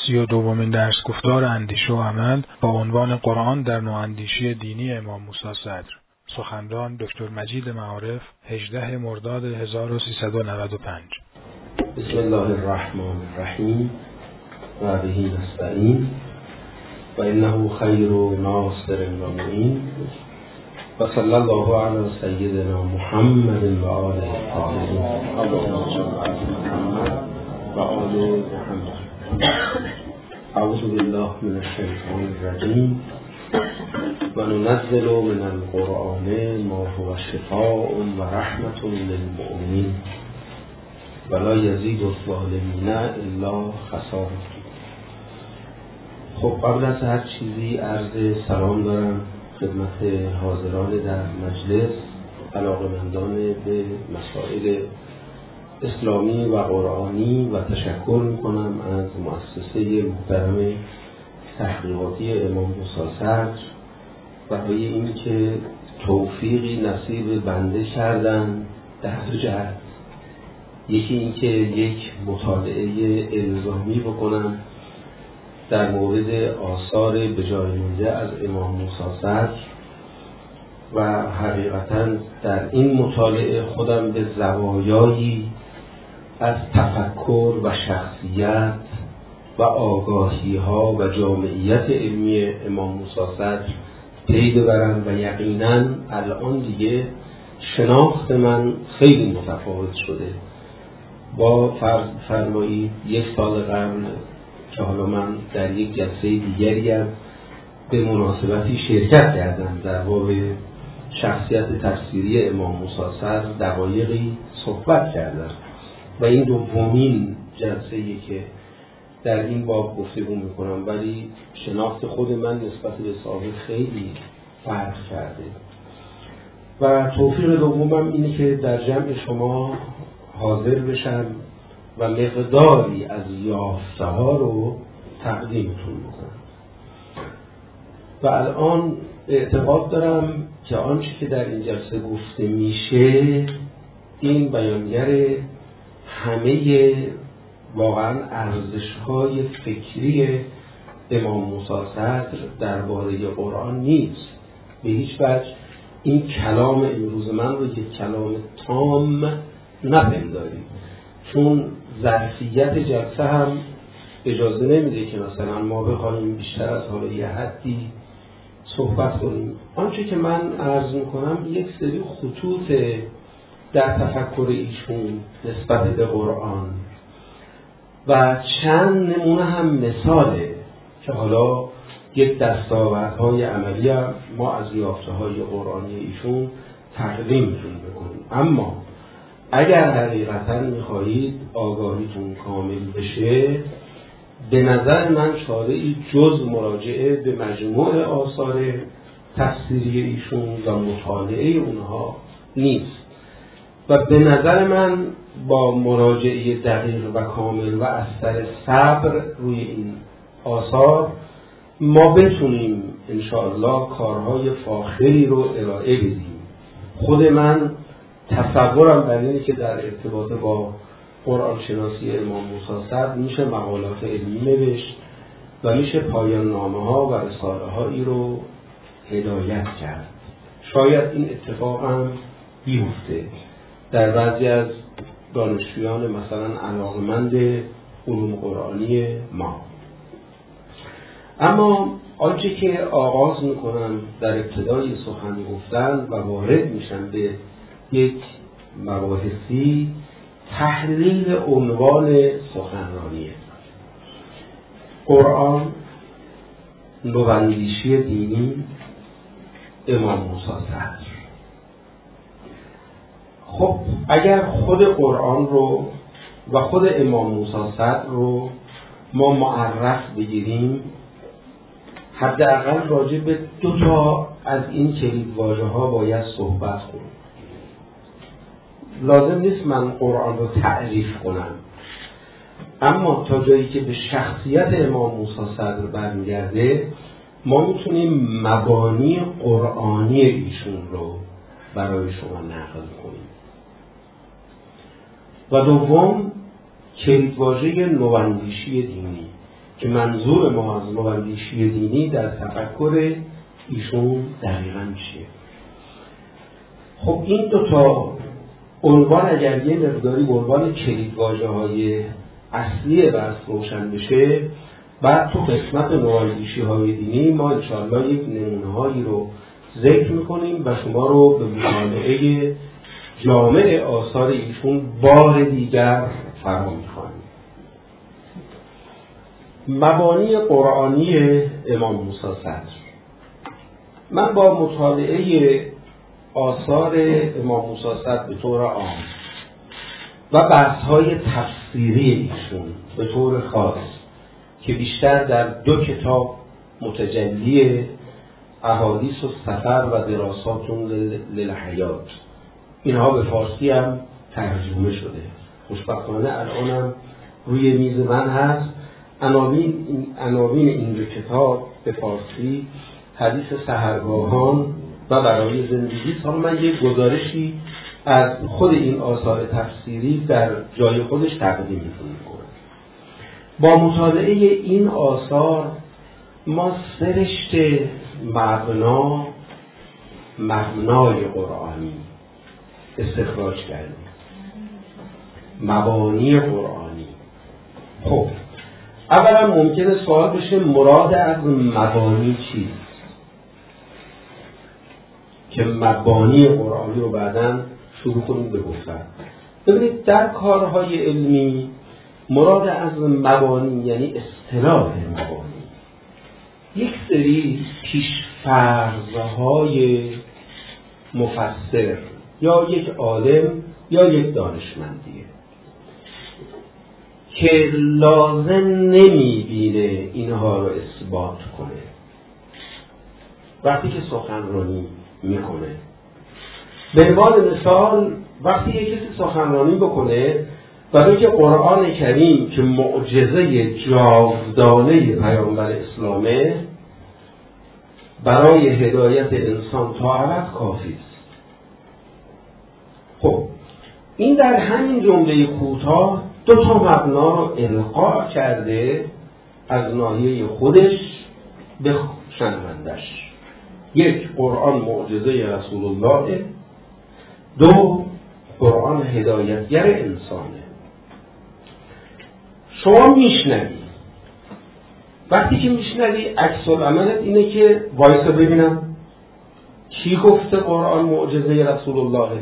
32مین درس گفتار اندیشه و عمل با عنوان قرآن در نواندیشی دینی امام موسی صدر. سخنران دکتر مجید معارف، 18 مرداد 1395. بسم الله الرحمن الرحیم و به نستعین و انه خیر ناصر و معین و صلی الله علی سیدنا محمد و آله الطاهرین اللهم صل علی محمد و آل محمد. اعوذ بالله من الشیطان الرجیم و ننزل من القرآن ما هو شفاء و رحمة للمؤمنین و لا یزید الظالمین الا خسارا. خب قبل از هر چیزی عرض سلام دارم خدمت حاضران در مجلس، علاقه‌مندان به مسائل اسلامی و قرآنی و تشکر میکنم از مؤسسه محترم تحقیقاتی امام موسی صدر برای اینکه توفیقی نصیب بنده کردن در دو جهت. یکی اینکه یک مطالعه الزامی بکنم در مورد آثار به جای مانده از امام موسی صدر و حقیقتاً در این مطالعه خودم به زوایایی از تفکر و شخصیت و آگاهی ها و جامعیت علمی امام موسی صدر پی ببرم و یقیناً الان دیگه شناخت من خیلی متفاوت شده با فرض فرمایید یک سال قبل که حالا من در یک جلسه دیگری هم به مناسبتی شرکت کردم در باب شخصیت تفسیری امام موسی صدر دقایقی صحبت کردم و این دومین جلسه‌ای که در این باب گفتگو میکنم، ولی شناخت خود من نسبت به سابق خیلی فرق کرده و توفیق دومم اینه که در جمع شما حاضر بشم و مقداری از یافته ها رو تقدیمتون بکنم. و الان اعتقاد دارم که آنچه که در این جلسه گفته میشه این بیانگر همه واقعا ارزش‌های فکری امام موسی صدر درباره قرآن نیست. به هیچ وجه این کلام امروز من رو یک کلام تام نپندارید، چون ظرفیت جلسه هم اجازه نمیده که مثلا ما بخوایم بیشتر از حالا یه حدی صحبت کنیم. آنچه که من عرض میکنم یک سری خطوط در تفکر ایشون نسبت به قرآن و چند نمونه هم مثاله که حالا یک دستاوردهای عملی هم ما از یافته‌های قرآنی ایشون تقدیمتون بکنیم. اما اگر حقیقتا میخواهید آگاهیتون کامل بشه، به نظر من چاره‌ای جز مراجعه به مجموع آثار تفسیری ایشون و مطالعه اونها نیست و به نظر من با مراجعه دقیق و کامل و از سر صبر روی این آثار ما بتونیم انشاءالله کارهای فاخری رو ارائه بدیم. خود من تصورم بر اینه که در ارتباط با قرآن شناسی امام موسی صدر میشه مقالات علمی نوشت و میشه پایان نامه ها و رساله هایی رو هدایت کرد. شاید این اتفاق هم بیفته در بعضی از دانشجویان مثلا علاقمند علوم قرآنی ما. اما آنچه که آغاز میکنم در ابتدای سخن گفتن و وارد میشم به یک مباحثی، تحلیل عنوان سخنرانیه: قرآن، نواندیشی دینی، امام موسی صدر. خب اگر خود قرآن رو و خود امام موسی صدر رو ما معرف بگیریم، حداقل راجع به 2 تا از این کلیدواژه ها باید صحبت کنیم. لازم نیست من قرآن رو تعریف کنم، اما تا جایی که به شخصیت امام موسی صدر برمیگرده ما میتونیم مبانی قرآنی ایشون رو برای شما نقل کنیم. و دوم، کلیدواژه نواندیشی دینی. که منظور ما از نواندیشی دینی در تفکر ایشون دقیقاً چیه. خب این دوتا عنوان اگر یه مقداری عنوان کلیدواژه‌های اصلی بحث روشن بشه، بعد تو قسمت نواندیشی‌های دینی ما انشاءالله یک نمونه‌هایی رو ذکر می‌کنیم و شما رو به مطالعه جامع آثار ایشون بار دیگر فرا می‌خوانیم. مبانی قرآنی امام موسی صدر. من با مطالعه آثار امام موسی صدر به طور عام و بحث‌های تفسیری ایشون به طور خاص که بیشتر در دو کتاب متجلی احادیث و سفر و دراساتون للحیات، اینها به فارسی هم ترجمه شده، خوشبختانه الانم روی میز من هست. عناوین این دو کتاب به فارسی حدیث سحرگاهان و برای زندگی. حالا من یک گزارشی از خود این آثار تفسیری در جای خودش تقدیم می‌کنم. با مطالعه این آثار ما سه رشته مبنای قرآنی استخراج کردیم. مبانی قرآنی. خب اولا ممکنه سوال بشه مراد از مبانی چیست؟ که مبانی قرآنی رو بعداً شروع کنیم به گفتن. ببینید در کارهای علمی مراد از مبانی یعنی اصطلاح مبانی یک سری پیش‌فرض‌های مفسر یا یک عالم یا یک دانشمندیه که لازم نمی‌بینه اینها رو اثبات کنه وقتی که سخنرانی میکنه. به عنوان مثال وقتی یک کسی سخنرانی بکنه و بگه قرآن کریم که معجزه جاودانه پیامبر اسلامه برای هدایت انسان تا ابد کافی است. خب این در همین جمله کوتاه دو تا مبنا رو القا کرده از ناحیه خودش به شنوندش. یک، قرآن معجزه رسول الله، دو، قرآن هدایتگر انسانه. شما میشنوی، وقتی که میشنوی عکس العملت اینه که وایسا ببینم کی گفته قرآن معجزه رسول الله.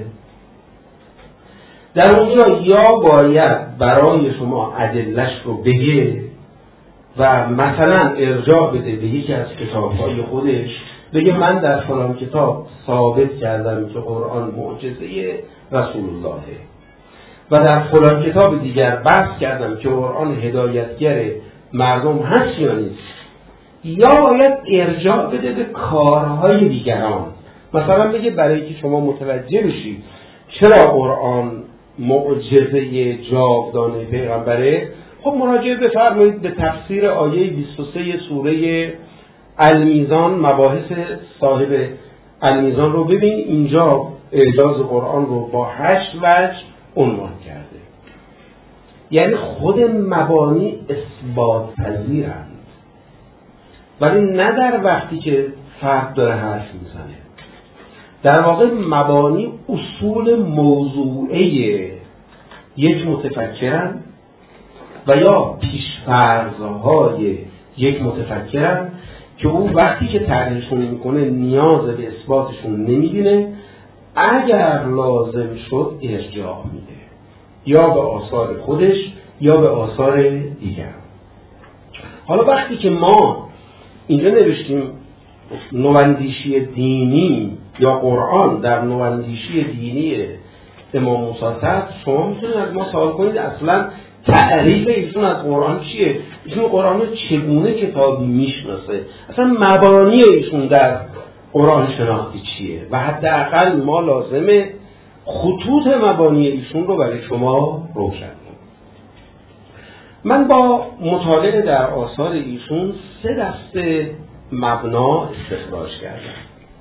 در اونجا یا باید برای شما ادله‌اش رو بگه و مثلا ارجاع بده به یکی از کتاب‌های خودش، بگه من در فلان کتاب ثابت کردم که قرآن معجزه رسول الله و در فلان کتاب دیگر بحث کردم که قرآن هدایتگر مردم هست یا نیست. یا باید ارجاع بده به کارهای دیگران، مثلا بگه برای که شما متوجه بشید چرا قرآن معجزه جاودانه پیغمبره، خب مراجعه بفرمایید به تفسیر آیه 23 سوره المیزان. مباحث صاحب المیزان رو ببین، اینجا اعجاز قرآن رو با 8 وجه عنوان کرده. یعنی خود مبانی اثبات پذیرند، ولی نه در وقتی که فرد داره حرف میزنه. در واقع مبانی اصول موضوعه یک متفکرن و یا پیش‌فرض‌های یک متفکرن که او وقتی که طرحشون میکنه نیاز به اثباتشون نمیبینه، اگر لازم شد ارجاع میده یا به آثار خودش یا به آثار دیگر. حالا وقتی که ما اینجا نوشتیم نواندیشی دینی یا قرآن در نواندیشی دینی امام موسی صدر، شما میتونید از ما سوال کنید اصلا تعریف ایشون از قرآن چیه؟ ایشون قرآن رو چگونه کتابی میشناسه؟ اصلا مبانی ایشون در قرآن شناختی چیه؟ و حداقل ما لازمه خطوط مبانی ایشون رو برای شما روشن کنم. من با مطالعه در آثار ایشون 3 دسته مبنا استخراج کردم.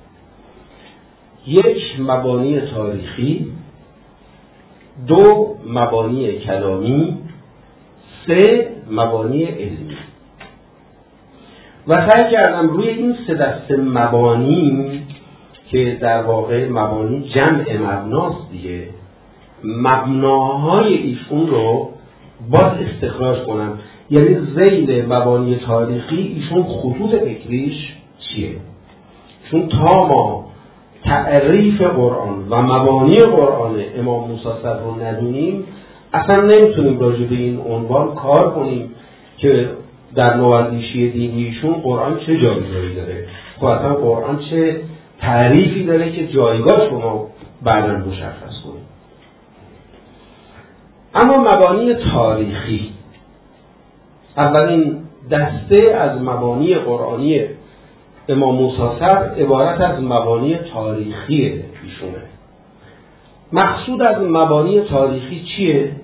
1 مبانی تاریخی، 2 مبانی کلامی، 3 مبانی علمی. و سعی کردم روی این 3 دسته مبانی که در واقع مبانی جمع مبناست دیگه، مبناهای ایشون رو باز استخراج کنم. یعنی ذیل مبانی تاریخی ایشون خطوط فکریش چیه؟ چون تا ما تعریف قرآن و مبانی قرآن امام موسی صدر رو ندونیم اصلا نمیتونیم راجع به این عنوان کار کنیم که در نواندیشی دینیشون قرآن چه جایگاهی داره. خب اصلا قرآن چه تعریفی داره که جایگاه شما بعداً مشخص کنیم. اما مبانی تاریخی، اولین دسته از مبانی قرآنی امام موسی صدر عبارت از مبانی تاریخی ایشونه. مقصود از مبانی تاریخی چیه؟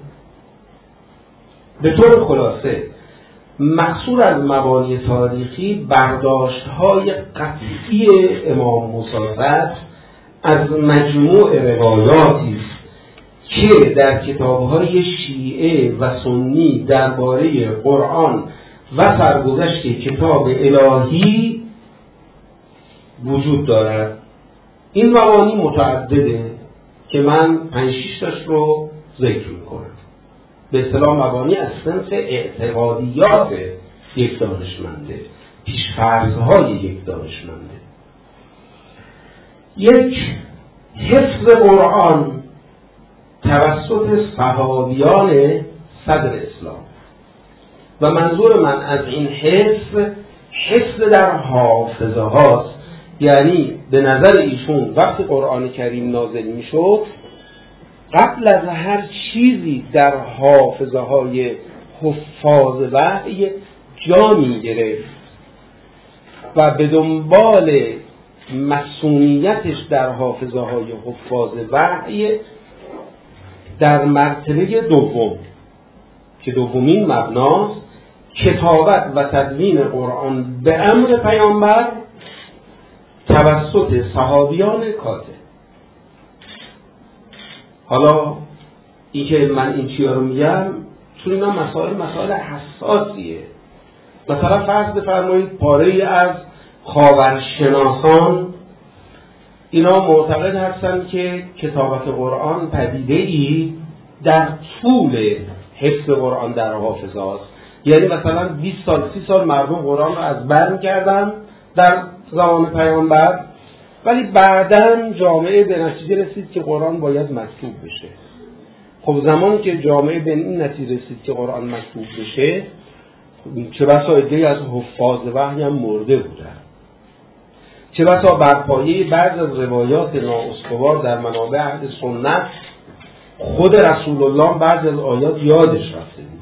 به طور خلاصه مقصود از مبانی تاریخی برداشت‌های قطعی امام موسی صدر از مجموع روایاتی است که در کتاب‌های شیعه و سنی درباره قرآن و سرگذشت کتاب الهی وجود دارد. این مبانی متعدده که من 5-6 تاش رو ذکر می‌کنم. به اصطلاح مبانی از صنف اعتقادیات یک دانشمنده، پیش‌فرض‌های یک دانشمنده. یک، حفظ قرآن توسط صحابیان صدر اسلام. و منظور من از این حفظ در حافظه هاست. یعنی به نظر ایشون وقتی قرآن کریم نازل می شد قبل از هر چیزی در حافظه های حفاظ وحی جا می گرفت و به دنبال مسئولیتش در حافظه های حفاظ وحی در مرتبه دوم که دومین مبناست کتابت و تدوین قرآن به امر پیامبر توسط صحابیان کاتب. حالا این که من این چیزا رو میگم چون اینا مسائل حساسیه. مثلا فرض بفرمایید پاره‌ای از خاورشناسان اینا معتقد هستن که کتابت قرآن پدیده‌ای در طول حفظ قرآن در حافظه است. یعنی مثلا 20 سال 30 سال مردم قرآن رو از بر می‌کردن در زمان پیامبر، ولی بعداً جامعه به نتیجه رسید که قرآن باید مکتوب بشه. خب زمان که جامعه به این نتیجه رسید که قرآن مکتوب بشه، چه بسا عده‌ای از حفاظ وحی هم مرده بودن، چه بسا بر پایه بعض از روایات نااستوار در منابع اهل سنت خود رسول الله بعض از آیات یادش رفته بود.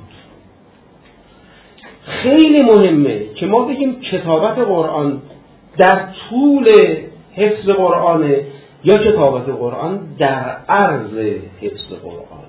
خیلی مهمه که ما بگیم کتابت قرآن در طول حفظ قرآن یا کتابت قرآن در عرض حفظ قرآن.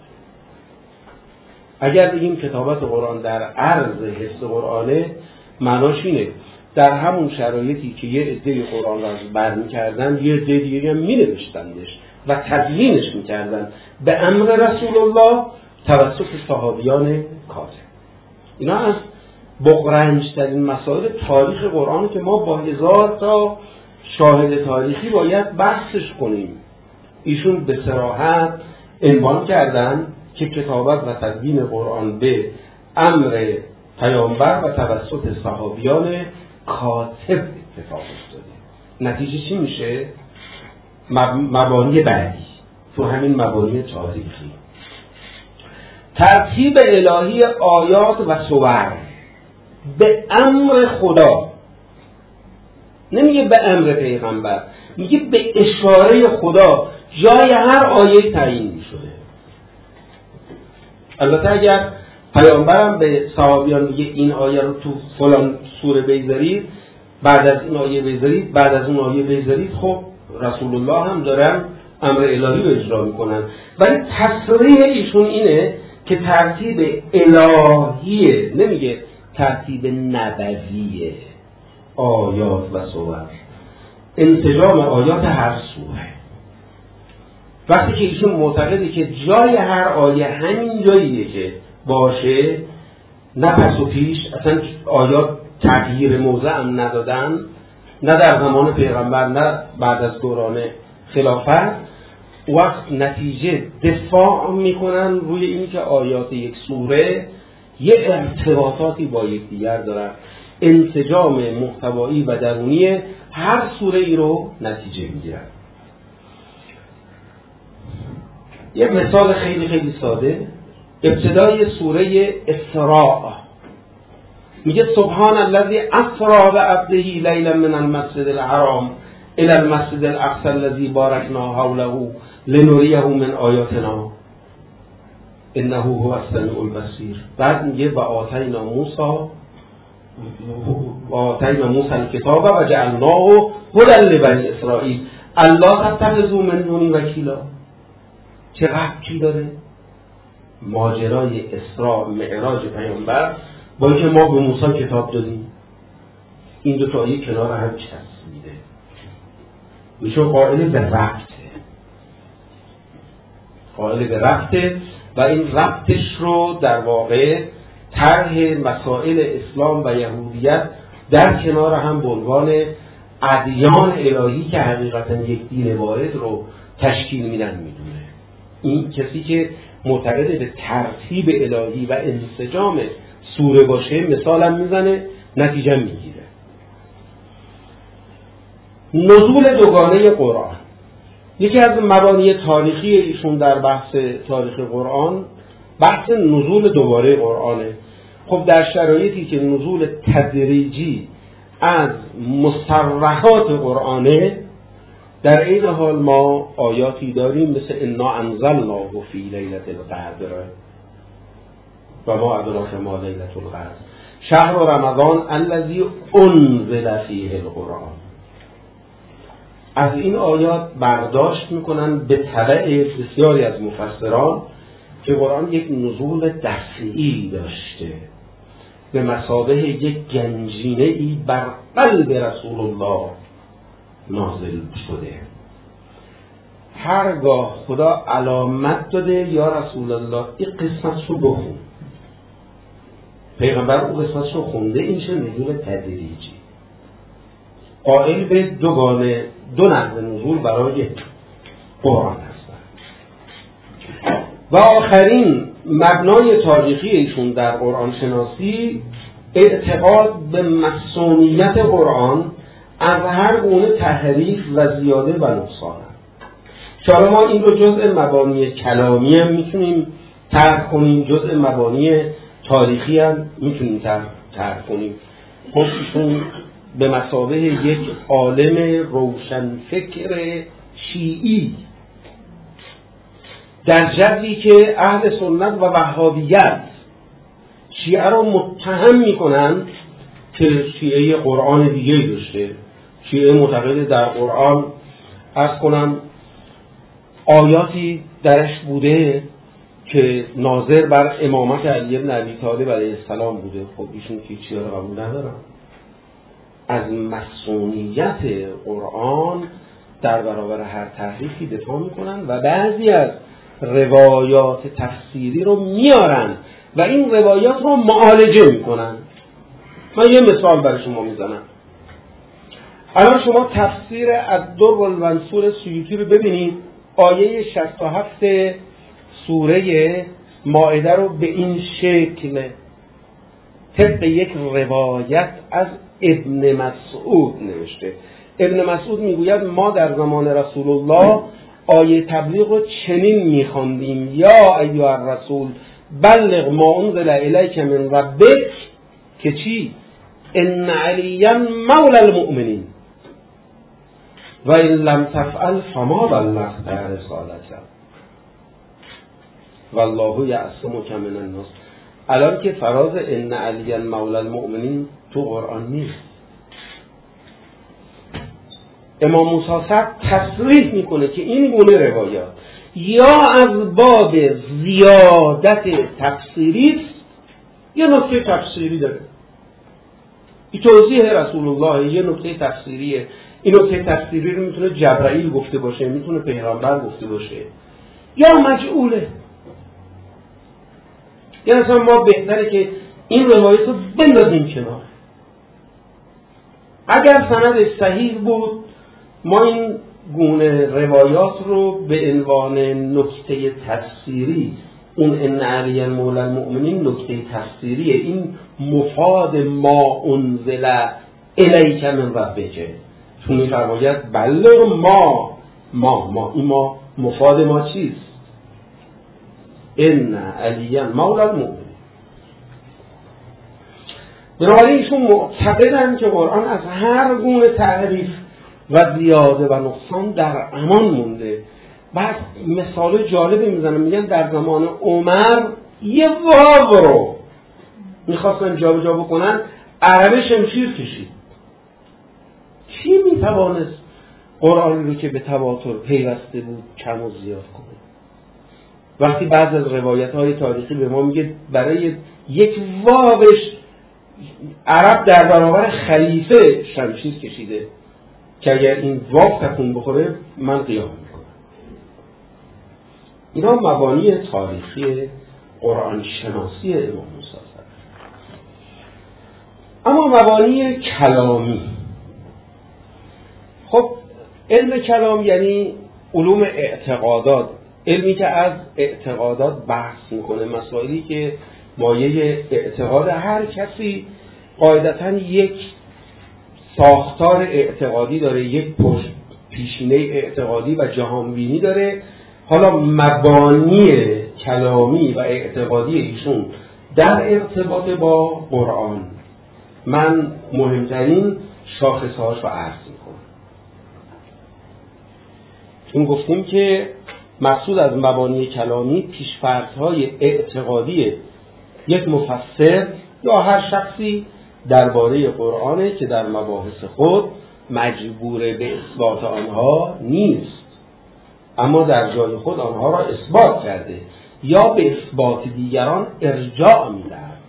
اگر بگیم کتابت قرآن در عرض حفظ قرآن معناش اینه در همون شرایطی که یه عده قرآن را از بر می‌کردن یه عده دیگه هم می‌نوشتندش و تدوینش می‌کردن به امر رسول الله توسط صحابیان کاتب. اینا از بغرنج‌ترین مسائل تاریخ قرآن که ما با 1000 تا شاهد تاریخی باید بحثش کنیم. ایشون به صراحت عنوان کردن که کتابت و تدوین قرآن به امر پیامبر و توسط صحابیان کاتب اتفاق افتاده. نتیجه چی میشه؟ مبانی بعدی تو همین مبانی تاریخی ترتیب الهی آیات و سور به امر خدا، نمیگه به امر پیغمبر، میگه به اشاره خدا جای هر آیه تعیین میشده. البته اگر پیامبرم به صحابیان میگه این آیه رو تو فلان سوره بذارید، بعد از این آیه بذارید، بعد از اون آیه بذارید، خب رسول الله هم دارن امر الهی رو اجرا میکنن. ولی تصریح ایشون اینه که ترتیب الهیه، نمیگه ترتیب نبویه. آیات و سور انسجام آیات هر سوره. وقتی که ایشون معتقده که جای هر آیه همین جاییه که باشه، نه پس و پیش، اصلا آیات تغییر موضع هم ندادن، نه در زمان پیغمبر نه بعد از دوران خلافت، وقت نتیجه دفاع میکنن روی این که آیات یک سوره یه ارتباطاتی با یکدیگر دارن، انسجام محتوایی و درونی هر سوره ای رو نتیجه میگیرن. یه مثال خیلی خیلی ساده، ابتدای سوره اسراء میگه سبحان الذی اسری بعبده لیلا من المسجد الحرام الی المسجد الاقصی الذی بارکنا حوله لنریه من آیاتنا انه هو السمیع البصیر. بعد میگه و آتینا موسی الکتاب و جعلناه هدی لبنی اسرائیل الله تتخذوا من دونی وکیلا. چه ربطی داره ماجرای اسراء معراج پیامبر با اینکه ما به موسی کتاب دادیم؟ این دو تا آیه کنار هم چسبیده، میشه قائل به ربطه و این ربطش رو در واقع طرح مسائل اسلام و یهودیت در کنار هم به عنوان ادیان الهی که حقیقتا یک دین واحد رو تشکیل میدن میدونه. این کسی که معتقد به ترتیب الهی و انسجام سوره باشه مثالم میزنه، نتیجه میگیره. نزول دوگانه قرآن یکی از مبانی تاریخی ایشون در بحث تاریخ قرآن بحث نزول دوباره قرآنه. خب در شرایطی که نزول تدریجی از مصرحات قرآنه، در این حال ما آیاتی داریم مثل انا انزلناه فی لیلة القدر و ما ادراک ما لیلة القدر شهر رمضان الذی انزل فیه القرآن. از این آیات برداشت میکنن به تبع بسیاری از مفسران که قرآن یک نزول دفعی داشته، به مثابه یک گنجینه ای بر قلب رسول الله نازل شده. هرگاه خدا علامت داده یا رسول الله این قسمت رو بخون، پیغمبر اون قسمت رو خونده، این چه نزول تدریجی قائل به دو نحو نزول برای قرآن هستند. و آخرین مبنای تاریخی ایشون در قرآن شناسی اعتقاد به مصونیت قرآن از هر گونه تحریف و زیاده و نقصان. چرا ما این رو جزء مبانی کلامی هم میتونیم طرح کنیم، جزء مبانی تاریخی هم میتونیم طرح کنیم. خب ایشون به مثابه یک عالم روشنفکر شیعی در جوی که اهل سنت و وهابیت شیعه رو متهم میکنن که شیعه قرآن دیگه داشته، شیعه معتقد در قرآن از کنم آیاتی درش بوده که ناظر بر امامت علی بن ابی طالب علیه السلام بوده. خب ایشون که چیزا رو قبول ندارن. از مصونیت قرآن در برابر هر تحریفی دفاع میکنن و بعضی از روایات تفسیری رو میارن و این روایات رو معالجه میکنن. من یه مثال برای شما میزنم. الان شما تفسیر الدر المنصور سیوطی رو ببینید، آیه 67 سوره مائده رو به این شکل طبق یک روایت از ابن مسعود نوشته. ابن مسعود میگوید ما در زمان رسول الله آیه تبلیغ رو چنین میخواندیم: یا ایها الرسول بلغ ما انزل الیک من ربک، که چی؟ ان علیا مولا المؤمنین و ان لم تفعل فما بلغت رسالته والله یعصمک من الناس. الان که فراز ان علیا مولا المؤمنین تو قرآن نیست. امام موسی صدر تصریح میکنه که این گونه روایات یا از باب زیادت تفسیری یه نکته تفسیری داره، این توضیح رسول الله یه نکته تفسیریه. این نکته تفسیری رو میتونه جبرائیل گفته باشه، میتونه پیغمبر گفته باشه، یا مجعوله. یعنی اصلا ما بهتره که این روایت رو بندازیم کنار. اگر سندش صحیح بود ما این گونه روایات رو به عنوان نکته تفسیری، اون ان علی مولا المؤمنین نکته تفسیریه، این مفاد ما انزل الیک من ربک، چون می‌فرماید بلغ ما این ما مفاد ما چیست؟ ان علی مولا المؤمنین. بنابراین ایشون معتقدن که قرآن از هر گونه تحریف و زیاده و نقصان در امان مونده. بعد مثال جالبی میزنم، میگن در زمان عمر یه واو رو میخواستن جا جا بکنن، عربه شمشیر کشید. کی میتوانست قرآن رو که به تواتر پیوسته بود کم و زیاد کنه؟ وقتی بعض از روایت های تاریخی به ما میگه برای یک واوش عرب در برابر خلیفه شمشیر کشیده که اگر این واو تکون بخوره من قیام میکنم. اینا مبانی تاریخی قرآن شناسی امام موسی صدر. اما مبانی کلامی، خب علم کلام یعنی علوم اعتقادات، علمی که از اعتقادات بحث میکنه، مسائلی که مایه اعتقاد هر کسی قاعدتاً یک ساختار اعتقادی داره، یک پیشینه اعتقادی و جهانبینی داره. حالا مبانی کلامی و اعتقادی ایشون در ارتباط با قرآن، من مهمترین شاخصهاش رو عرض میکنم. چون گفتیم که مقصود از مبانی کلامی پیش‌فرض‌های اعتقادی یک مفسر یا هر شخصی درباره قرآنه که در مباحث خود مجبور به اثبات آنها نیست، اما در جای خود آنها را اثبات کرده یا به اثبات دیگران ارجاع می‌دهد.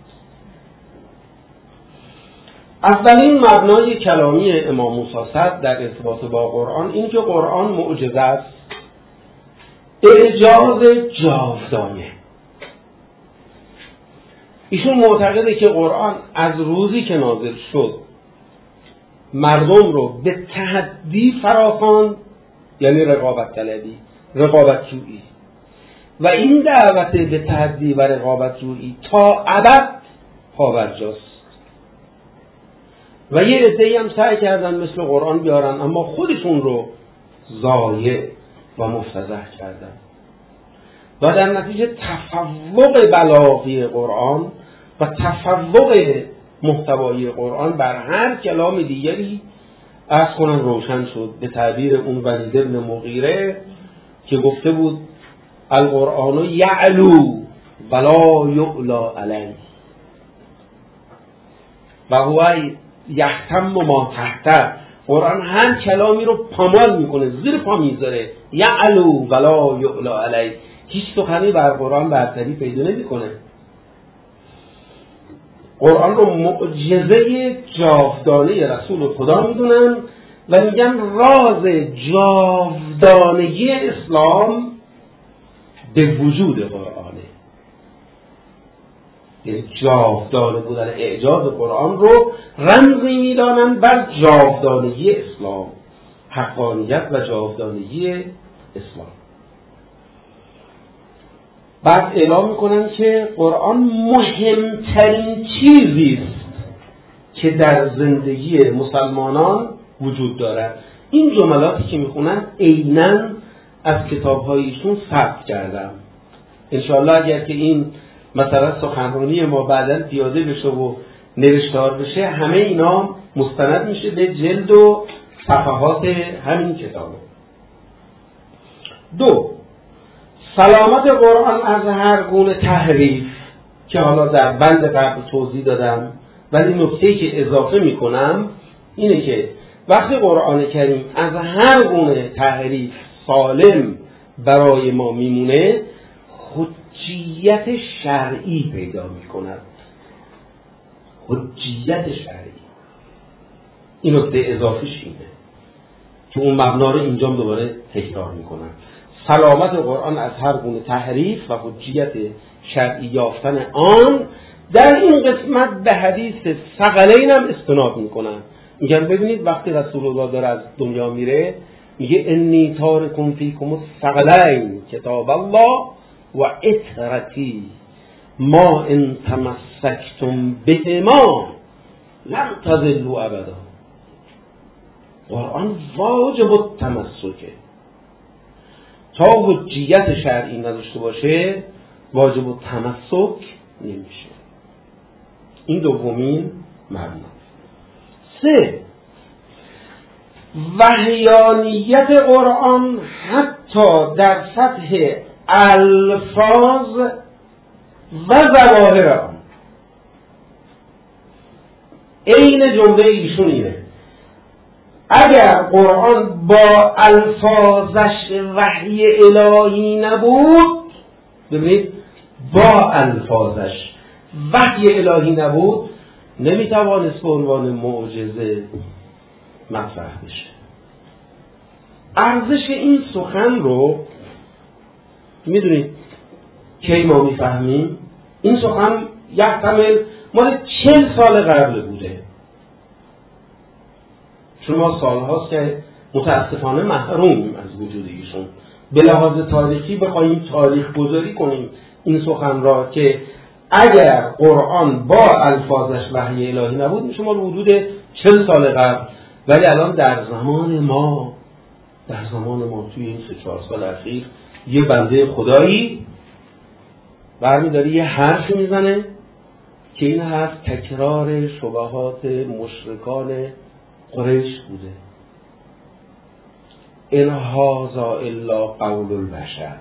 اولین مبنای کلامی امام موسی صدر در ارتباط با قرآن این که قرآن معجزه است، اعجاز جاودانه. ایشون معتقده که قرآن از روزی که نازل شد مردم رو به تحدی فراخواند، یعنی رقابت طلبی، رقابت جویی، و این دعوت به تحدی و رقابت جویی تا ابد پابرجاست. و یه عده‌ای هم سعی کردن مثل قرآن بیارن، اما خودشون رو ضایع و مفتضح کردن و در نتیجه تفوق بلاغی قرآن و تفوق محتوای قرآن بر هر کلام دیگری از کنن روشن شد. به تعبیر اون ولید بن مغیره که گفته بود القرآن یعلو ولا یعلا علیه و هو یحتم ما تحته، قرآن هر کلامی رو پامال میکنه، زیر پا میذاره، یعلو ولا یعلا علیه، هیچ سخنی بر قرآن برتری پیدا نمیکنه. قرآن رو معجزه جاودانه رسول خدا میدونن و میگن راز جاودانگی اسلام به وجود قرآنه. یعنی جاودانه بودن اعجاز قرآن رو رمزی میدانن بر جاودانگی اسلام، حقانیت و جاودانگی اسلام. بعد اعلام میکنن که قرآن مهمترین چیزی است که در زندگی مسلمانان وجود دارد. این جملاتی که میخونن عیناً از کتاب‌های ایشون ثبت کردم. انشاءالله اگر که این مثلا سخنرانی ما بعداً پیاده بشه و نوشتار بشه، همه اینا مستند میشه به جلد و صفحات همین کتاب. 2. سلامت قرآن از هر گونه تحریف که حالا در بند قبل توضیح دادم، ولی نکته‌ای که اضافه میکنم اینه که وقتی قرآن کریم از هر گونه تحریف سالم برای ما میمونه، حجیت شرعی پیدا میکند. حجیت شرعی، این نکته اضافیش اینه که اون مبنا رو اینجا دوباره تکرار میکنم. سلامت قرآن از هر گونه تحریف و حجیت شرعی یافتن آن در این قسمت به حدیث ثقلین هم استناد میکنن. میگن ببینید وقتی رسول الله داره از دنیا میره میگه انی تارکم فیکم الثقلین کتاب الله و اطرتی ما ان تمسکتم بهما لن تضلوا ابدا. قرآن واجب التمسکه، تا حجیت شرعی نداشته باشه واجب التمسک نمیشه. این دومین مبنا. 3. وحیانیت قرآن حتی در سطح الفاظ و ظواهر آن. عین جمله ایشون اینه، اگر قرآن با الفاظش وحی الهی نبود، ببینید با الفاظش وحی الهی نبود نمیتوانست به عنوان معجزه مطرح بشه. ارزش این سخن رو میدونید کی ما میفهمیم؟ این سخن یحتمل مال 40 سال قبل بوده، چون ما سالهاست که متاسفانه محرومیم از وجود ایشون. به لحاظ تاریخی بخوایم تاریخ گذاری کنیم این سخن را که اگر قرآن با الفاظش وحی الهی نبود میشه مال حدود 40 سال قبل، ولی الان در زمان ما توی این 3-4 سال اخیر یه بنده خدایی برمی‌داره یه حرف میزنه که این حرف تکرار شبهات مشرکان قریش بوده. ان هذا الا قول البشر،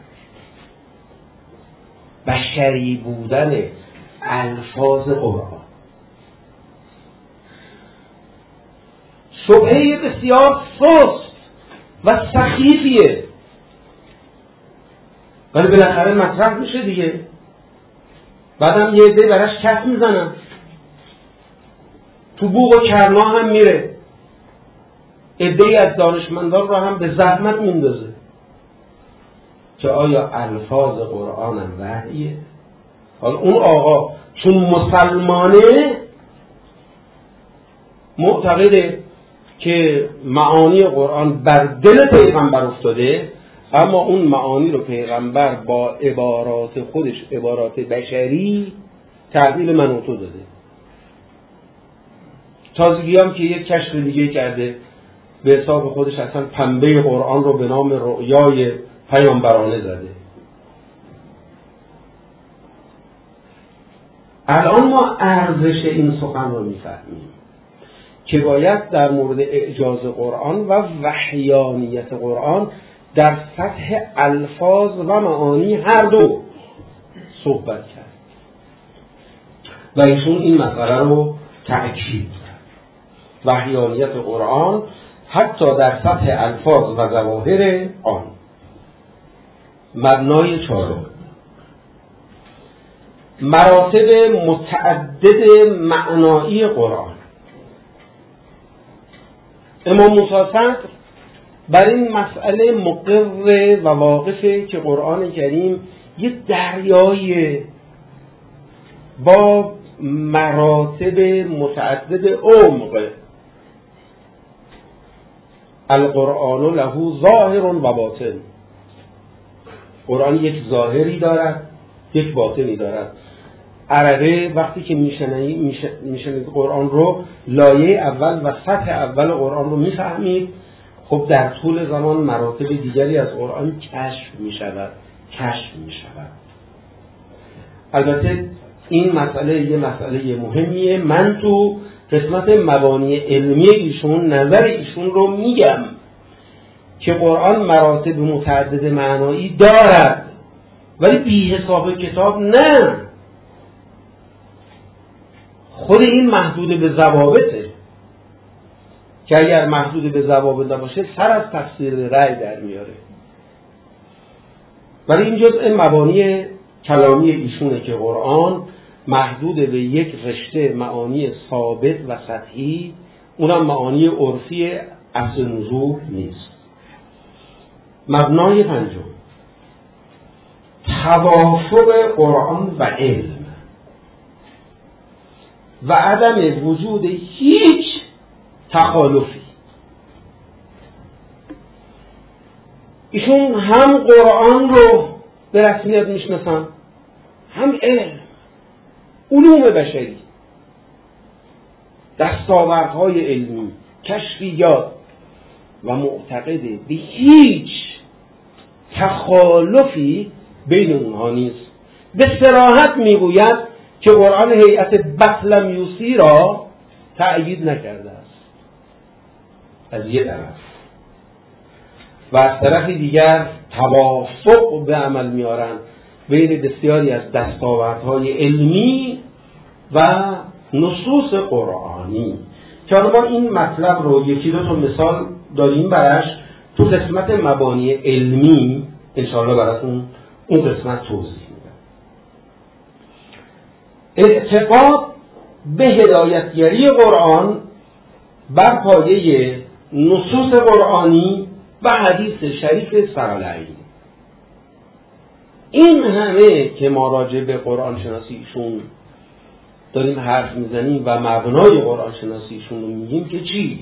بشری بودن الفاظ قرآن. شبهه بسیار سست و سخیفیه، ولی بالاخره مطرح میشه دیگه. بعدم یه عده براش کف میزنن، تو بوق و کرنا هم میره، عده‌ای از دانشمندان را هم به زحمت میندازه که آیا الفاظ قرآن هم وحیه؟ حالا اون آقا چون مسلمانه معتقده که معانی قرآن بر دل پیغمبر افتاده، اما اون معانی رو پیغمبر با عبارات خودش، عبارات بشری، تحویل من و تو داده. تازگی هم که یک کشف دیگه کرده، به حساب خودش اصلا پنبه قرآن رو به نام رؤیای پیامبرانه زده. الان ما ارزش این سخن رو میفهمیم که باید در مورد اعجاز قرآن و وحیانیت قرآن در سطح الفاظ و معانی هر دو صحبت کرد و ایشون این مسئله رو تأکید کرد. وحیانیت قرآن حتی در سطح الفاظ و ظواهر آن. مبنای 4، مراتب متعدد معنایی قرآن. امام موسی صدر بر این مسئله مقر و واقفه که قرآن کریم یه دریای با مراتب متعدد عمق. القرآن له ظاهر و باطن. قرآن یک ظاهری دارد، یک باطنی دارد. عربه وقتی که میشنید قرآن رو، لایه اول و سطح اول قرآن رو میفهمید. خب در طول زمان مراتب دیگری از قرآن کشف میشود. البته این مسئله یه مسئله مهمیه. من تو قسمت مبانی علمی ایشون نظر ایشون رو میگم که قرآن مراتب متعدد معنایی دارد، ولی بی حساب کتاب نه. خود این محدود به ضوابطه که اگر محدود به ضوابط نباشه سر از تفسیر رأی در میاره. ولی این جزء مبانی کلامی ایشونه که قرآن محدود به یک رشته معانی ثابت و سطحی، اونم معانی عرفی اصل نزول نیست. مبنای 5، توافق قرآن و علم و عدم وجود هیچ تخالفی. ایشون هم قرآن رو به رسمیت میشناسن، هم علوم بشری، دستاوردهای علمی، کشفیات، و معتقد به هیچ تخالفی بین اونها نیست. به صراحت میگوید که قرآن هیئت بطلمیوسی را تأیید نکرده است از یک طرف، و از طرف دیگر توافق به عمل میارند بین بسیاری از دستاوردهای علمی و نصوص قرآنی، که ما این مطلب رو یکی دو تا مثال داریم برش تو قسمت مبانی علمی انشاءالله براتون اون قسمت توضیح میدم. اعتقاد به هدایتگری قرآن بر پایه نصوص قرآنی و حدیث شریف سرالعین. این همه که ما راجع به قرآن شناسیشون داریم حرف میزنیم و مبنای قرآن شناسیشون رو میگیم که چی؟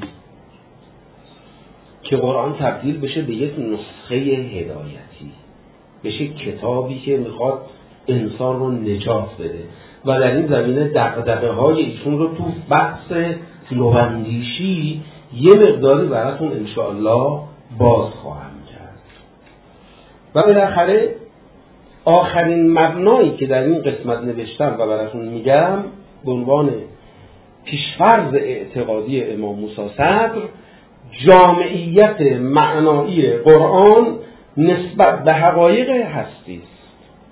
که قرآن تبدیل بشه به یک نسخه هدایتی، بشه کتابی که میخواد انسان رو نجات بده، و در این زمینه دغدغه های ایشون رو تو بحث نواندیشی یه مقداری براتون انشاءالله باز خواهم کرد. و بالاخره آخرین مبنایی که در این قسمت نوشتم و براتون میگم به عنوان پیشفرض اعتقادی امام موسی صدر، جامعیت معنایی قرآن نسبت به حقایق هستی است.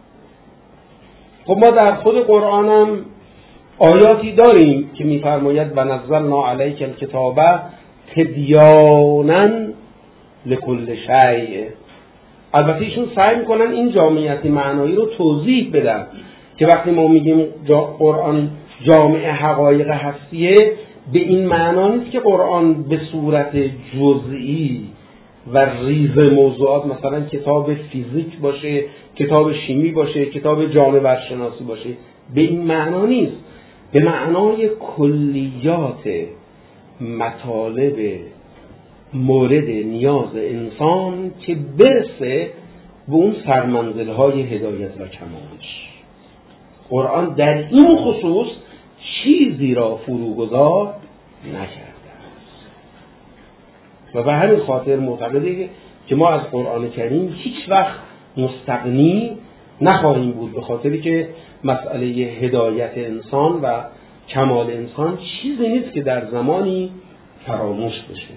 خب ما در خود قرآنم آیاتی داریم که میفرماید و نزلنا علیک الکتاب تبیانا لکل شیء. البته ایشون سعی میکنن این جامعیت معنایی رو توضیح بدن که وقتی ما میگیم قرآن جامع حقایق هستیه، به این معنا نیست که قرآن به صورت جزئی و ریز موضوعات، مثلا کتاب فیزیک باشه، کتاب شیمی باشه، کتاب جامعه شناسی باشه، به این معنا نیست. به معنای کلیات مطالب مورد نیاز انسان که برسه به اون سرمنزل‌های هدایت و کمالش. قرآن در این خصوص چیزی را فروگذار نکرده است و به همین خاطر معتقده که ما از قرآن کریم هیچ وقت مستغنی نخواهیم بود، به خاطری که مسئله هدایت انسان و کمال انسان چیزی نیست که در زمانی فراموش بشه.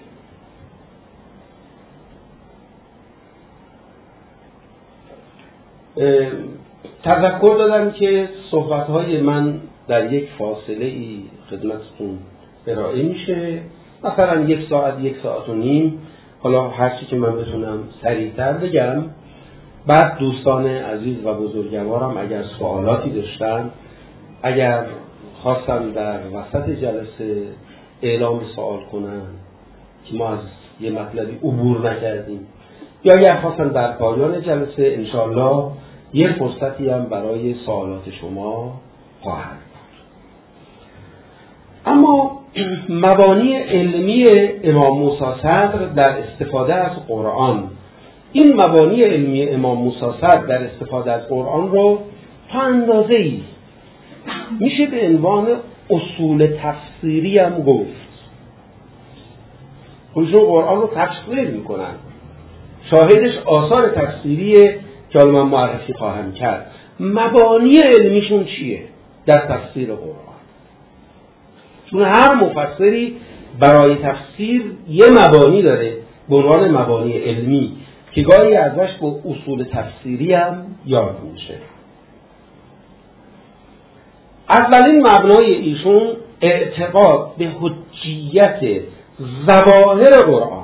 تذکر دادم که صحبت‌های من در یک فاصله ای خدمتتون ارائه میشه، مثلا 1 ساعت 1 ساعت و نیم، حالا هرچی که من بتونم سریعتر بگم. بعد دوستان عزیز و بزرگوارم اگر سوالاتی داشتن، اگر خواستن در وسط جلسه اعلام سوال کنن که ما از یه مطلبی عبور نکردیم، یا اگر خواستن در پایان جلسه انشاءالله یه فرصتی هم برای سوالات شما خواهد. اما مبانی علمی امام موسی صدر در استفاده از قرآن، این مبانی علمی امام موسی صدر در استفاده از قرآن رو تا اندازه‌ای میشه به عنوان اصول تفسیری هم گفت. خودشون قرآن رو تفسیر میکنن، شاهدش آثار تفسیریه که من معرفی خواهم کرد. مبانی علمیشون چیه در تفسیر قرآن؟ چون هر مفسری برای تفسیر یه مبانی داره به عنوان مبانی علمی که گاهی ازش با اصول تفسیری هم یاد میشه. اولین مبنای ایشون اعتقاد به حجیت ظواهر قرآن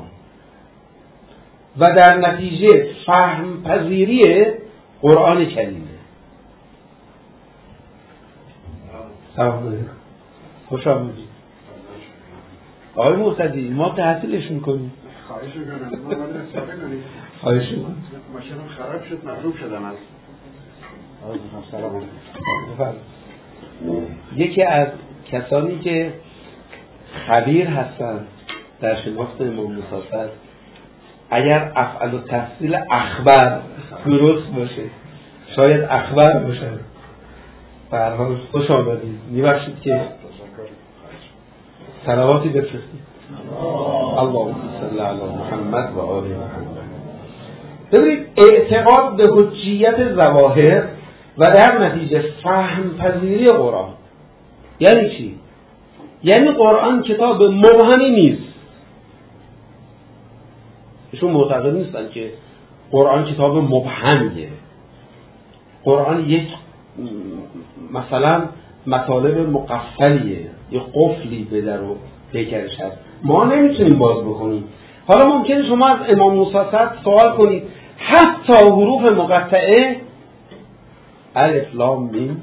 و در نتیجه فهم پذیری قرآن کریمه. سلام علیکم، خوش آمدید. آقای مرتضی ما تحصیلش میکنیم. خواهش میکنم. ما باید استفاده کنیم. خواهش میکنم. ماشینم خراب شد، مغلوب شدم از. سلام علیکم. یکی از کسانی که خبیر هستن در شناخت امام موسی صدر اگر افعل و تفصیل اخبر درست باشه، شاید اخبر باشه. به هر حال خوش آمدید. میبخشید که صلواتی بفرستید. اللهم صل علی محمد و آل محمد. ببینید اعتقاد به حجیت ظواهر و در نتیجه فهم پذیری قرآن یعنی چی؟ یعنی قرآن کتاب مبهمی نیست. ایشون معتقد نیستن که قرآن کتاب مبهمیه. قرآن یک مثلا مطالب مقفلیه، یک قفلی به در و پیکرش هست، ما نمیتونیم باز بکنیم. حالا ممکنه شما از امام موسی صدر سوال کنید حتی حروف مقطعه الف لام میم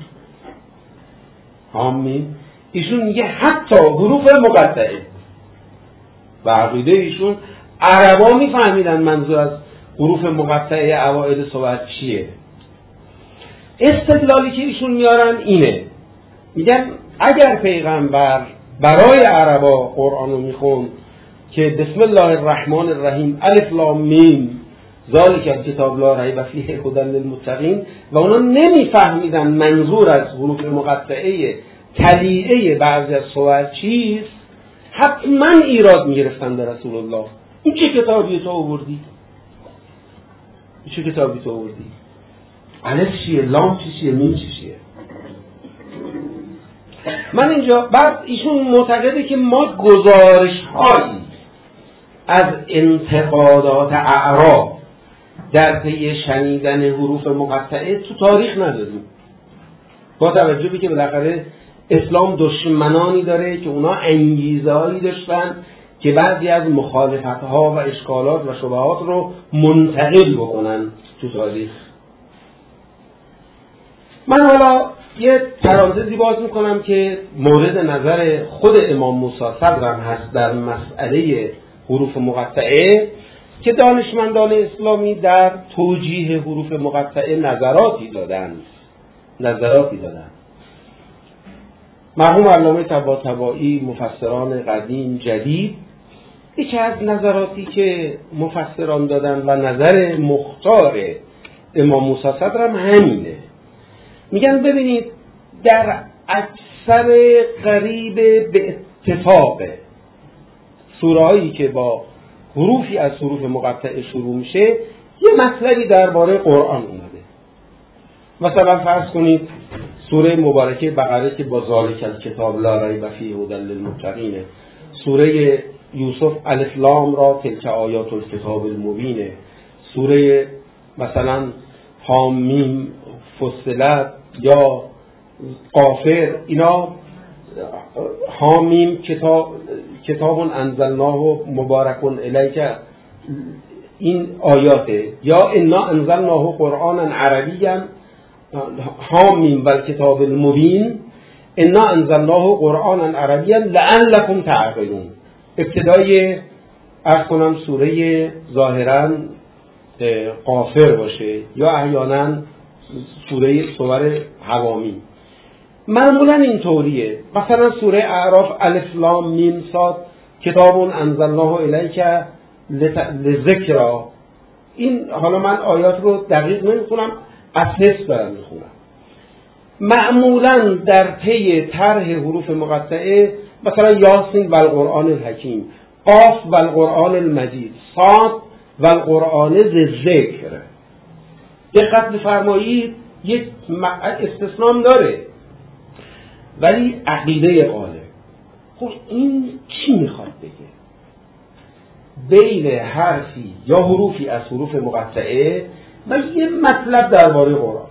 هام میم، ایشون میگه حتی حروف مقطعه. و عقیده ایشون عربا میفهمیدن منظور از حروف مقطعه اوائل صحبت چیه. استدلالی که ایشون میارن اینه، میگن اگر پیغمبر برای عربا قرآن رو میخوند که بسم الله الرحمن الرحیم الف لام میم ذالک الکتاب لا ریب فیه هدی للمتقین و اونا نمیفهمیدن منظور از حروف مقطعه تلیعه بعضی از صور چیست، حتما ایراد میگرفتن به رسول الله. این چه کتابی تو آوردی؟ این چه کتابی تو آوردی؟ الف چیه؟ لام چیه؟ میم چیه؟ من اینجا بعد ایشون معتقده که ما گزارش هایی از انتقادات اعراب در پی شنیدن حروف مقطعه تو تاریخ نداریم، با توجه به که بالاخره اسلام دشمنانی داره که اونا انگیزه هایی داشتن که بعضی از مخالفت ها و اشکالات و شبهات رو منتقل بکنن تو تاریخ. من حالا یه پرانتزی باز میکنم که مورد نظر خود امام موسی صدر هم هست در مسئله حروف مقطعه، که دانشمندان اسلامی در توجیه حروف مقطعه نظراتی دادن. مرحوم علامه طباطبایی، مفسران قدیم جدید، یکی از نظراتی که مفسران دادن و نظر مختار امام موسی صدر هم همینه. میگن ببینید در اکثر قریب به اتفاق سوره‌هایی که با حروفی از حروف مقطعه شروع میشه یه مطلبی درباره قرآن اومده. مثلا فرض کنید سوره مبارکه بقره که با ذالک الکتاب لا ریب فیه هدی للمتقین، سوره یوسف الف لام را تلک آیات الکتاب المبین، سوره مثلا حم میم فصلت یا غافر، اینا حامیم کتاب انزلناه مبارک الیک این آیاته، یا انا انزلناه قرآنا عربیا حامیم والکتاب المبین انا انزلناه قرآنا عربیا لعلکم تعقلون. ابتدای عرض کنم سوره ظاهرا غافر باشه یا احیانا سوره حوامیم. معمولا اینطوریه. مثلا سوره اعراف الف لام میم صاد کتاب انزلناه الیک لذکر. این حالا من آیات رو دقیق نمیخونم، از حفظ دارم میخونم. معمولا در پی طرح حروف مقطعه مثلا یاسین و القرآن الحکیم، قاف و القرآن المجید، صاد و القرآن ذکر. دقت بفرمایید یک استثنام داره ولی عقیده قاله. خب این چی میخواد بگه؟ بین حرفی یا حروفی از حروف مقطعه و یه مطلب درباره قرآن.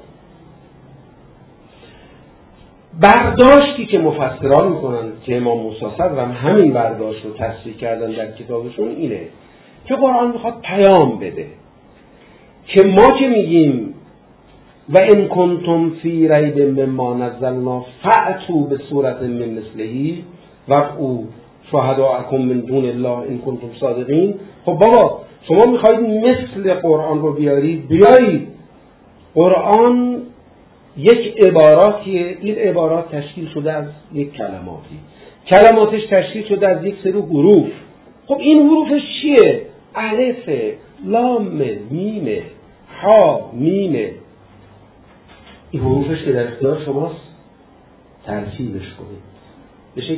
برداشتی که مفسران میکنن که امام موسی صدر هم همین برداشت رو تصریح کردن در کتابشون اینه که قرآن میخواد پیام بده که ما که میگیم و ان کنتم فی ریب مما نزلنا فأتوا بسورة من مثله وادعوا شهداءکم من دون الله ان کنتم صادقین. خب بابا شما میخواید مثل قرآن رو بیایید. قرآن یک عباراتیه، این عبارات تشکیل شده از یک کلماتش تشکیل شده از یک سری حروف. خب این حروفش چیه؟ الف، لام، میم، ها، میم. این حروفش که در اختیار شماست ترکیبش کنید بشه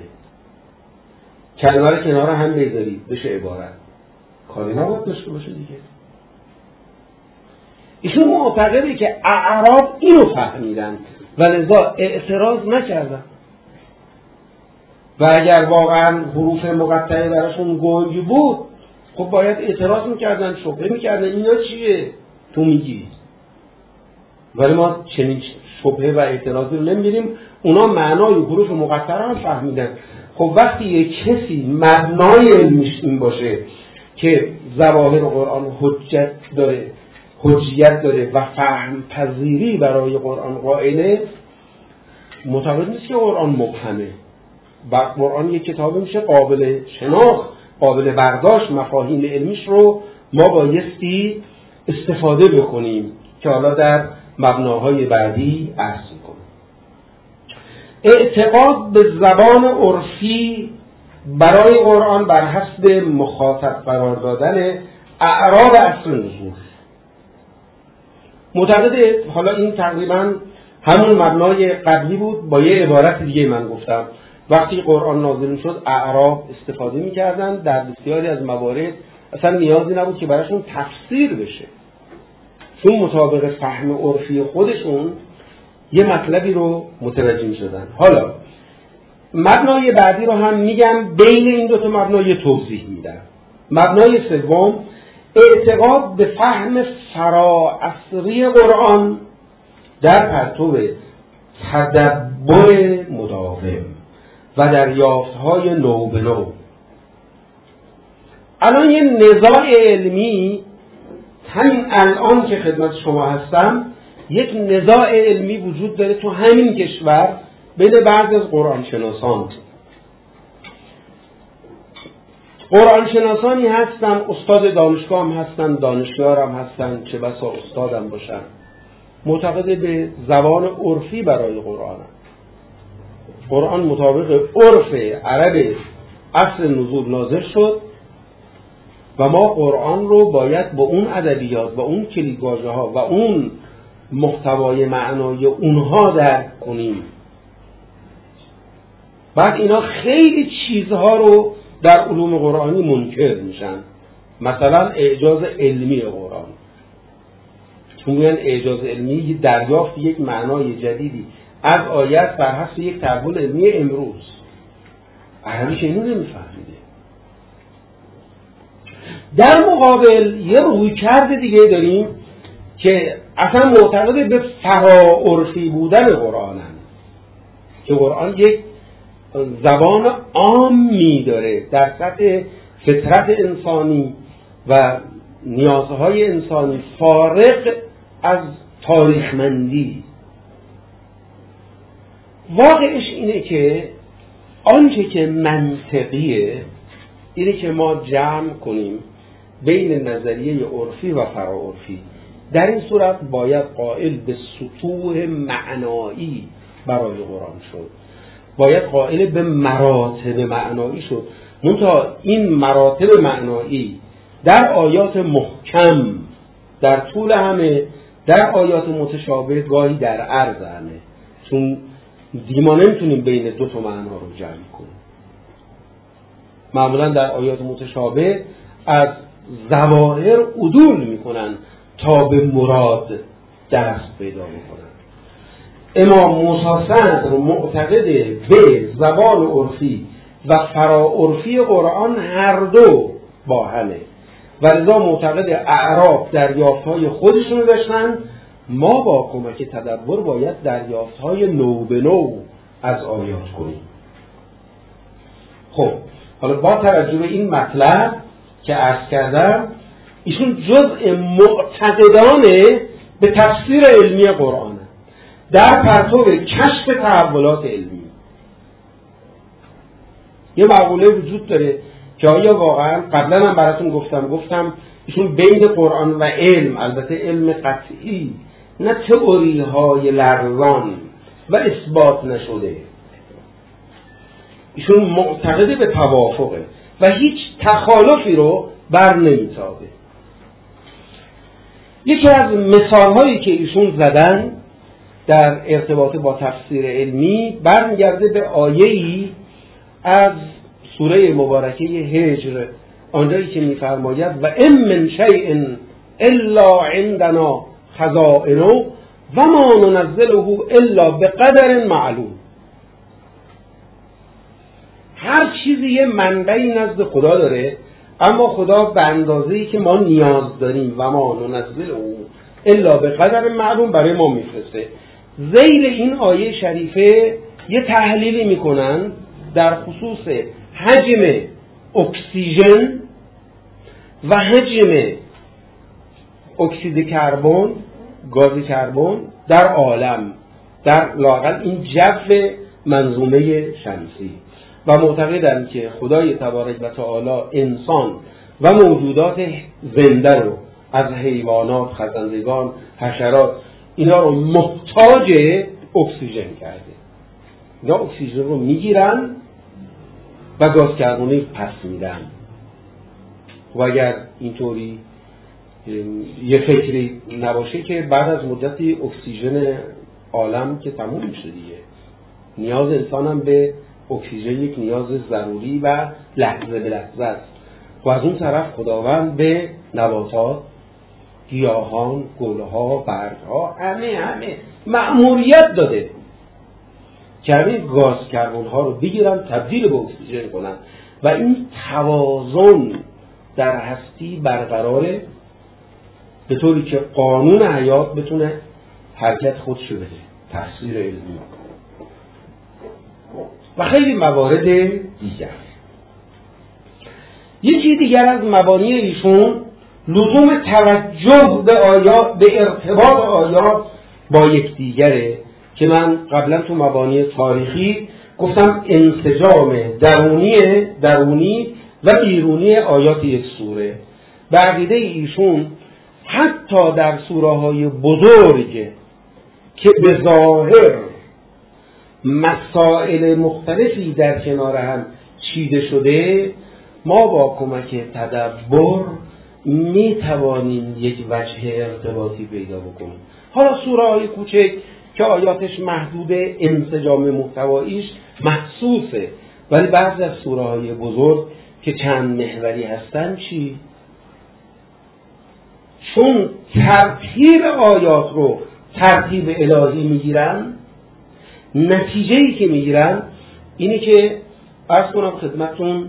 کلمه رو کنار هم بذارید بشه عبارت. کاری نباید داشته باشه دیگه. ایشون معتقده که اعراب اینو فهمیدن و لذا اعتراض نکردن و اگر واقعا حروف مقطعه براشون گنگ بود خب باید اعتراض میکردن، شبهه میکردن اینا چیه تو میگی. ولی ما چنین شبهه و اعتراضی رو نمی‌بینیم. اونا معنای حروف مقطعه رو فهمیدن. خب وقتی یک کسی مبنای علمیش این باشه که ظواهر قرآن حجیت داره و فهم پذیری برای قرآن قائله، معتقد نیست که قرآن مبهمه و قرآن یک کتابی میشه قابل شناخت، قابل برداشت. مفاهیم علمیش رو ما بایستی استفاده بکنیم که حالا در مبناهای بعدی عرض میکنم. اعتقاد به زبان عرفی برای قرآن بر حسب مخاطب قرار دادن اعراب اصل نزول. معتقده، حالا این تقریبا همون مبنای قبلی بود، با یه عبارت دیگه من گفتم وقتی قرآن نازل شد اعراب استفاده میکردن در بسیاری از موارد اصلا نیازی نبود که براشون تفسیر بشه، چون مطابق فهم عرفی خودشون یه مطلبی رو متوجه میشدن. حالا مبنای بعدی رو هم میگم، بین این دوتا مبنای توضیح میدم. مبنای سوم اعتقاد به فهم فراعصری قرآن در پرتو تدبر مداوم و دریافت‌های نو به نو. الان یه نزاع علمی همین الان که خدمت شما هستم، یک نزاع علمی وجود داره تو همین کشور بین بعضی از قرآن شناسان. قرآن شناسانی هستن، استاد دانشگاه هم هستن، دانشیار هم هستن، چه بسا استادم باشن، معتقد به زبان عرفی برای قرآن. قرآن مطابق عرف عرب اصل نزول نازل شد و ما قرآن رو باید با اون ادبیات و اون کلیدواژه ها و اون محتوای معنای اونها درک کنیم. بعد اینا خیلی چیزها رو در علوم قرآنی منکر میشن، مثلا اعجاز علمی قرآن. چون میگن اعجاز علمی دریافت یک معنای جدیدی از آیت بر حسب یک تحول علمی امروز. عربیش اینو نمیفهمیده. در مقابل یه رویکرد دیگه داریم که اصلا معتقد به فراعرفی بودن قرآنن، که قرآن یک زبان عامی داره در سطح فطرت انسانی و نیازهای انسانی، فارغ از تاریخمندی. واقعش اینه که آنچه که منطقیه اینه که ما جمع کنیم بین نظریه عرفی و فراعرفی. در این صورت باید قائل به سطوح معنایی برای قرآن شد، باید قائل به مراتب معنایی شد. منتها این مراتب معنایی در آیات محکم در طول همه، در آیات متشابه گاهی در عرض همه، چون دیما نمیتونیم بین دو تا معنا رو جمع کنیم. معمولا در آیات متشابه از ظواهر عدول میکنن تا به مراد دست پیدا میکنن. امام موسی صدر معتقد به زبان عرفی و فراعرفی قرآن هر دو با همه و لذا معتقد اعراب دریافت‌های خودشون داشتن، ما با کمک تدبر باید دریافت‌های نو به نو از آیات کنیم. خب حالا با توجه به این مطلب که عرض کردم، ایشون جزء معتقدانه به تفسیر علمی قرآن در پرتو کشف تحولات علمی. یه مقوله وجود داره که آیا واقعا، قبلا هم براتون گفتم ایشون بین قرآن و علم، البته علم قطعی، نه تئوری های لرزان و اثبات نشده، ایشون معتقد به توافقه و هیچ تخالفی رو بر نمیتابه. یکی از مثالهایی که ایشون زدن در ارتباط با تفسیر علمی برمیگرده به آیه‌ای از سوره مبارکه هجر، آنجایی که می‌فرماید و ام من شیء الا عندنا خزائنه و ما ننزله الا بقدر معلوم. هر چیزی یه منبعی نزد خدا داره، اما خدا به اندازه‌ای که ما نیاز داریم و ما ننزله الا بقدر معلوم برای ما میفرسته. ذیل این آیه شریفه یه تحلیلی میکنن در خصوص حجم اکسیژن و حجم اکسید کربن، گاز کربن در عالم، در لااقل این جو منظومه شمسی، و معتقدند که خدای تبارک و تعالی انسان و موجودات زنده رو از حیوانات، خزندگان، حشرات، اینا رو محتاج اکسیژن کرده. اینا اکسیژن رو میگیرن و گاز کربونی پس میدن. و اگر اینطوری یه فکری نباشه که بعد از مدتی اکسیژن عالم که تموم میشه دیگه. نیاز انسان هم به اکسیژن یک نیاز ضروری و لحظه به لحظه است. و از اون طرف خداوند به نباتات، گیاهان، گلها، برگها، همه مأموریت داده که همین گاز کربن ها رو بگیرن، تبدیل به اکسیژن کنن و این توازن در هستی برقراره، به طوری که قانون حیات بتونه حرکت خودشو بده. تفسیر علمی و خیلی موارد دیگر. یکی دیگر از مبانی ایشون لزوم توجه به آیات، به ارتباط آیات با یکدیگره که من قبلا تو مبانی تاریخی گفتم انسجام درونی و بیرونی آیات یک سوره. به عقیده ایشون حتی در سوره‌های بزرگ که به ظاهر مسائل مختلفی در کنار هم چیده شده، ما با کمک تدبر می توانیم یک وجه ارتباطی پیدا بکنیم. حالا سوره‌های کوچک که آیاتش محدود، انسجام محتواییش محسوسه، ولی بعضی از سوره‌های بزرگ که چند محوری هستن چی؟ چون ترتیب آیات رو ترتیب الهی میگیرن، نتیجه‌ای که میگیرن اینی که عرض کنم خدمتون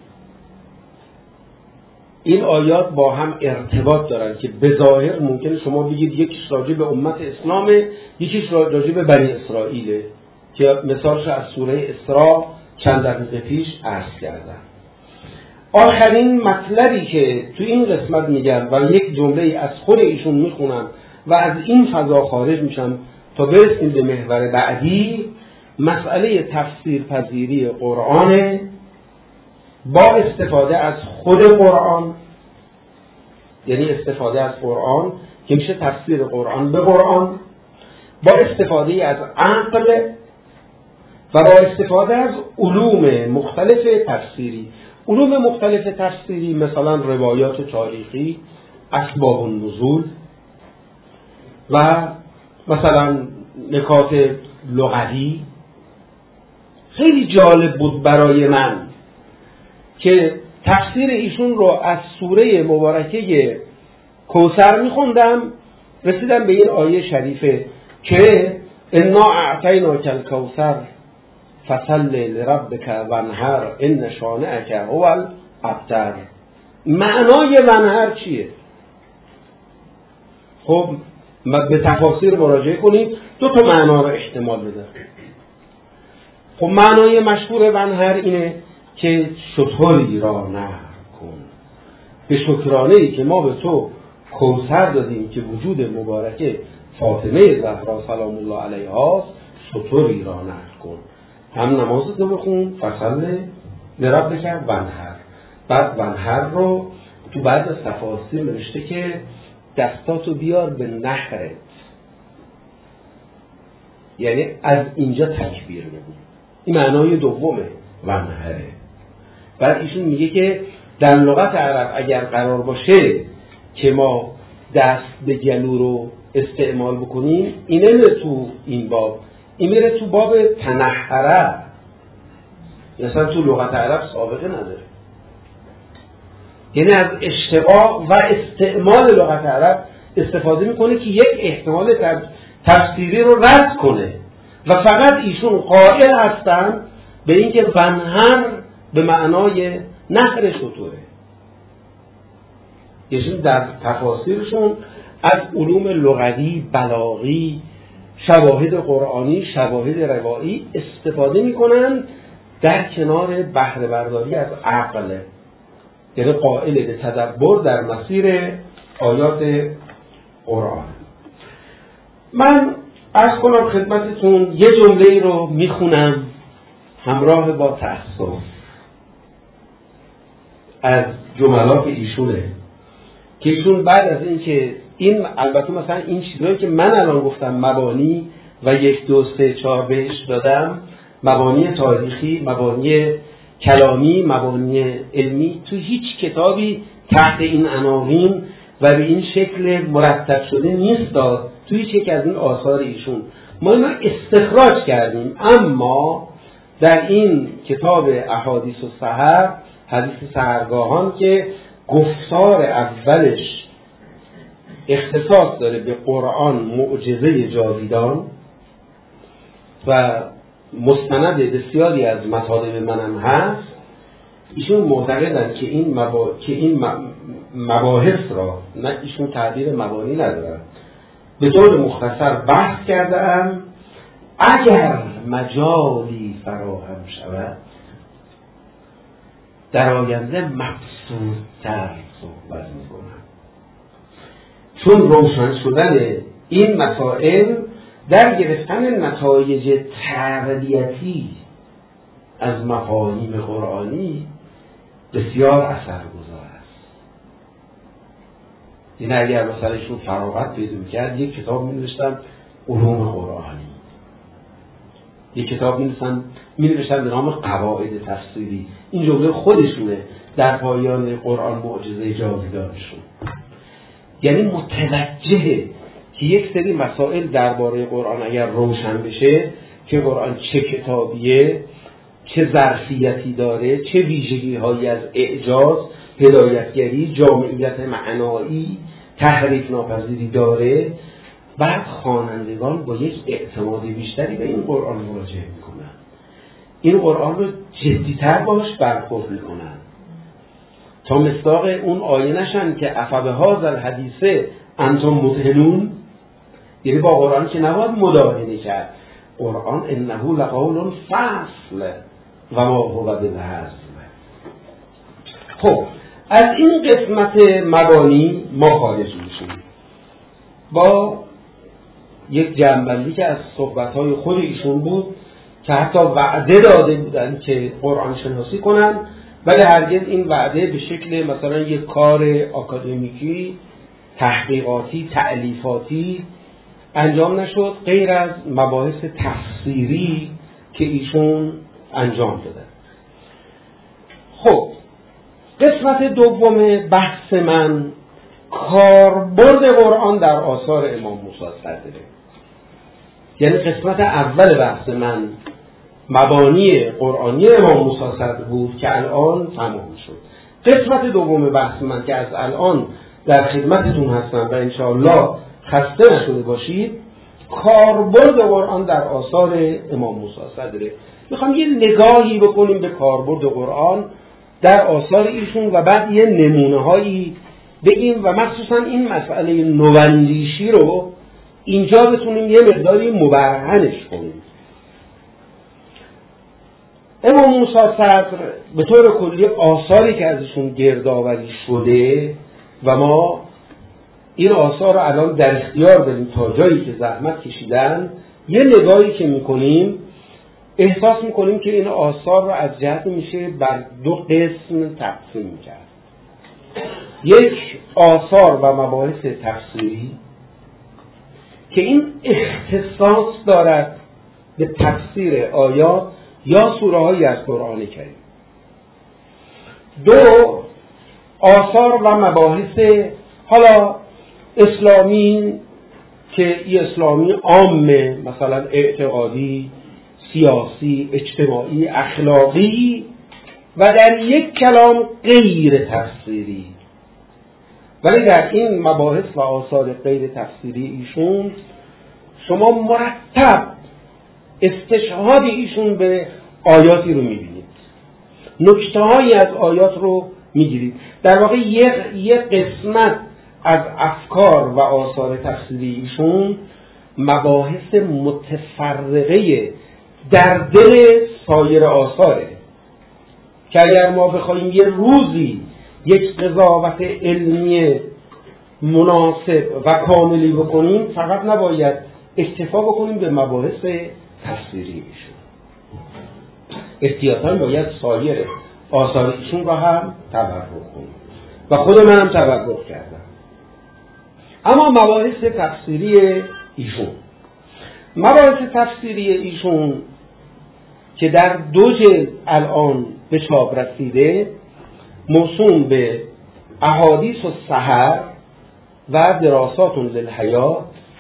این آیات با هم ارتباط دارن که به ظاهر ممکنه شما بگید یکیش راجع به امت اسلامه، یکیش راجع به بنی اسرائیله، که مثالش از سوره اسراء چند دقیقه پیش عرض کردم. آخرین مطلبی که تو این قسمت میگن و یک جمله از خود ایشون میخونم و از این فضا خارج میشم تا برسیم به محور بعدی، مسئله تفسیر پذیری قرآن با استفاده از خود قرآن، یعنی استفاده از قرآن که میشه تفسیر قرآن به قرآن، با استفاده از عقل و با استفاده از علوم مختلف تفسیری. علوم مختلف تفسیری مثلا روایات تاریخی، اسباب النزول و مثلا نکات لغوی. خیلی جالب بود برای من که تفسیر ایشون رو از سوره مبارکه کوثر میخوندم، رسیدم به این آیه شریفه که انا اعطیناک الکوثر فصل لربک وانحر ان شانئک هو الابتر. معنای وانحر چیه؟ خب به تفاسیر مراجعه کنید، دو تا معنا رو احتمال بده. خب معنای مشهور وانحر اینه که شتری را نحر کن، به شکرانه‌ای که ما به تو کوثر دادیم که وجود مبارکه فاطمه زهرا سلام الله علیها، شتری را نحر کن. هم نمازت رو بخون، فصل لربک وانحر. بعد وانحر رو تو بعد از تفاسیر نوشته که دستاتو بیار به نحرت، یعنی از اینجا تکبیر بگو. این معنای دومه وانحره. بعد ایشون میگه که در لغت عرب اگر قرار باشه که ما دست به گلو رو استعمال بکنیم، این نمیره تو این باب، این میره تو باب تنحره، مثلا تو لغت عرب سابقه نداره. یعنی از اشتقاق و استعمال لغت عرب استفاده میکنه که یک احتمال تفسیری رو رد کنه و فقط ایشون قائل هستن به اینکه ونهر به معنای نهر شطوره. یعنی در تفاسیرشون از علوم لغوی، بلاغی، شواهد قرآنی، شواهد روایی استفاده میکنن در کنار بهره برداری از عقل، یعنی قائل به تدبر در مسیر آیات قرآن. من عرض کنم خدمتتون یه جمله رو میخونم همراه با تأسف از جملات ایشونه که ایشون بعد از این که این البته مثلا این چیزایی که من الان گفتم مبانی و 1 2 3 4 بهش دادم، مبانی تاریخی، مبانی کلامی، مبانی علمی، تو هیچ کتابی تحت این عناوین و به این شکل مرتب شده نیست. تو هیچ یک از این آثار ایشون ما اینا استخراج کردیم، اما در این کتاب احادیث السحر، حدیث سحرگاهان که گفتار اولش اختصاص داره به قرآن، معجزه جاویدان و مستند بسیاری از مطالب منم هست، ایشون معتقدن که این مباحث را، نه ایشون تعبیر مبانی ندارن، به طور مختصر بحث کردم. اگر مجالی فراهم شود در آینده مبسوط‌تر صحبت میکنم، چون روشن شدن این مسائل در گرفتن نتایج تربیتی از مفاهیم قرآنی بسیار اثرگذار است. این اگر مثلا ایشون فراغت پیدا می‌کرد یک کتاب می‌نوشتم علوم قرآنی، یک کتاب می‌نوشتم به نام قواعد تفسیری. این جمله خودشونه در پایان قرآن معجزه جاویدانشون، یعنی متوجهه که یک سری مسائل درباره قرآن اگر روشن بشه که قرآن چه کتابیه، چه ظرفیتی داره، چه ویژگی‌هایی از اعجاز، هدایتگری، جامعیت معنایی، تحریف ناپذیری داره، بعد خوانندگان با یک اعتماد بیشتری به این قرآن مراجعه میکنن، این قرآن رو جدی‌تر باش برخورد میکنن تا مصداق اون آیه نشن که افبهذا الحدیث انتم مدهنون، یعنی با قرآن که نباید مداهنه کرد. قرآن انه لقول فصل و ما هو بالهزل. خب از این قسمت مبانی ما خارج میشیم با یک جنبندی که از صحبت‌های خود ایشون بود که حتی وعده داده بودن که قرآن شناسی کنن، ولی هرگز این وعده به شکل مثلا یک کار آکادمیکی، تحقیقاتی، تألیفاتی انجام نشد غیر از مباحث تفسیری که ایشون انجام دادن. خب قسمت دوم بحث من کاربرد قرآن در آثار امام موسی صدره، یعنی قسمت اول بحث من مبانی قرآنی امام موسی صدر بود که الان تمام شد. قسمت دوم بحث من که از الان در خدمتتون هستم و انشاءالله خسته نشده باشید، کاربرد قرآن در آثار امام موسی صدره. میخوام یه نگاهی بکنیم به کاربرد قرآن در آثار ایشون و بعد یه نمونه هایی بگیم و مخصوصا این مسئله نواندیشی رو اینجا بتونیم یه مقداری مبرهنش کنیم. امام موسی صدر به طور کلی آثاری که ازشون گردآوری شده و ما این آثار رو الان در اختیار داریم تا جایی که زحمت کشیدن، یه نگاهی که میکنیم احساس میکنیم که این آثار رو از جهت میشه بر دو قسم تقسیم کرد. یک آثار و مباحث تفسیری که این اختصاص دارد به تفسیر آیات یا سوره هایی از قرآن کریم دو، آثار و مباحث حالا اسلامی که این اسلامی عامه، مثلا اعتقادی، سیاسی، اجتماعی، اخلاقی، و در یک کلام غیر تفسیری. ولی در این مباحث و آثار غیر تفسیری ایشون شما مرتب استشهاد ایشون به آیاتی رو میبینید، نکته‌هایی از آیات رو میگیرید. در واقع یک قسمت از افکار و آثار تفسیری ایشون مباحث متفرقه در دل سایر آثاره که اگر ما بخوایم یه روزی یک قضاوت علمی مناسب و کاملی بکنیم، فقط نباید اکتفا بکنیم به مباحث تفسیری ایشون، احتیاطاً باید سایر آثار ایشون رو هم تبرک کنیم و خود منم تبرک کردم. اما مباحث تفسیری ایشون، مباحث تفسیری ایشون که در 2 جلد الان به چاپ رسیده، موسوم به احادیث السحر و دراسات للحیات،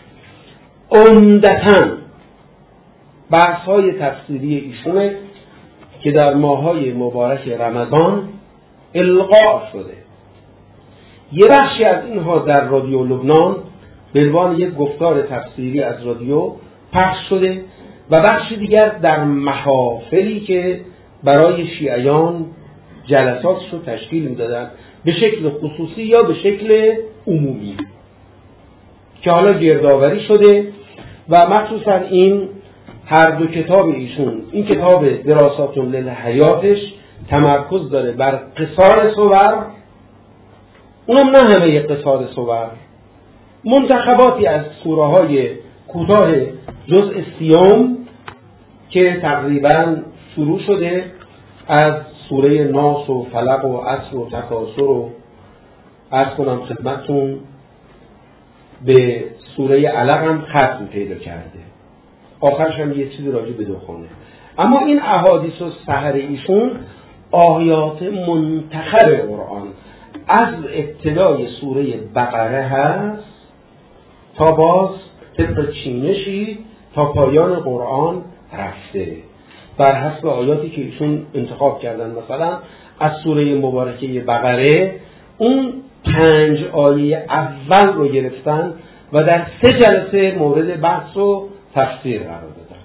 عمدتاً بحث‌های تفسیری ایشونه که در ماه‌های مبارک رمضان القا شده. یه بخشی از اینها در رادیو لبنان به عنوان یک گفتار تفسیری از رادیو پخش شده و بخشی دیگر در محافلی که برای شیعیان جلساتش رو تشکیل میدادن به شکل خصوصی یا به شکل عمومی که حالا گردآوری شده و مخصوصا این هر 2 کتاب ایشون، این کتاب دراسات للحیاتش تمرکز داره بر قصار صور، اونم نه همه قصار صور، منتخباتی از سوره های کوتاه جزء 30 که تقریبا شروع شده از سوره ناس و فلق و عصر و تکاثر و عرض کنم خدمتتون به سوره علق هم ختم پیدا کرده، آخرش هم یه چیزی راجع به دخانه. اما این احادیث و سحر ایشون آیات منتخب قرآن از ابتدای سوره بقره هست تا باز طبق چینشی تا پایان قرآن رفته بر حسب آیاتی که ایشون انتخاب کردن. مثلا از سوره مبارکه بقره اون 5 آیه اول رو گرفتن و در 3 جلسه مورد بحث و تفسیر قرار دادن.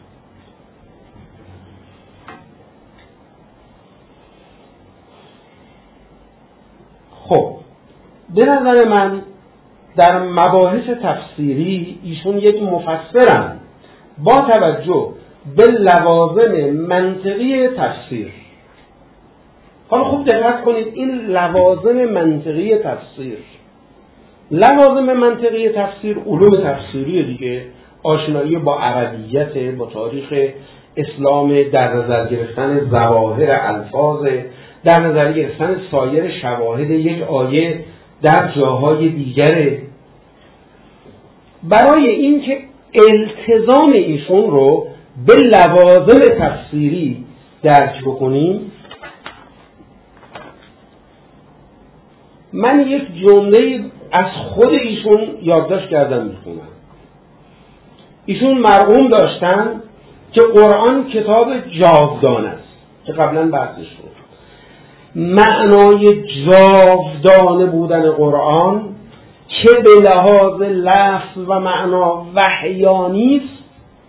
خب به نظر من در مباحث تفسیری ایشون یک مفسرن با توجه به لوازم منطقی تفسیر. حالا خوب دقت کنید، این لوازم منطقی تفسیر، لوازم منطقی تفسیر علوم تفسیری دیگه، آشنایی با عربیت، با تاریخ اسلام، در نظر گرفتن ظواهر الفاظ، در نظر گرفتن سایر شواهد یک آیه در جاهای دیگره. برای اینکه التزام ایشون رو به لوازم تفسیری درک بکنیم، من یک جمله از خود ایشون یادداشت کردم میخونم. ایشون مرحوم داشتن که قرآن کتاب جاودان است که قبلا بحثش شد. معنای جاودانه بودن قرآن که به لحاظ لفظ و معنا وحیانی است،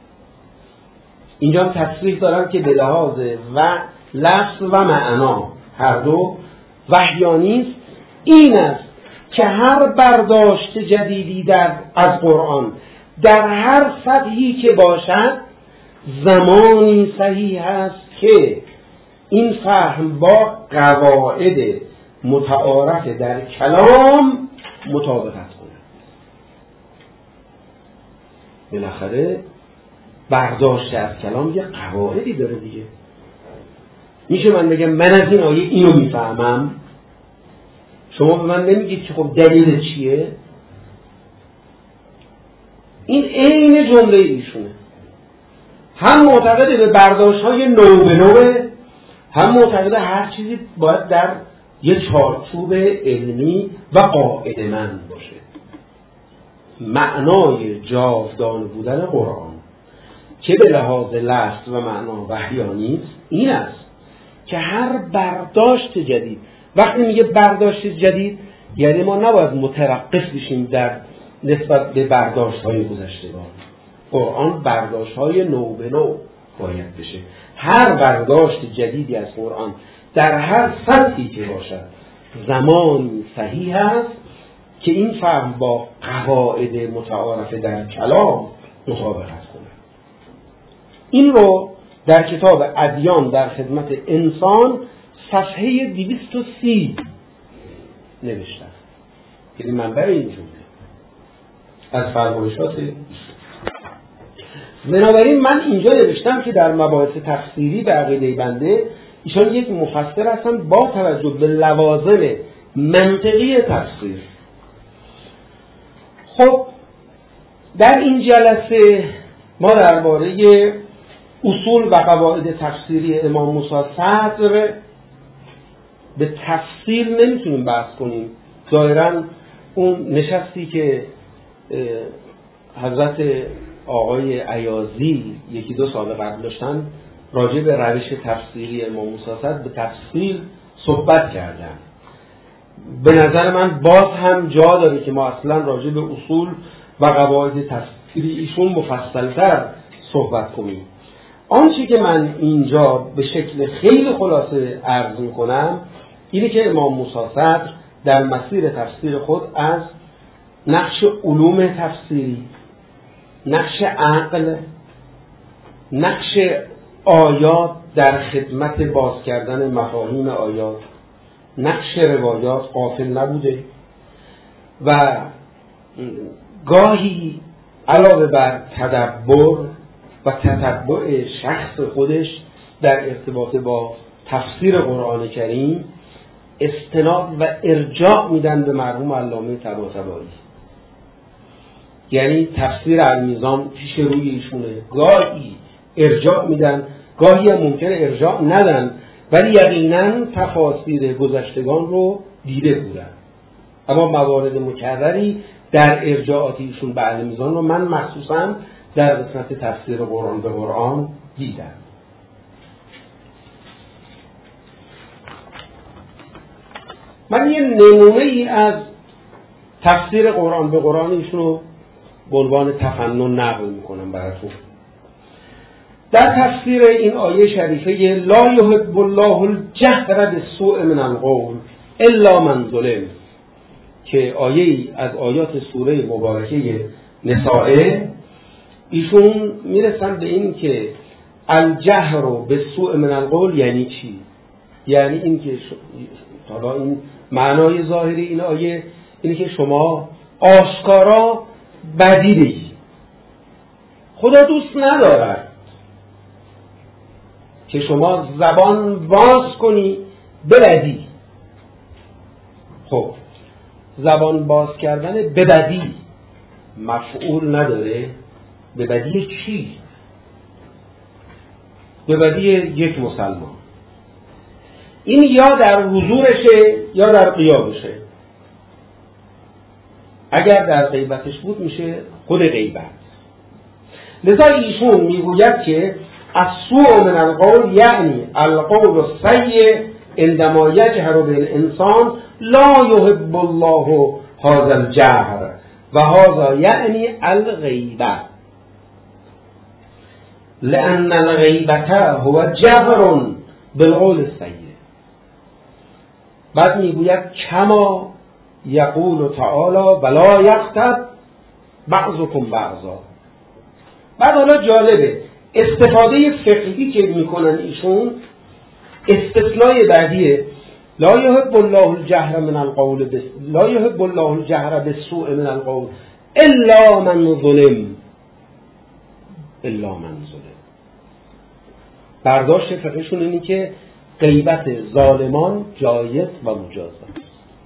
اینجا تصریح دارم که به لحاظ و لفظ و معنا هر دو وحیانی است، این است که هر برداشت جدیدی از قرآن در هر سطحی که باشد زمانی صحیح است که این فهم با قواعد متعارف در کلام مطابقت کنه. بالاخره برداشت از کلام یه قواعدی داره دیگه. میشه من بگم من از این آیه اینو میفهمم، شما به من نمیگید که خب دلیل چیه؟ این عین جمله ایشونه. هم معتقد به برداشت های نو به نوه، هم معتقد هر چیزی باید در یه چارچوب علمی و قاعده‌مند باشه. معنای جاودانه بودن قرآن که به لحاظ لفظ و معنا وحیانی است این است که هر برداشت جدید، وقتی میگه برداشت جدید یعنی ما نباید مترقص بشیم در نسبت به برداشت‌های گذشتگان. قرآن برداشت‌های نو به نو باید بشه. هر برداشت جدیدی از قرآن در هر سطحی که باشد زمانی صحیح است که این فهم با قواعد متعارف در کلام مطابقت کنه. این رو در کتاب ادیان در خدمت انسان صفحه 230 نوشتم. یعنی منبع این جمله از فرمایشات. بنابراین من اینجا نوشتم که در مباحث تفسیری به عقیده بنده ایشان یک مفسر هستن با توجه به لوازم منطقی تفسیر. خب در این جلسه ما درباره اصول و قواعد تفسیری امام موسی صدر به تفسیر نمیتونیم بحث کنیم. ظاهراً اون نشستی که حضرت آقای عیاضی یکی دو سال قبل داشتن راجع به روش تفسیری امام موسی صدر به تفصیل صحبت کردن. به نظر من باز هم جا داره که ما اصلا راجع به اصول و قواعد تفسیری ایشون مفصل‌تر صحبت کنیم. آنچه که من اینجا به شکل خیلی خلاصه عرض می‌کنم اینه که امام موسی صدر در مسیر تفسیر خود از نقش علوم تفسیری، نقش عقل، نقش آیات در خدمت باز کردن مفاهیم آیات، نقش روایات غافل نبوده و گاهی علاوه بر تدبر و تتبع شخص خودش در ارتباط با تفسیر قرآن کریم استناد و ارجاع میدن به مرحوم علامه طباطبایی. یعنی تفسیر المیزان پیش روی ایشونه، گاهی ارجاع میدن، گاهی هم ممکنه ارجاع ندن، ولی یقینا تفاسیر گذشتگان رو دیده بودن. اما موارد مکرری در ارجاعات ایشون به المیزان رو من مخصوصا در قسمت تفسیر قرآن به قرآن دیدم. من یه نمونه ای از تفسیر قرآن به قرآن ایشون رو به عنوان تفنن نقل میکنم براتون. در تفسیر این آیه شریفه لا یحب الله الجهر بالسوء من القول الا من ظلم که آیه از آیات سوره مبارکه نساء، ایشون میرسن به این که الجهر بالسوء من القول یعنی چی؟ یعنی این که حالا این معنای ظاهری این آیه اینه که شما آشکارا بدی بگی. خدا دوست ندارد که شما زبان باز کنی به بدی. خب زبان باز کردن به بدی مفعول نداره. به بدی چی؟ به بدی یک مسلمان. این یا در حضورشه یا در غیابشه. اگر در غیبتش بود میشه خود غیبت. لذا ایشون میگوید که السوء من القول یعنی القول السیء عندما یجهر بالانسان لا یحب الله هذا الجهر و هذا یعنی الغیبه لأن الغیبة هو جهر بالقول السیء. بعد میگوید کما یقول تعالی ولا یغتب بعضکم بعضا. بعد حالا جالبه استفاده فقهی که میکنن ایشون، استثناء بعدیه لا یحب الله الجهر من القول لا یحب الله الجهر بالسوء من القول الا من ظلم. الا من ظلم. برداشت فقهشون اینه که غیبت ظالمان جایز و مجاز است.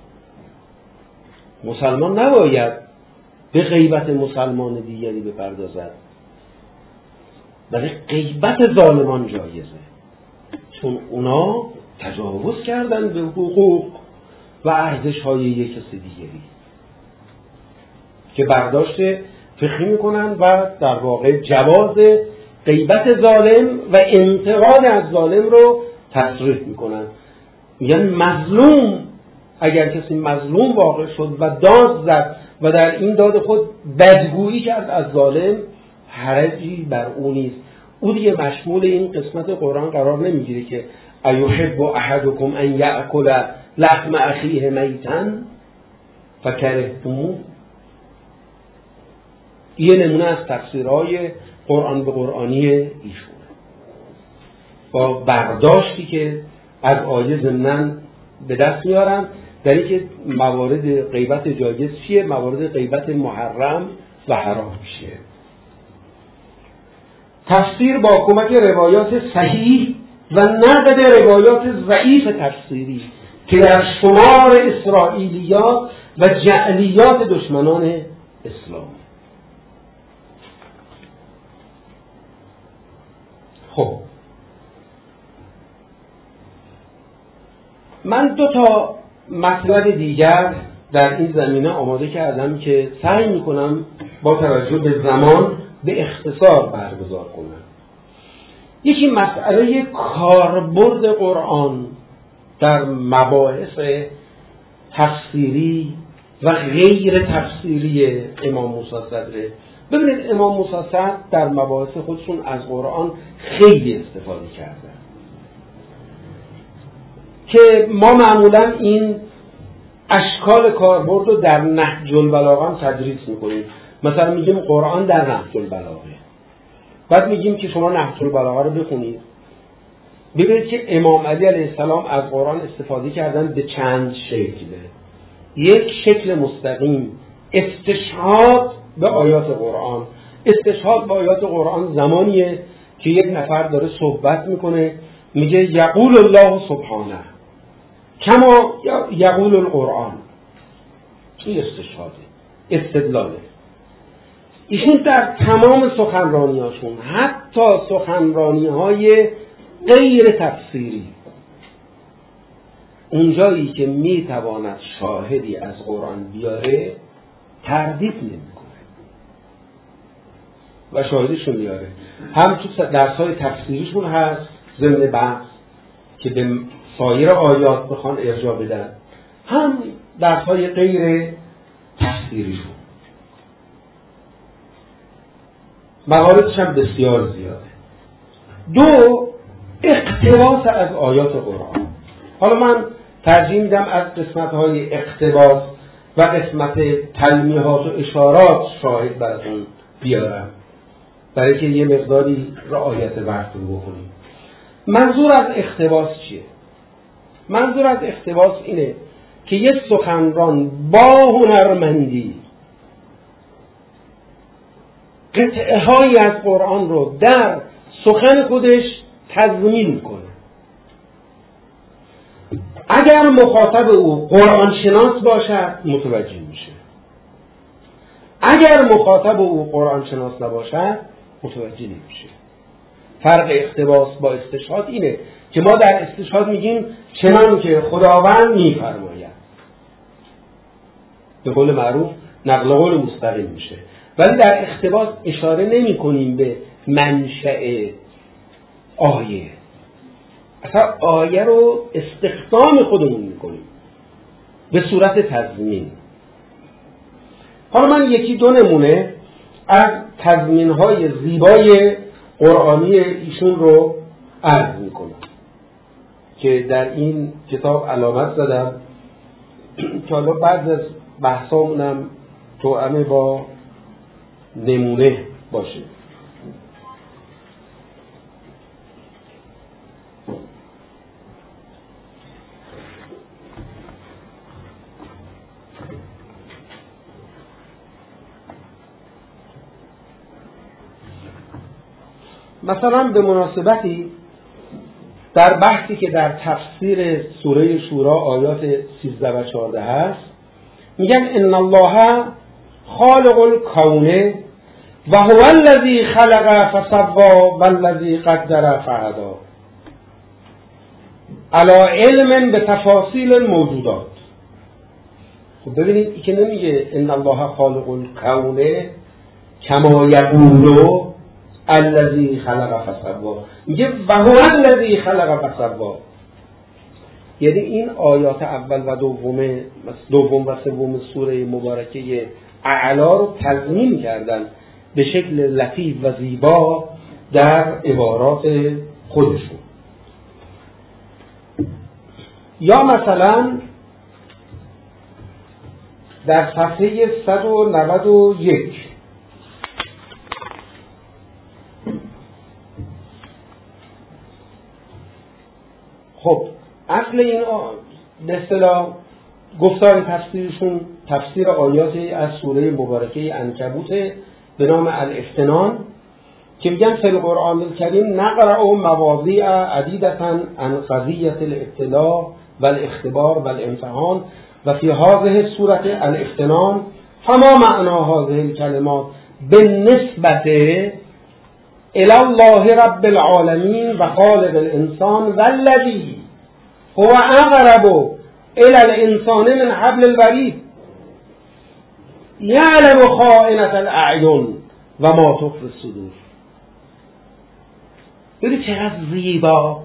مسلمان نباید به غیبت مسلمان دیگری بپردازد، ولی غیبت ظالمان جایزه، چون اونا تجاوز کردن به حقوق و ارزش های یک کسی دیگری که برداشت فقهی میکنن و در واقع جواز غیبت ظالم و انتقاد از ظالم رو تصریح میکنن. میگن مظلوم، اگر کسی مظلوم واقع شد و داد زد و در این داد خود بدگویی کرد از ظالم، حرجی بر او نیست. او دیگه مشمول این قسمت قرآن قرار نمیگیره که ایحب احدکم ان یأکل لحم اخیه میتا فکرهتموه. یه نمونه از تفسیرهای قرآن به قرآنی ایشونه با برداشتی که از آیه ضمناً به دست میارن در اینکه موارد غیبت جایز چیه، موارد غیبت محرم و حرام چیه. تفسیر با کمک روایات صحیح و نقد روایات ضعیف تفسیری که در شمار اسرائیلیات و جعلیات دشمنان اسلام. خب من 2 تا مطلب دیگر در این زمینه آماده کردم که سعی میکنم با توجه به زمان به اختصار برگزار کنم. یکی مسئله کاربرد قرآن در مباحث تفسیری و غیر تفسیری امام موسی صدره. ببینید امام موسی صدر در مباحث خودشون از قرآن خیلی استفاده کردن که ما معمولا این اشکال کاربرد رو در نهج البلاغه هم تدریس میکنیم. مثلا میگیم قرآن در نهج البلاغه، بعد میگیم که شما نهج البلاغه رو بخونید. ببینید که امام علی علیه السلام از قرآن استفاده کردن به چند شکله. یک شکل مستقیم استشهاد به آیات قرآن. استشهاد به آیات قرآن زمانیه که یک نفر داره صحبت میکنه میگه یقول الله سبحانه کما یقول القرآن. این استشهاده، استدلاله. ایشون در تمام سخنرانیاشون، حتی سخنرانی‌های غیر تفسیری، اونجایی که میتواند شاهدی از قرآن بیاره تردید نمیکنه و شاهدشون بیاره. هم تو درس‌های تفسیریشون هست ضمن بحث که به سایر آیات بخوان ارجاع بدن، هم درس‌های غیر تفسیریشون. مواردش هم بسیار زیاده. 2 اقتباس از آیات قرآن. حالا من ترجیح میدم از قسمت‌های اقتباس و قسمت تلمیحات و اشارات شاهد براتون بیارم برای که یه مقداری رعایت وقت رو بکنیم. منظور از اقتباس چیه؟ منظور از اقتباس اینه که یک سخنران با هنرمندی قطعه هایی از قرآن رو در سخن خودش تضمین کنه. اگر مخاطب او قرآن شناس باشد متوجه میشه، اگر مخاطب او قرآن شناس نباشد متوجه نمیشه. فرق اقتباس با استشهاد اینه که ما در استشهاد میگیم چنان که خداوند میفرماید، به قول معروف نقل قول مستقیم میشه، ولی در اقتباس اشاره نمی کنیم به منشأ آیه، اصلا آیه رو استخدام خودمون میکنیم به صورت تضمین. حالا من 1-2 نمونه از تضمین‌های زیبای قرآنی ایشون رو عرض میکنم که در این کتاب علامت زدم که حالا بعض از بحثامونم توأم با نمونه باشه. مثلا به مناسبتی در بحثی که در تفسیر سوره شورا آیات 13 و 14 هست میگن ان الله خالق الکون و هو الذی خلق فسوى والذی قدر فهدی علی علم به تفاصیل الموجودات. خب ببینید این که نمیگه ان الله خالق الکون کما یقول الذی خلق فسوا، میگه و هو الذی خلق فسوا. یعنی این آیات اول و دوم و سوم سوره مبارکه اعلا رو تضمین کردن به شکل لطیف و زیبا در عبارات خودشون. یا مثلا در صفحه 191 خب اصل این به اصطلاح گفتار تفسیرشون تفسیر آیاتی از سوره مبارکه عنکبوت به نام الافتنان که میگن فی القرآن الکریم نقرأ مواضیع عدیدة عن قضیة الابتلاء و الاختبار و الامتحان و فی هذه سورة الافتنان فما معنی هذه الکلمات بالنسبة الی الله رب العالمین و خالق الانسان والذی هو اقرب الی الانسان من حبل الورید یعلم خائنة الاعین و ما تخفی الصدور. ببینید چقدر زیبا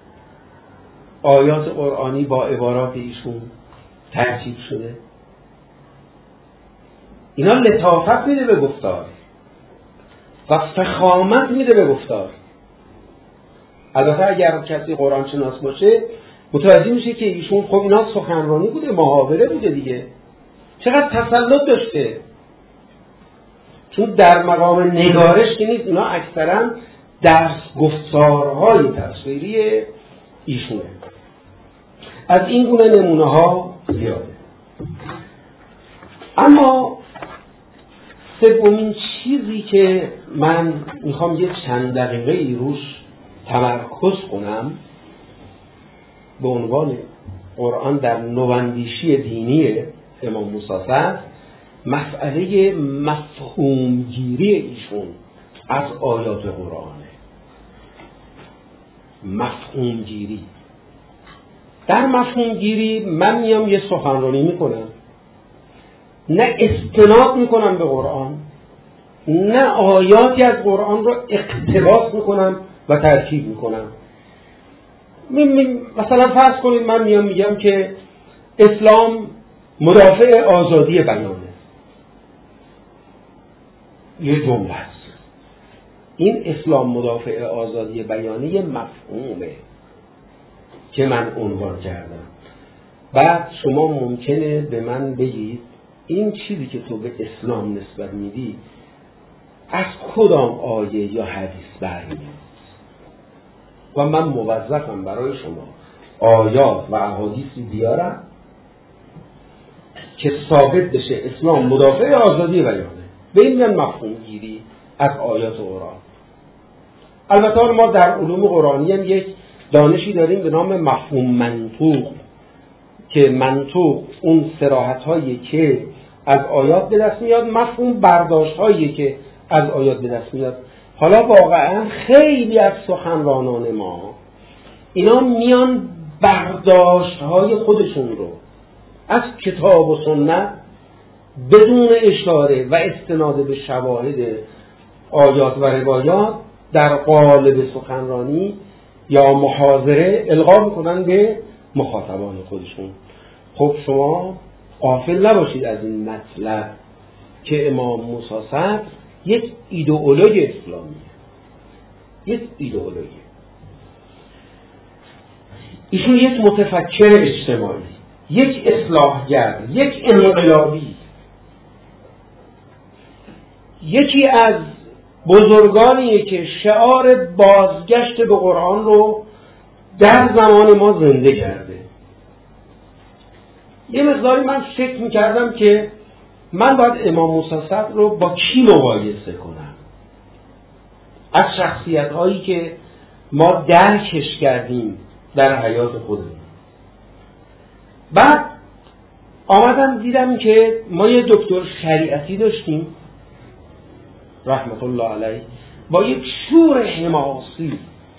آیات قرآنی با عبارات ایشون ترکیب شده. اینا لطافت میده به گفتار و فخامت میده به گفتار. البته اگر کسی قرآن شناس باشه متوجه میشه که ایشون خب اینا سخنرانی بوده، محاوره بوده دیگه، چقدر تسلط داشته، چون در مقام نگارش که نیست، اینا اکثرا درس گفتارهای تصویری ایشونه. از این گونه نمونه ها زیاده. اما سومین چیزی که من میخوام یه چند دقیقه ای روش تمرکز کنم به عنوان قرآن در نواندیشی دینی امام موسی است مسئله مفهومگیری ایشون از آیات قرآنه. مفهومگیری، در مفهومگیری من میام یه سخنرانی میکنم، نه استناد میکنم به قرآن، نه آیاتی از قرآن رو اقتباس میکنم و ترکیب میکنم. مثلا فرض کنید من میام میگم که اسلام مدافع آزادی بیانه، یه جمله است. این اسلام مدافع آزادی بیانه یه مفهومه که من عنوان کردم. بعد شما ممکنه به من بگید این چیزی که تو به اسلام نسبت میدی از کدام آیه یا حدیث برمیاد؟ و من موظفم برای شما آیات و احادیثی بیارم که ثابت بشه اسلام مدافع آزادی بیانه. به این میگن مفهوم گیری از آیات قرآن. البته ما در علوم قرآنی هم یک دانشی داریم به نام مفهوم منطوق که منطوق اون صراحت هایی که از آیات به دست میاد، مفهوم برداشت هایی که از آیات به دست میاد. حالا واقعا خیلی از سخنرانان ما اینا میان برداشت های خودشون رو از کتاب و سنت بدون اشاره و استناد به شواهد آیات و روایات در قالب سخنرانی یا محاضره القا میکنن به مخاطبان خودشون. خب شما غافل نباشید از این مطلب که امام موسی صدر یک ایدئولوژی اسلامیه، یک ایدئولوژی. ایشون یک متفکر اجتماعی، یک اصلاحگر، یک انقلابی، یکی از بزرگانیه که شعار بازگشت به قرآن رو در زمان ما زنده کرده. یه مقداری من فکر میکردم که من باید امام موسی صدر رو با کی مقایسه کنم از شخصیت هایی که ما درکش کردیم در حیات خودمون. بعد آمدم دیدم که ما یه دکتر شریعتی داشتیم رحمت الله علیه با یک شور حماسی،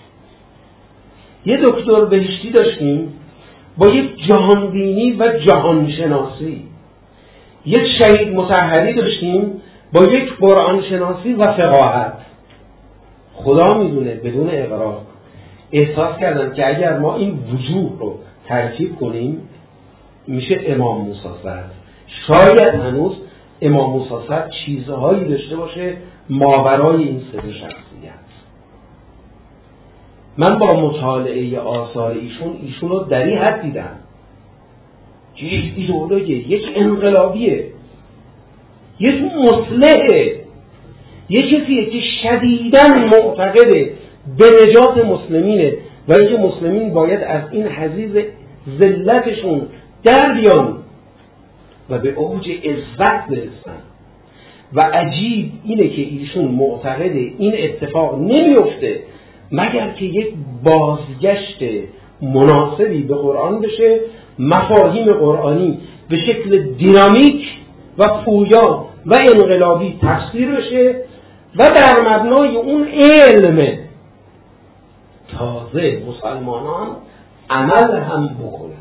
یه دکتر بهشتی داشتیم با یک جهانبینی و جهانشناسی، یک شهید مطهری داشتیم با یک قرآن شناسی و فقاهت. خدا میدونه بدون اغراق احساس کردم که اگر ما این وجوه رو ترکیب کنیم میشه امام موسی صدر. شاید هنوز امام موسی صدر چیزهایی داشته باشه ماورای این سه شخصیت. من با مطالعه آثار ایشون رو در این حد دیدم که یک ایدئولوژی، یک انقلابیه، یک مصلحه، یک کسیه که شدیداً معتقده به نجات مسلمینه و اینکه مسلمین باید از این حضیض ذلتشون در بیان و به اوج عزت برسن. و عجیب اینه که ایشون معتقده این اتفاق نمیفته مگر که یک بازگشت مناسبی به قرآن بشه، مفاهیم قرآنی به شکل دینامیک و پویا و انقلابی تفسیر بشه و در مبنای اون علم تازه مسلمانان عمل هم بکنن.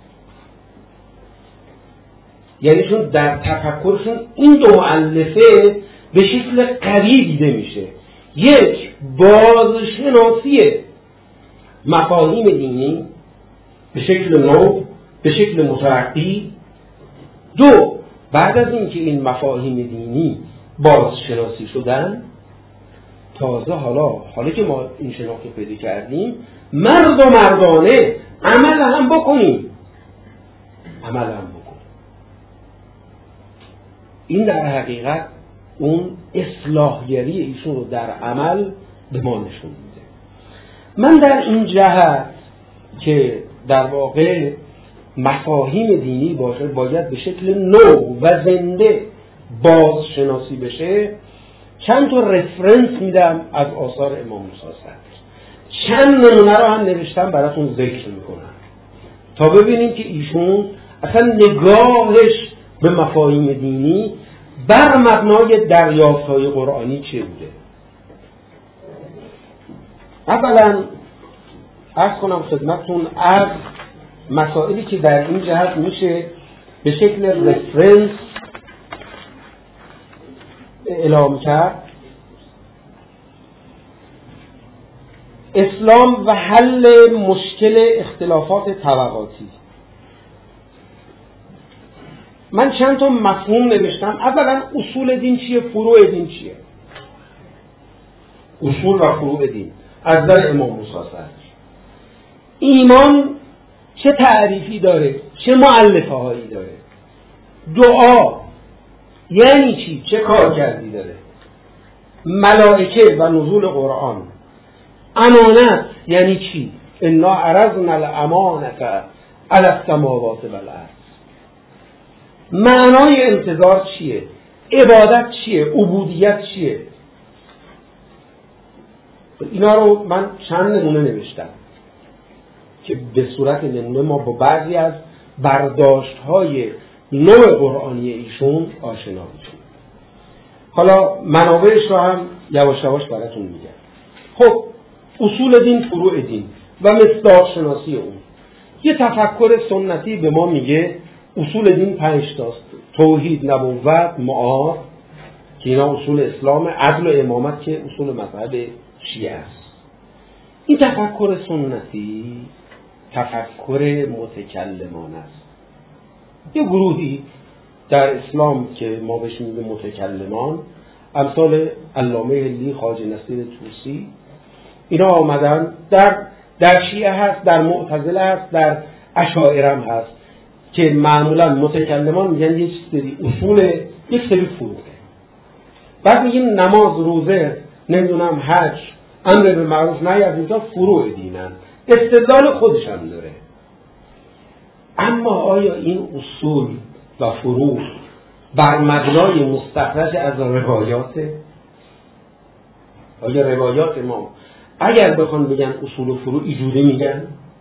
یعنی چون در تفکرشون این دو مؤلفه به شکل قوی دیده میشه: یک، بازشناسی مفاهیم دینی به شکل نو، به شکل مترقی. دو، بعد از اینکه این مفاهیم دینی بازشناسی شدن، تازه حالا که ما این شناخت پیدا کردیم، مرد و مردانه عمل هم بکنیم. این در حقیقت اون اصلاحگری ایشون رو در عمل به ما نشون میده. من در این جهت که در واقع مفاهیم دینی باشه باید به شکل نو و زنده بازشناسی بشه، چند تا رفرنس میدم از آثار امام موسی صدر. چند نمونه رو هم نوشتم براتون ذکر میکنم تا ببینیم که ایشون اصلا نگاهش به مفاهیم دینی بر مبنای دریافت‌های قرآنی چه بوده. اولا عرض کنم خدمتتون از مسائلی که در این جهت میشه به شکل رفرنس اعلام کرد: اسلام و حل مشکل اختلافات طبقاتی. من چند تا مفهوم نوشتم. اولا اصول دین چیه، فروع دین چیه. اصول و فروع دین از نظر امام موسی صدر. ایمان چه تعریفی داره، چه مؤلفه هایی داره. دعا یعنی چی، چه کارکردی داره. ملائکه و نزول قرآن. امانت یعنی چی، انا عرضنا الامانة علی السماوات والارض. معنای انتظار چیه، عبادت چیه، عبودیت چیه. اینا رو من چند نمونه نوشتم که به صورت نمونه ما با بعضی از برداشت‌های نوع قرآنی ایشون آشنا بشیم. حالا منابعش رو هم یواش یواش براتون میگم. خب اصول دین، فروع دین و مصداق شناسی اون. یه تفکر سنتی به ما میگه اصول دین 5 تاست: توحید، نبوت، معاد که اینا اصول اسلام، عدل و امامت که اصول مذهب شیعه است. این تفکر سنتی تفکر متکلمانه است. یه گروهی در اسلام که ما بهش میگیم متکلمان، امثال علامه هلی، خواجه نصیر طوسی، اینا آمدن در شیعه هست، در معتزله هست، در اشاعره هم هست که معمولا متکلمان میگن یک سری اصول، یک سری فروعه. بعد میگیم نماز، روزه، نمیدونم حج، امر به معروف نهی از منکر فروع دینن. استدلال خودش هم داره. اما آیا این اصول و فروع بر مبنای مستخرج از روایاته؟ آیا روایات ما اگر بخوان بگن اصول و فروع اینجوری میگن؟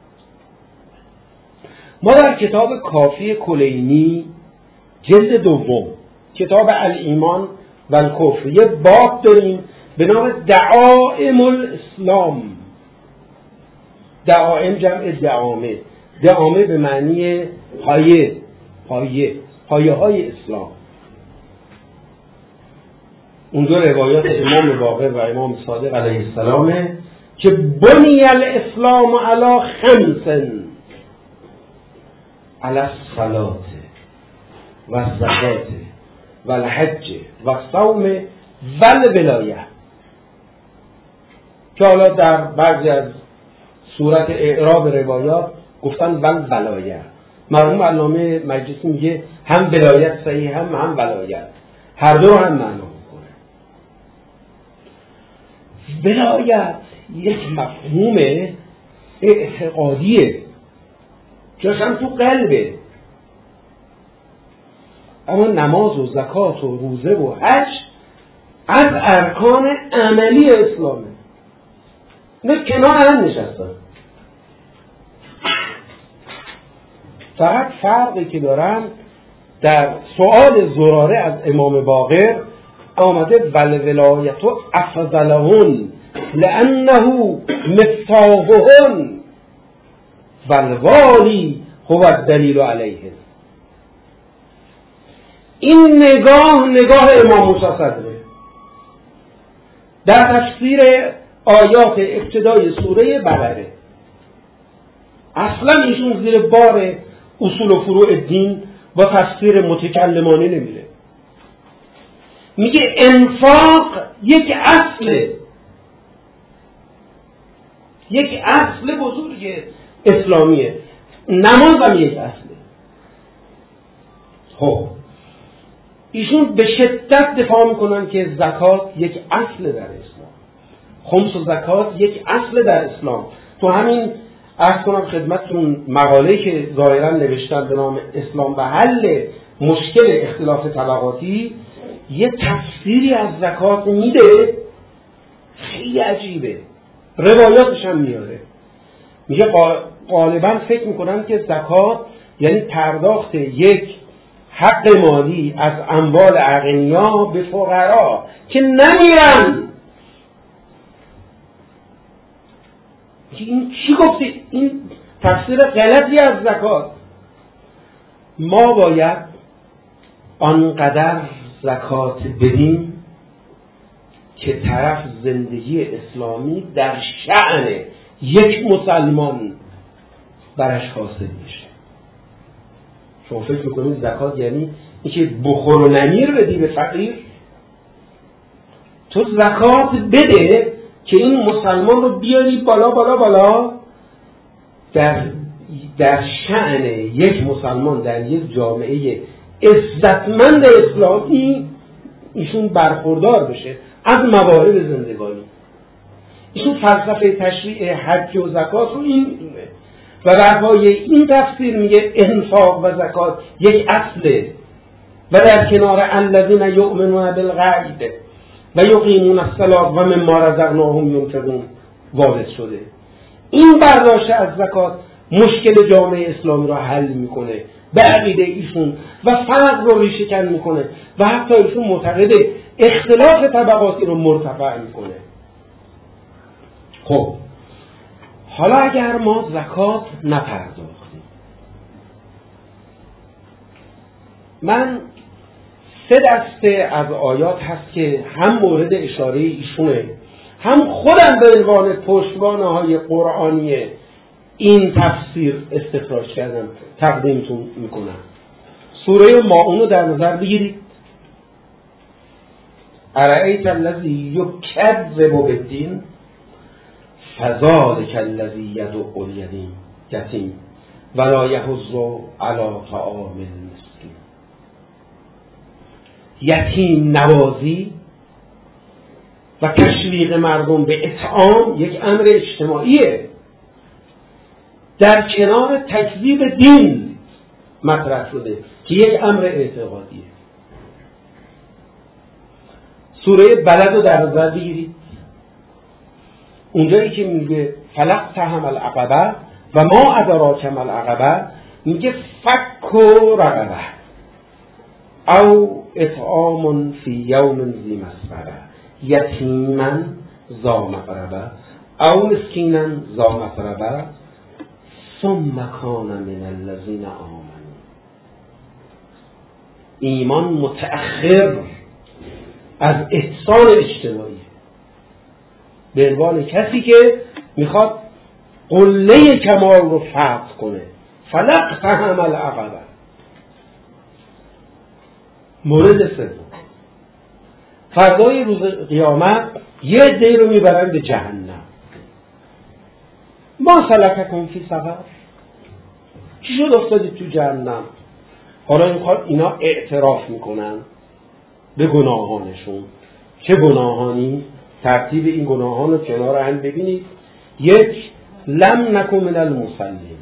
ما در کتاب کافی کلینی جلد دوم، کتاب الایمان و الکفر، یه باب داریم به نام دعائم الاسلام. دعائم جمع دعامه. دعامه به معنی پایه. پایه‌های اسلام. اونجا روایات امام باقر و امام صادق علیه السلامه که بنی الاسلام علی خمس: علی الصلاة و الزکات و الحج و الصوم و الولایه، که حالا در بعضی از صورت اعراب روایات گفتن ولایه. مرحوم علامه مجلسی میگه هم ولایت صحیح هم ولایت، هر دو هم معنا میکنه. ولایت یک مفهوم اعتقادیه که اصلا تو قلبه، اما نماز و زکات و روزه و حج از ارکان عملی اسلامه. نه کنار هم نشستن. فقط فرقی که دارن در سؤال زراره از امام باقر آمده ولولایت افضلهن لانه مفتاحهن والوالی هو الدلیل علیه. این نگاه امام موسی صدره در تفسیر آیات ابتدای سوره بقره. اصلا ایشون زیر بار اصول و فروع دین با تفسیر متکلمانه نمیره. میگه انفاق یک اصل بزرگ اسلامیه، نماز هم یک اصله. خب ایشون به شدت دفاع میکنن که زکات یک اصل در اسلام، خمس و زکات یک اصل در اسلام. تو همین عرض کنم خدمتتون مقاله‌ای که ظاهرا نوشتن به نام اسلام و حل مشکل اختلاف طبقاتی یه تفسیری از زکات میده، خیلی عجیبه، روایاتش هم میاره. میگه غالبا فکر میکنن که زکات یعنی پرداخت یک حق مالی از اموال اغنیا به فقرا که نمیرن. این چی گفتی؟ این تفسیر غلطی از زکات. ما باید آنقدر زکات بدیم که طرف زندگی اسلامی در شأن یک مسلمان برش حاصل بشه. شما فکر میکنید زکات یعنی اینکه بخور و نمیر بدی به فقیر؟ تو زکات بده که این مسلمان رو بیاری بالا بالا بالا در شأن یک مسلمان در یک جامعه عزتمند اسلامی ایشون برخوردار بشه از مواهب زندگانی. ایشون فلسفه تشریع حج و زکات رو این میدونه و بر پایه این تفسیر میگه انفاق و زکات یک اصله و در کنار الذین یؤمنون بالغیب و یقیمون الصلاة و مما رزقناهم ينفقون وارد شده. این برداشت از زکات مشکل جامعه اسلامی را حل میکنه به عقیده ایشون و فقر رو ریشه کن میکنه و حتی ایشون معتقده اختلاف طبقاتی رو مرتفع میکنه. خب حالا اگر ما زکات نپرداختیم، من 3 دسته از آیات هست که هم مورد اشاره ایشونه هم خودم به عنوان پشتوانه های قرآنی این تفسیر استخراج کردم تقدیمتون میکنم. سوره ماعون رو در نظر بگیرید. ارأیت الذی یکذب بالدین فذلک الذی یدعو الیتیم ولا یحض علی طعام المسکین. یتیم نوازی و تشویق مردم به اطعام یک امر اجتماعیه در کنار تکذیب دین مطرح شده که یک امر اعتقادیه. سوره بلد رو در نظر بگیرید. اونجایی که میگه فلقتهم العقبه و ما ادراک ما العقبه میگه فک رقبه او اطعام فی یوم ذی مسغبه یتیما ذا مقربه او مسکینا ذا متربه ثم کان من الذین آمنوا. ایمان متأخر از احسان اجتماعی، به عنوان کسی که میخواد قله کمال رو فتح کنه. فلقتهم العقبه. مورد سوم، فردای روز قیامت یه عده‌ای رو میبرن به جهنم. ما سلککم فی سقر؟ چی شد افتادید تو جهنم؟ حالا اینا اعتراف میکنن به گناهانشون. چه گناهانی؟ ترتیب این گناهان رو کنار هم ببینید. یک، لم نکن من المصلین،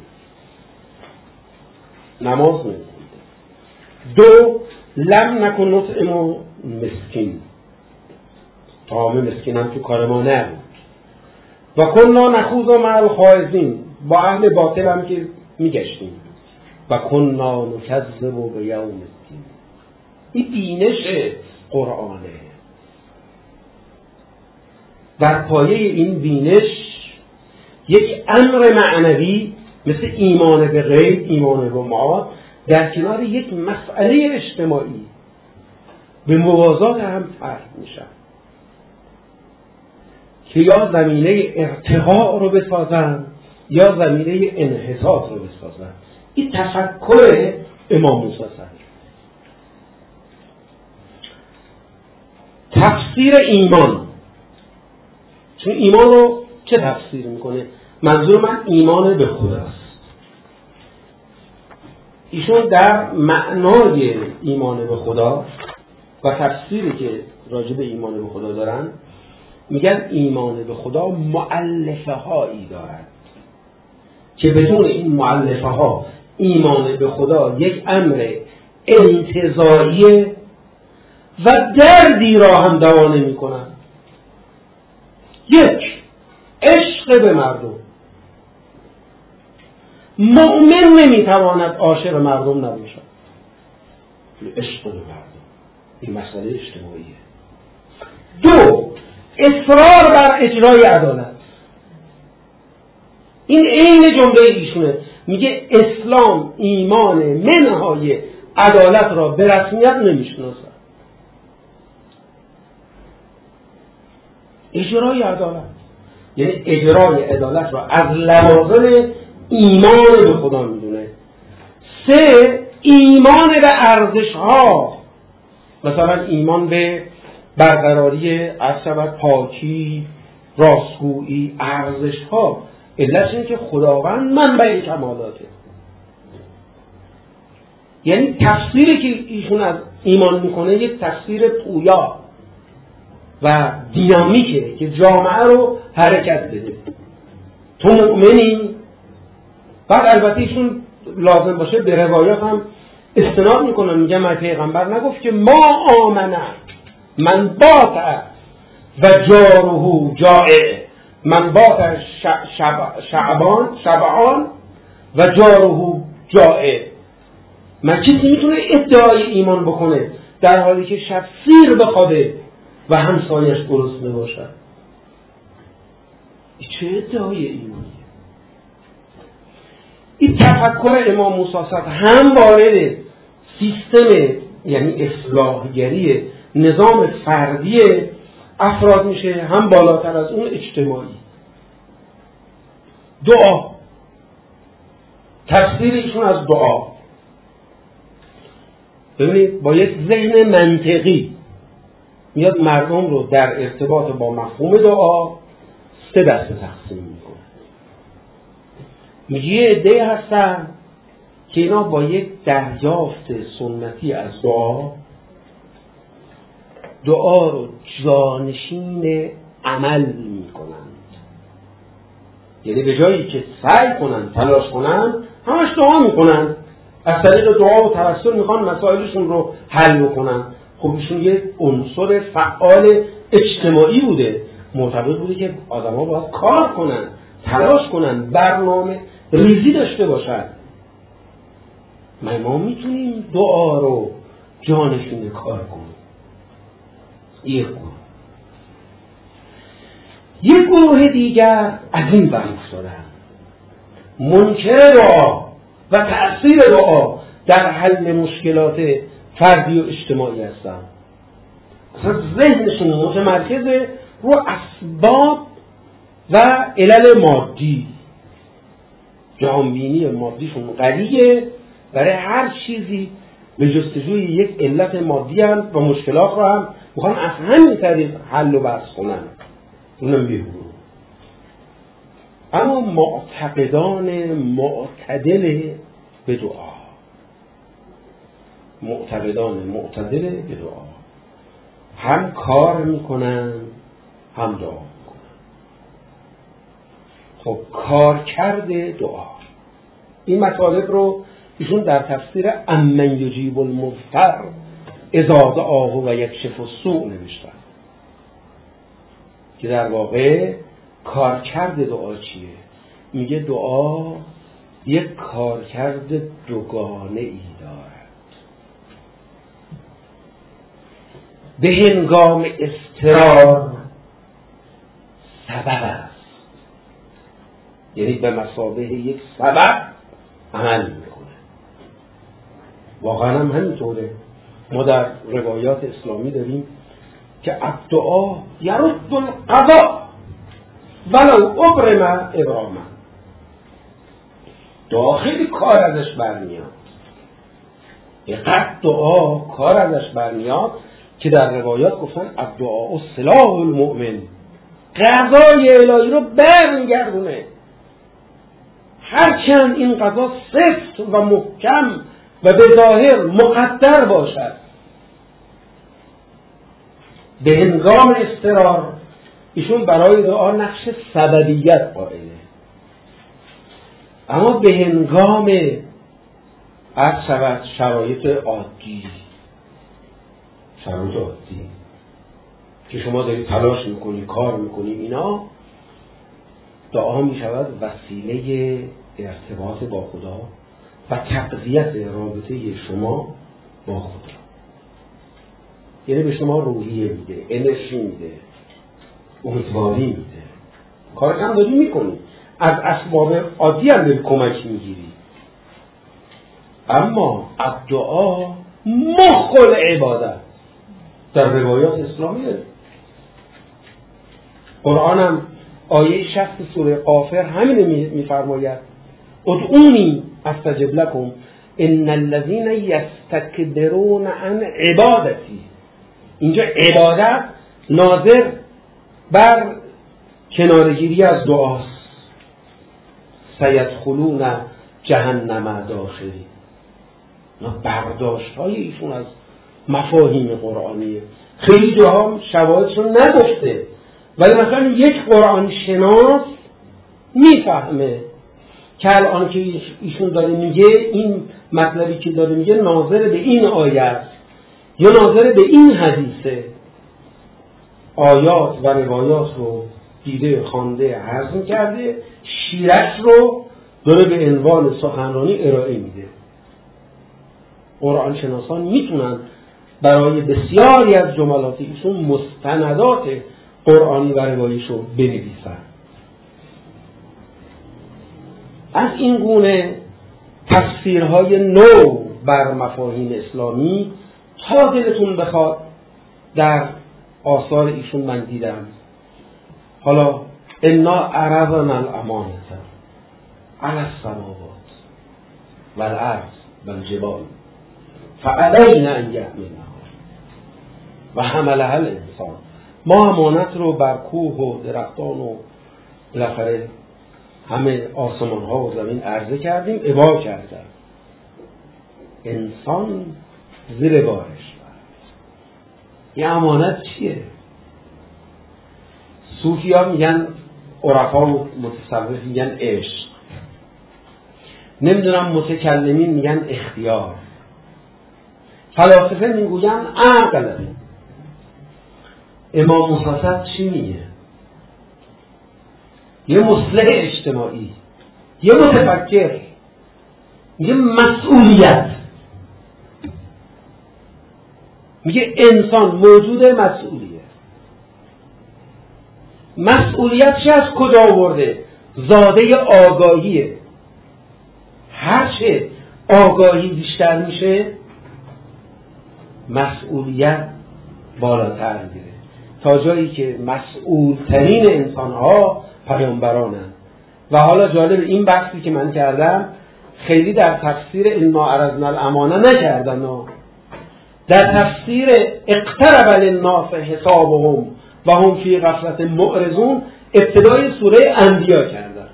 نماز نمی‌خوندیم. دو، لم نکن نطعم مسکین، طعام مسکین هم تو کار ما نبود. و کنا نخوض مع الخائضین، با اهل باطل هم که میگشتیم. و کنا نکذب بیوم الدین. این بینش قرآنه. بر پایه این بینش یک امر معنوی مثل ایمان به غیب، ایمان به معاد، در کنار یک مسئله اجتماعی به موازات هم طرح میشن که یا زمینه ارتقاء رو بسازن یا زمینه انحطاط رو بسازن. این تفکر امام موسی صدر. تفسیر ایمان، چون ایمان رو چه تفسیر میکنه؟ منظور من ایمان به خداست. ایشون در معنای ایمان به خدا و تفسیری که راجع به ایمان به خدا دارن میگن ایمان به خدا مؤلفه هایی دارد که بدون این مؤلفه ها ایمان به خدا یک امر انتزاعی و دردی را هم دوا نمی کنن. یک، عشق به مردم. مؤمن نمیتواند عاشق مردم نباشد. عشق به مردم این مسئله اجتماعیه. دو، اصرار بر اجرای عدالت. این عین جمله ایشونه، میگه اسلام ایمان منهای عدالت را به رسمیت نمیشناسد. اجرای عدالت یعنی اجرای عدالت را از لوازم ایمان به خدا میدونه. سه، ایمان به ارزش ها، مثلا ایمان به برقراری پاکی، راستگویی، ارزش ها. علتش اینه که خداوند منبع کمالاته. یعنی تفسیری که ایشون از ایمان میکنه یک تفسیر پویا و دینامیکه که جامعه رو حرکت بده. تو مؤمنی؟ بعد البته ایشون لازم باشه به روایات هم استناد میکنن، میگه من پیغمبر نگفت که ما آمنه من بات و جاره جائع، من بات شبعان و جاره جائع. من کسی میتونه ادعای ایمان بکنه در حالی که شب سیر بخوابه و همسایش گرسنه باشد؟ چه ادعای ایمانیه؟ این تفکر امام موسی صدر هم وارد سیستم یعنی اصلاحگری نظام فردی افراد میشه، هم بالاتر از اون اجتماعی. دعا، تفسیر ایشون از دعا، ببینید با یک ذهن منطقی میاد مردم رو در ارتباط با مفهوم دعا سه دسته تقسیم میکنه. میگه یه عده‌ای هستن که اینا با یک دریافت سنتی از دعا رو جانشین عمل میکنند. یعنی به جایی که سعی کنن تلاش کنن همش دعا میکنن، از طریق دعا و توسل میخوان مسائلشون رو حل بکنن. خب ایشون یه عنصر فعال اجتماعی بوده، معتقد بوده که آدم ها باید کار کنن، تلاش کنن، برنامه ریزی داشته باشن. ما میتونیم دعا رو جانشین کار کنیم. یک گروه دیگر از این برمی‌افتادن، منکر دعا و تأثیر دعا در حل مشکلات فردی و اجتماعی هستن، اصلا ذهنشون متمرکز رو اسباب و علل مادی، جهانبینی مادیشون قویه، برای هر چیزی به جستجوی یک علت مادی هم و مشکلات رو هم میخوان از همین طریق حل و بحث کنن، اونم بیهورو. اما معتقدان معتدل به دعا، معتقدان معتدل به دعا هم کار میکنن هم دعا میکنن. خب کار کرده دعا، این مطالب رو ایشون در تفسیر امن یجیب المضطر اذا دعاه و یکشف السوء نوشتن که در واقع کارکرد دعا چیه؟ میگه دعا یک کارکرد دوگانه ای دارد. به هنگام اضطرار سبب است، یعنی به مثابه یک سبب عمل میکنه. واقعا هم همینطوره. ما در روایات اسلامی داریم که الدعا یرد القضا ولو ابرم ابراما. دعا خیلی کار ازش برمیاد، اینقدر دعا کار ازش برمیاد که در روایات گفتن الدعاء سلاح المؤمن، قضای الهی رو برمیگردونه. هرچند این قضا سفت و محکم و به ظاهر مقدر باشد، به هنگام اضطرار ایشون برای دعا نقش سببیت قائله، اما به هنگام شرایط عادی که شما دارید تلاش میکنی، کار میکنی، اینا دعا میشود وسیله ارتباط با خدا و تقویت رابطه شما با خدا. یعنی به شما روحیه میده، انرژی میده، امیدواری میده، کار هم داری میکنی، از اسباب عادی هم داری کمک میگیری. اما الدعا مخ العبادت در روایات اسلامی داره. قرآن هم آیه 60 سوره غافر همین میفرماید ادعونی استجب لکم ان الذین یستکبرون عن عبادتی. اینجا عبادت ناظر بر کنارگیری از دعاست. سیدخلون جهنم داخلی. برداشت های ایشون از مفاهیم قرآنیه. خیلی جاها شواهدشون نگفته، ولی مثلا یک قرآن شناس میفهمه که الان که ایشون داره میگه، این مطلبی که داره میگه ناظر به این آیه است یا ناظر به این حدیثه. آیات و روایات رو دیده، خوانده، هضم کرده، شیرش رو داره به عنوان سخنرانی ارائه میده. قرآن شناسان میتونن برای بسیاری از جملات ایشون مستندات قرآنی و رواییش رو بنویسن. از این گونه تفسیرهای نو بر مفاهیم اسلامی تا دلتون بخواد در آثار ایشون من دیدم. حالا انا عرضنا الامانة علی السماوات والارض والجبال فعلینا ان یحملنها و حملها الانسان. ما امانت رو بر کوه و درختان و بالاخره همه آسمان ها و زمین عرضه کردیم، ابا کردن، انسان زیر بارش. یه امانت چیه؟ صوفی ها میگن، عرفا و متصوف میگن عشق، نمیدونم متکلمین میگن اختیار، فلاسفه میگوین عقل. امام موسی چی میگه؟ یه مصلح اجتماعی، یه متفکر، یه مسئولیت. میگه انسان موجود مسئولیه. مسئولیت چه از کجا آورده؟ زاده آگاهیه. هرچه آگاهی بیشتر میشه مسئولیت بالاتر میره، تا جایی که مسئولترین انسانها پیامبرانند. و حالا جالب این بحثی که من کردم خیلی در تفسیر انا عرضنا الامانه نکردن، در تفسیر اقترب للناس حسابهم و هم فی غفلت معرضون ابتدای سوره انبیا کردن.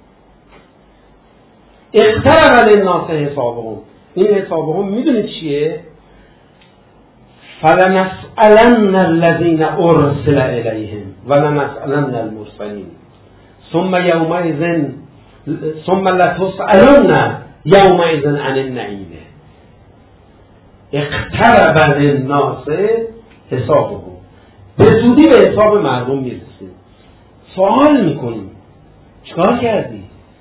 اقترب للناس حسابهم، این حسابهم میدونید چیه؟ فلنسألن الذین ارسل الیهم ولنسألن المرسلین ثم لتسألن یومئذ عن النعیم. اقترب للناس حسابهم، به زودی به حساب مردم میرسیم. سوال میکنیم چیکار کردی؟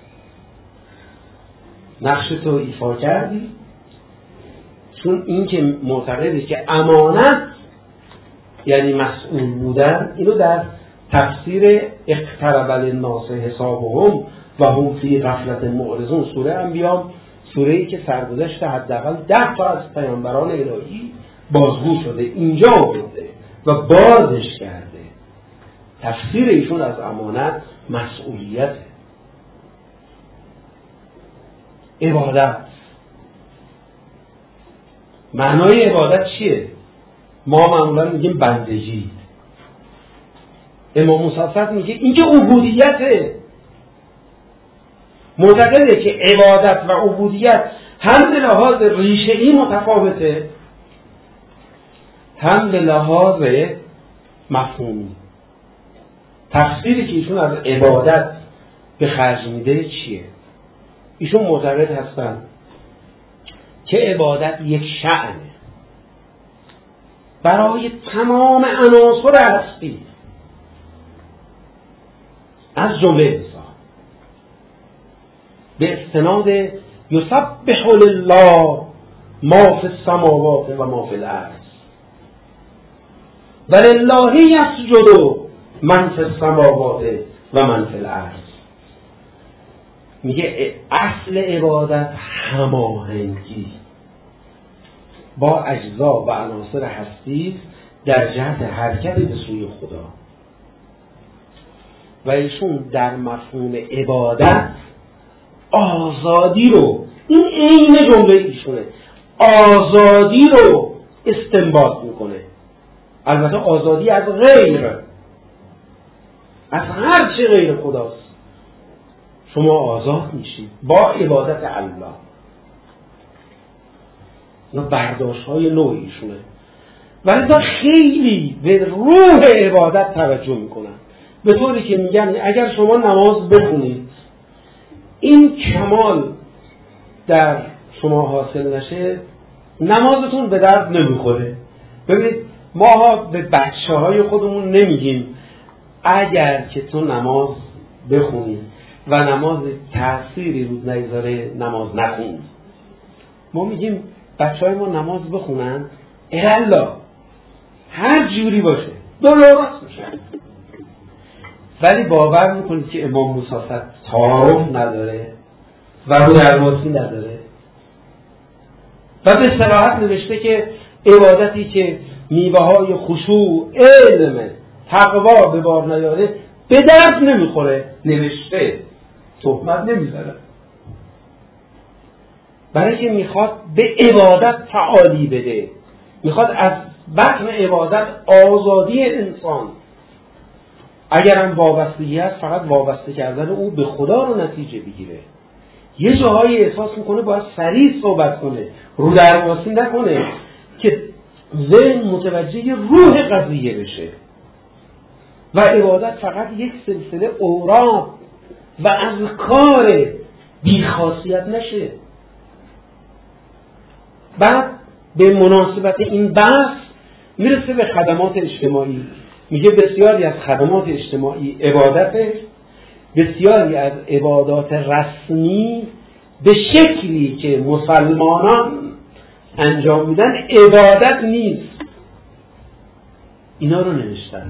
نقش تو ایفا کردی؟ چون این که معتقده که امانت یعنی مسئول بودن، اینو در تفسیر اقترب للناس حسابهم و هم فی غفلت معرضون سوره انبیا، سوره‌ای که سرگذشت حداقل 10 تا از پیامبران الهی بازگو شده اینجا آورده و بازش کرده. تفسیر ایشون از امانت مسئولیته. عبادت، معنای عبادت چیه؟ ما معمولا میگیم بندگی. امام موسی صدر میگه این که عبودیته. معتقده که عبادت و عبودیت هم به لحاظ ریشه‌ای متفاوته، هم به لحاظ مفهومی. تفسیری که ایشون از عبادت به خرج میده چیه؟ ایشون معتقد هستن که عبادت یک شأنه برای تمام عناصر هستی، از جمله انسان، به استناد یسبح لله ما فی السماوات و ما فی الارض و لله یسجد من فی السماوات و من فی الارض. میگه اصل عبادت هماهنگی با اجزا و عناصر هستی در جهت حرکت به سوی خدا. و ایشون در مفهوم عبادت آزادی رو، این عین جمله ایشونه، آزادی رو استنباط میکنه. البته آزادی از غیر، از هر چه غیر خداست شما آزاد میشید با عبادت الله. اینا برداشت های نوعیشونه. ولی تا خیلی به روح عبادت توجه میکنن، به طوری که میگن اگر شما نماز بخونید این کمال در شما حاصل نشه نمازتون به درد نمیخوره. ببینید ما به بچه های خودمون نمیگیم اگر که تو نماز بخونی و نماز تأثیری رود نگذاره نماز نخون. ما میگیم بچه های ما نماز بخونن الا هر جوری باشه درست میشه. ولی باور میکنید که امام موسی صدر تعارف نداره و رو درواسی نداره و به صراحت نوشته که عبادتی که میوه های خشوع، علم، تقوا به بار نیاره به درد نمیخوره. نوشته، تهمت نمیزنه، برای که میخواد به عبادت تعالی بده، میخواد از بطن عبادت آزادی انسان، اگرم وابستگی هست فقط وابسته کردن او به خدا رو نتیجه بگیره. یه جاهایی احساس میکنه باید سریع صحبت کنه، رو درواسی نکنه که ذهن متوجه روح قضیه بشه. و عبادت فقط یک سلسله اوراق و اذکار بیخاصیت نشه. بعد به مناسبت این بحث میرسه به خدمات اجتماعی. میگه بسیاری از خدمات اجتماعی عبادته، بسیاری از عبادات رسمی به شکلی که مسلمانان انجام میدن عبادت نیست. اینا رو نوشتن.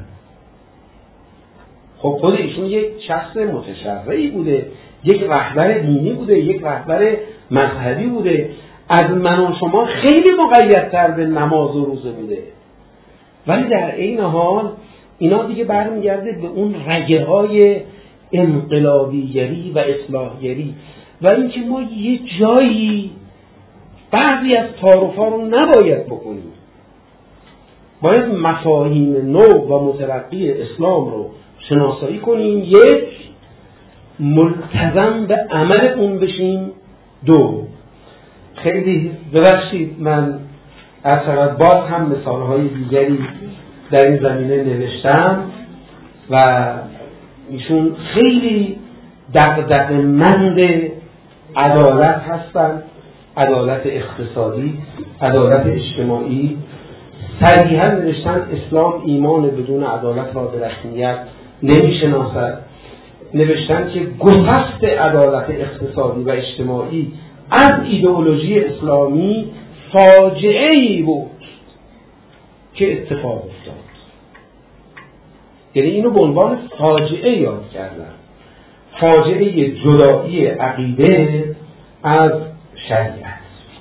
خب خود ایشون یک شخص متشرعی بوده، یک رهبر دینی بوده، یک رهبر مذهبی بوده. از من و شما خیلی مقیدتر به نماز و روزه میده، ولی در عین حال اینا دیگه برمیگرده به اون رگه های انقلابیگری و اصلاحگری و اینکه ما یه جایی بعضی از تعارف‌ها رو نباید بکنیم، باید مفاهیم نو و مترقی اسلام رو شناسایی کنیم، یک ملتزم به عمل اون بشیم، دو خیلی ببخشید من از طرف باز هم مثالهای دیگری در این زمینه نوشتم و ایشون خیلی دغدغه‌مند عدالت هستند، عدالت اقتصادی، عدالت اجتماعی. صریحاً نوشتن اسلام ایمان بدون عدالت را به رسمیت نمی‌شناسد. نوشتن که گسست عدالت اقتصادی و اجتماعی از ایدئولوژی اسلامی فاجعه‌ای بود که اتفاق افتاد. یعنی اینو به عنوان فاجعه یاد کردن، فاجعه جدایی عقیده از شریعت.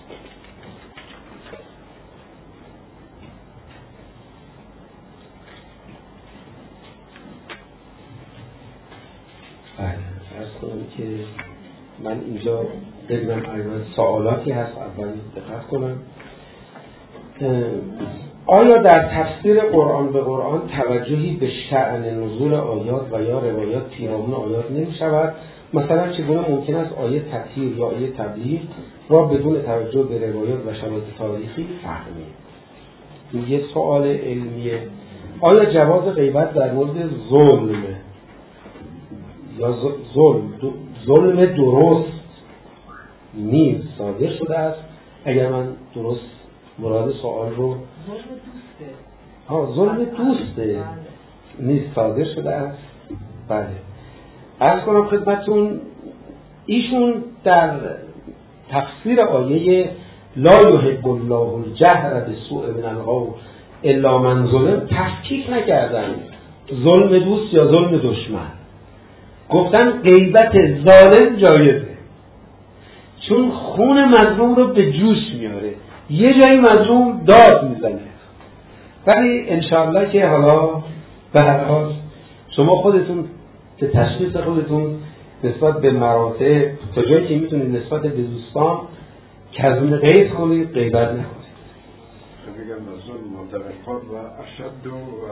فرض کنم که من اینجا ببینم سوالاتی هست، اول دقت کنم. آیا در تفسیر قرآن به قرآن توجهی به شأن نزول آیات و یا روایات پیرامون آیات نمی شود؟ مثلا چگونه ممکن است آیه تطهیر یا آیه تبلیغ را بدون توجه به روایات و شواهد تاریخی فهمیم؟ یه سوال علمیه. آیا جواز غیبت در مورد ظلم یا ظلم درست نیز صادر شده است؟ اگر من درست مراد سوال رو ظلم دوسته نیز صادر شده است. بله، عرض کنم خدمتون ایشون در تفسیر آیه لا یحب الله الجهر بالسوء من القول الا من ظلم تفکیک نکردن ظلم دوست یا ظلم دشمن، گفتن غیبت ظالم جایزه چون خون مظلوم رو به جوش میاره، یه جایی مظلوم داد میزنه. ولی انشاءالله که حالا به هر حال شما خودتون که تشخیص خودتون نسبت به مراتب تا جایی که میتونید نسبت به دوستان کظم غیظ کنید، غیبت نکنید. میگم ظلم متوقع و اشد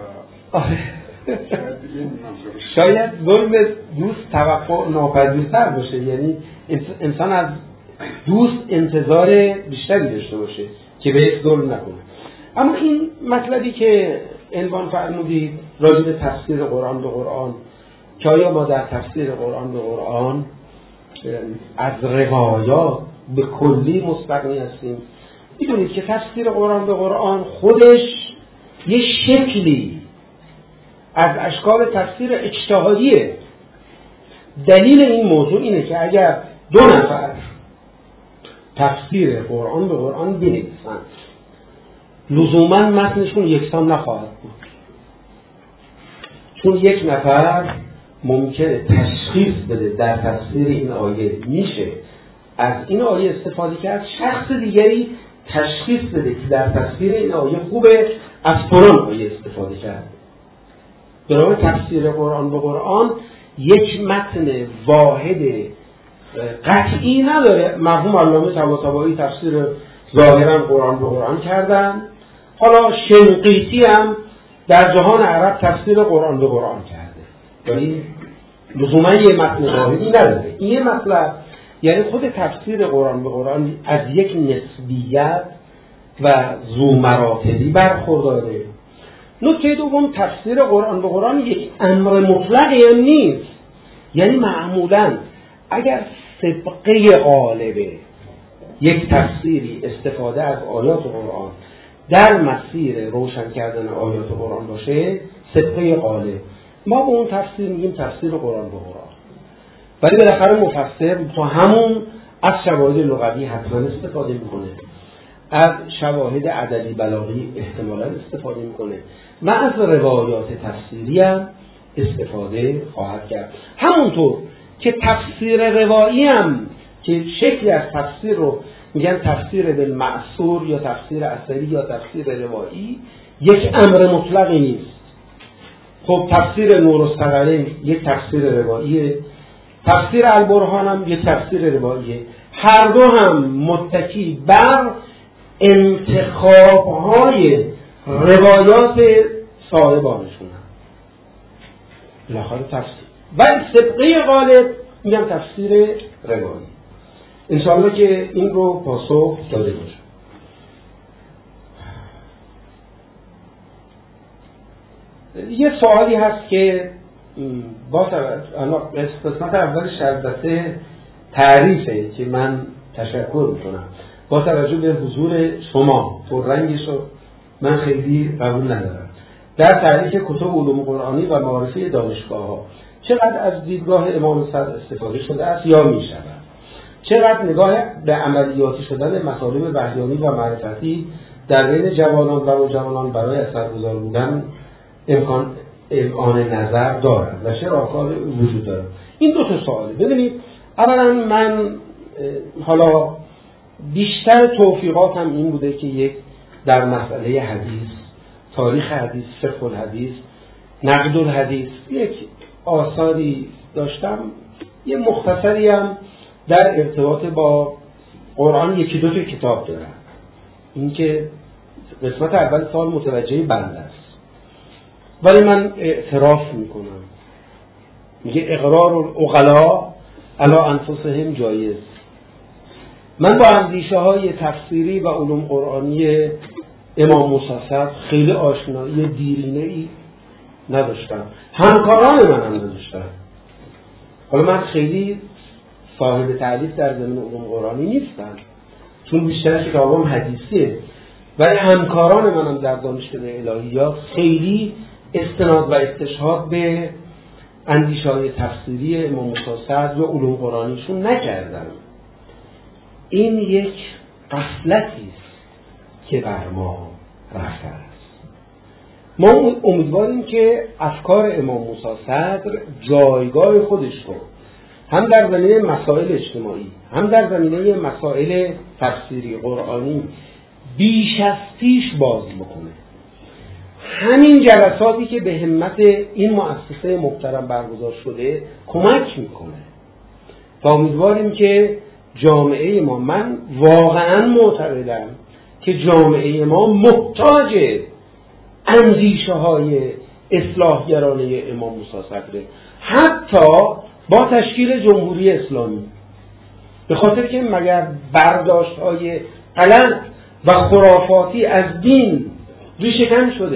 و شاید ظلم دوست توقع ناپذیرتر باشه، یعنی انسان از دوست انتظار بیشتری داشته باشه که به یک ظلم نکنه. اما این مطلبی که عنوان فرمودید راجع به تفسیر قرآن به قرآن، که آیا ما در تفسیر قرآن به قرآن از روایات به کلی مستغنی هستیم؟ میدونید که تفسیر قرآن به قرآن خودش یه شکلی از اشکال تفسیر اجتهادیه. دلیل این موضوع اینه که اگر دو نفر تفسیر قرآن به قرآن بنویسن لزوما متنشون یکسان نخواهد بود، چون یک نفر ممکنه تشخیص بده در تفسیر این آیه میشه از این آیه استفاده کرد، شخص دیگری تشخیص بده که در تفسیر این آیه خوبه از فلان آیه استفاده کرد. برای تفسیر قرآن به قرآن یک متن واحد قطعی نداره. مرحوم علامه طباطبایی تفسیر ظاهرا قرآن به قرآن کردن، حالا شنقیطی هم در جهان عرب تفسیر قرآن به قرآن کرده، یعنی لزوما یه متن واحدی نداره. این یه مطلب، یعنی خود تفسیر قرآن به قرآن از یک نسبیت و ذو مراتبی برخورداره. نکته دوم، تفسیر قرآن به قرآن یک امر مطلقی هم نیست، یعنی معمولاً اگر سبقه غالبه یک تفسیری استفاده از آیات قرآن در مسیر روشن کردن آیات قرآن باشه، سبقه غالب، ما به اون تفسیر میگیم تفسیر قرآن به قرآن. ولی بالاخره مفسر تو همون از شواهد لغوی حتما استفاده میکنه، از شواهد ادبی بلاغی احتمالاً استفاده میکنه و از روایات تفسیری هم استفاده خواهد کرد. همونطور که تفسیر روایی هم که شکلی از تفسیر رو میگن تفسیر بالمعصور یا تفسیر اثری یا تفسیر روایی یک امر مطلقی نیست. خب تفسیر نورالثقلین یک تفسیر رواییه، تفسیر البرهان هم یک تفسیر رواییه، هر دو هم متکی بر انتخاب‌های روایات صاحبانشون هم. بالاخره تفسیر و سبقه غالب میگم تفسیر روایی. انشاءالله که این رو پاسخ داده باشه. یه سوالی هست که با قسمت اولش البته تعریفه که من تشکر میکنم، با توجه به حضور شما پررنگش رو من خیلی قبول ندارم. در تعریف کتب علوم قرآنی و معارفه دانشگاه ها چقدر از دیدگاه امام صدر استفاده شده است یا می شود، چقدر نگاه به عملیاتی شدن مطالب وحیانی و معرفتی در بین جوانان و نوجوانان برای اثرگذار بودن امکان نظر دارد و چه راهکار وجود دارد. این دو تا سواله. ببینید، اولا من حالا بیشتر توفیقاتم این بوده که یک در مسئله حدیث، تاریخ حدیث، فقه الحدیث، نقد الحدیث یک آثاری داشتم، یه مختصری هم در ارتباط با قرآن یکی دو تا کتاب دارم. این که قسمت اول سال متوجه بنده است، ولی من اعتراف میکنم، میگه اقرار العقلاء علی انفسهم جایز. من با اندیشه های تفسیری و علوم قرآنی امام موسی صدر خیلی آشنایی دیرینه‌ای نداشتم، همکاران من هم نداشتن. حالا من خیلی صاحب تعلیف در زمین علوم قرآنی نیستم چون بیشتر کتابم حدیثیه، ولی همکاران من هم در دانشکده الهیات خیلی استناد و استشهاد به اندیشه های تفسیری امام موسی صدر و علوم قرآنیشون نکردن. این یک غفلتی است که بر ما رفته است. ما امیدواریم که افکار امام موسی صدر جایگاه خودش رو هم در زمینه مسائل اجتماعی هم در زمینه مسائل تفسیری قرآنی بیش از پیش باز بکنه. همین جلساتی که به همت این مؤسسه محترم برگزار شده کمک میکنه و امیدواریم که جامعه ما، من واقعا معتقدم که جامعه ما محتاج اندیشه های اصلاحگرانه امام موسی صدره، حتی با تشکیل جمهوری اسلامی، به خاطر که مگر برداشت های غلط و خرافاتی از دین ریشه‌کن شده؟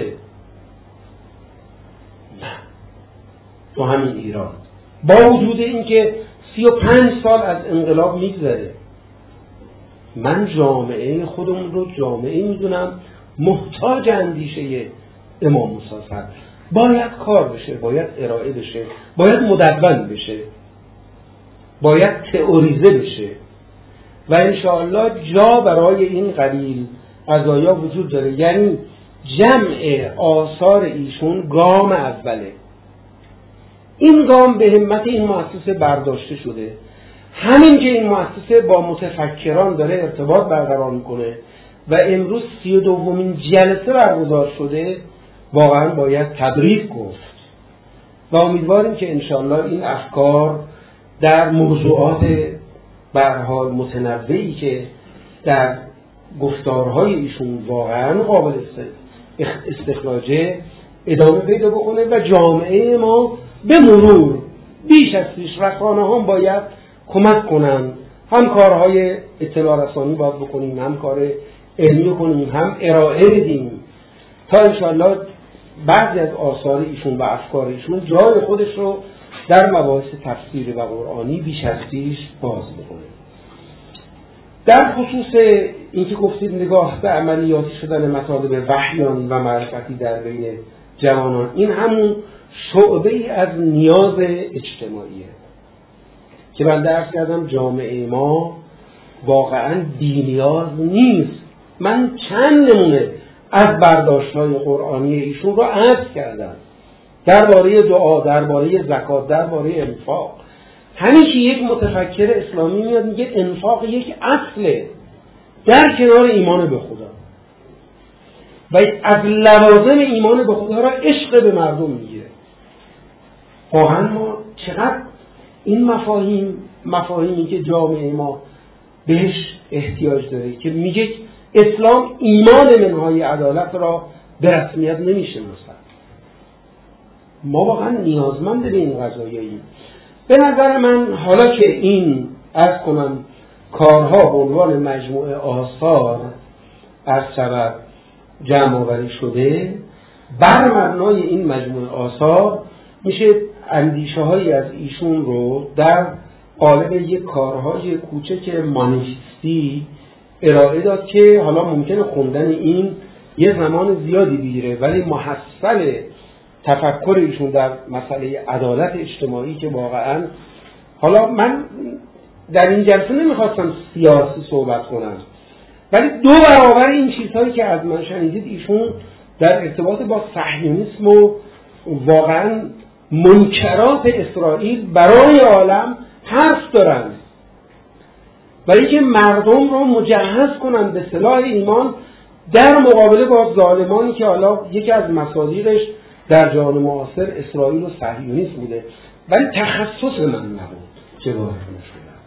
نه، تو همین ایران با وجود اینکه 35 سال از انقلاب میگذره، من جامعه خودمون رو جامعه میدونم محتاج اندیشه امام موسی صدر. باید کار بشه، باید ارائه بشه، باید مدون بشه، باید تئوریزه بشه و انشاءالله جا برای این قلیل قضایا وجود داره. یعنی جمع آثار ایشون گام اوله. این گام به همت این مؤسسه برداشته شده. همین که این مؤسسه با متفکران داره ارتباط برقرار میکنه و امروز 32مین جلسه برگزار شده، واقعا باید تبریک گفت و امیدواریم که انشاءالله این افکار در موضوعات به هر حال متنوعی که در گفتارهای ایشون واقعا قابل استخراجه ادامه پیدا بکنه و جامعه ما به مرور بیش از پیش رسانه هم باید کمک کنن. هم کارهای اطلاع رسانی باید بکنیم، هم کار علمی کنیم، هم ارائه بدیم تا انشاءالله بعضی از آثار ایشون و افکار ایشون جای خودش رو در مباحث تفسیری و قرآنی بیش از پیش باز بکنه. در خصوص اینکه گفتید نگاه به عملیاتی شدن مطالب وحیانی و معرفتی در بین جوانان، این همون شعبه ای از نیاز اجتماعیه که من درس کردم جامعه ما واقعا بی‌نیاز نیست. من چند نمونه از برداشت‌های قرآنی ایشون رو عرض کردم درباره دعا، درباره زکات، درباره انفاق. همین که یک متفکر اسلامی میاد میگه انفاق یک اصله، در کنار ایمان به خدا و از لوازم ایمان به خدا را عشق به مردم میگیره. واقعا ما چقدر این مفاهیمی که جامعه ما بهش احتیاج داره که میگه اسلام ایمان منهای عدالت را به رسمیت نمیشناسد. ما واقعا نیازمند به این قضایاییم. به نظر من حالا که این از کنم کارها به عنوان مجموعه آثار از سبب جمع آوری شده، بر مبنای این مجموعه آثار میشه اندیشه هایی از ایشون رو در قالب یک کارهای کوچک مانیفستی ارائه داد که حالا ممکنه خوندن این یه زمان زیادی بگیره، ولی محصل تفکر ایشون در مسئله عدالت اجتماعی که واقعا حالا من در این جلسه نمیخواستم سیاسی صحبت کنم، ولی 2 برابر این چیزهایی که از من شنیدید ایشون در ارتباط با صهیونیسم و واقعا منکرات اسرائیل برای عالم حرف دارند، برای که مردم رو مجهز کنند به سلاح ایمان در مقابله با ظالمانی که حالا یکی از مصادیقش در جهان معاصر اسرائیل و صهیونیسم بوده، ولی تخصص من نبود چه وارد شدم.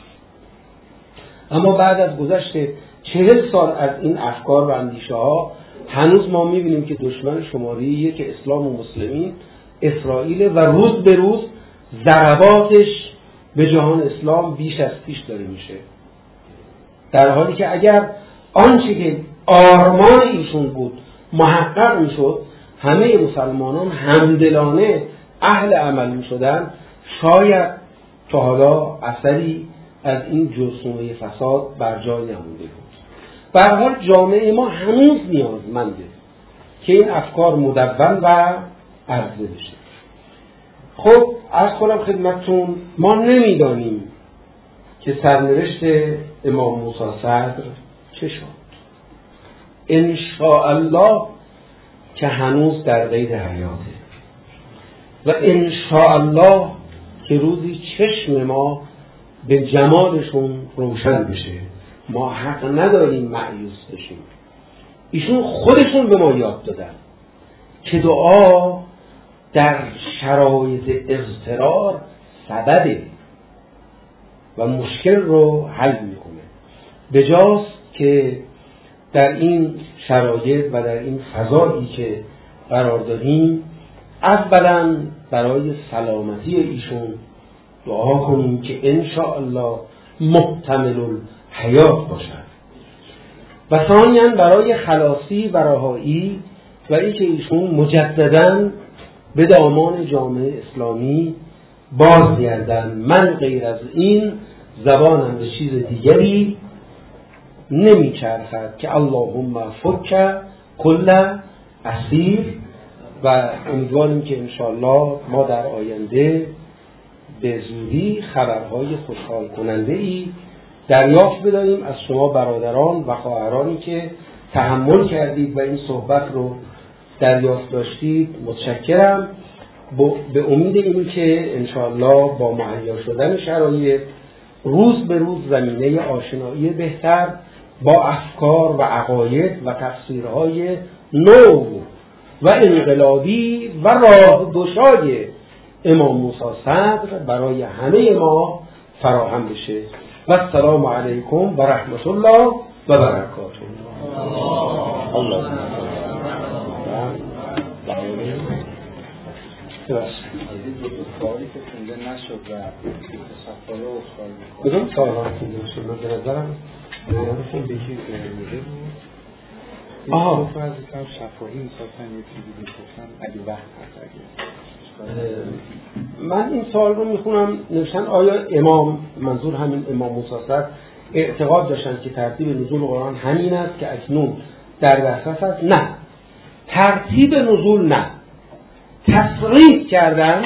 اما بعد از گذشت 40 سال از این افکار و اندیشه ها هنوز ما میبینیم که دشمن شماره 1 اسلام و مسلمین اسرائیل و روز به روز ضرباتش به جهان اسلام بیش از پیش داره میشه، در حالی که اگر آنچه که آرمان ایشون بود محقق میشد، همه مسلمانان همدلانه اهل عمل میشدن، شاید تا حالا اثری از این جرثومه فساد بر جای نمونده بود. به هر حال جامعه ما هنوز نیازمنده که این افکار مدون و عرضه بشه. خب عرض کنم خدمتتون ما نمیدانیم که سرنوشت امام موسی صدر چه شد. انشاءالله که هنوز در قید حیاته و انشاءالله که روزی چشم ما به جمالشون روشن بشه. ما حق نداریم مایوس بشیم. ایشون خودشون به ما یاد دادن که دعا در شرایط اضطرار سببه و مشکل رو حل میکنه. بجاست که در این شرایط و در این فضایی که قرار داریم اولا برای سلامتی ایشون دعا کنیم که انشاءالله محتمل الحیات باشد و ثانیاً برای خلاصی و رهایی و اینکه ایشون مجدداً به دامان جامعه اسلامی بازگردن. من غیر از این زبانم به چیز دیگری نمیچرخد که اللهم فک کل اسیر و امیدواریم که انشاءالله ما در آینده به زودی خبرهای خوشحال کننده ای دریافت بداریم از شما برادران و خواهرانی که تحمل کردید و این صحبت رو دریافت داشتید. متشکرم. به امید این که انشاءالله با مهیا شدن شرایط روز به روز زمینه آشنایی بهتر با افکار و عقاید و تفسیرهای نو و انقلابی و راهگشای امام موسی صدر برای همه ما فراهم بشه. و السلام علیکم و رحمت الله و برکاته. الله سوالی که خونده نشد و تصفاله و سوال میکنم بدون سوالات خونده نشد. من به نظرم خون بکی میده بود فرض کنم شفاهی میسازن یه چیزی میسازن اگه وقت هست. من این سوال رو میخونم. نوشتن آیا امام، منظور همین امام موسی صدر، اعتقاد داشتن که ترتیب نزول قرآن همین است که اکنون در دسترس است؟ نه، ترتیب نزول نه، تصریح کردن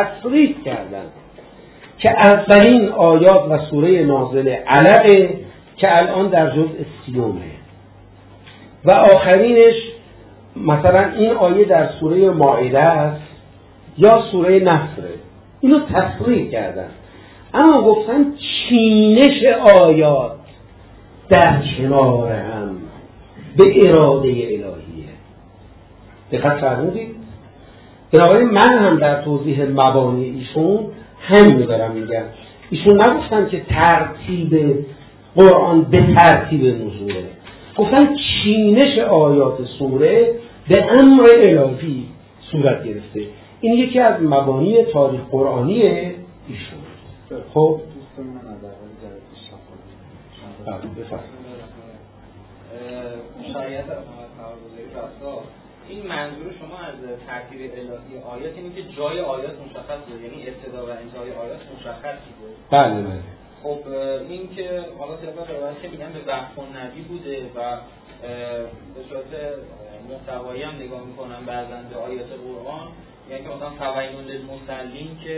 که اولین آیات و سوره نازله علقه که الان در جزء 30 و آخرینش مثلا این آیه در سوره مائده است یا سوره نصره. اینو تصریح کردن، اما گفتن چینش آیات در کنار هم به اراده الهیه. دقت فرمودید؟ بنابراین من هم در توضیح مبانی ایشون همین دارم میگم. ایشون نگفتن که ترتیب قرآن به ترتیب نزوله، گفتن چینش آیات سوره به امر الهی صورت گرفته. این یکی از مبانی تاریخ قرآنی ایشون. خب شریعت این منظور شما از ترتیب الهی آیات اینه که جای آیات مشخص بود، یعنی ابتدا و انتهای آیات مشخص بود. بله بله. خب این که حالا طبق روایت که میگن به وقف النبی بوده و به صورت محتوایی هم نگاه میکنن بعضا به آیات قرآن، یعنی که مثلا فویل للمصلین که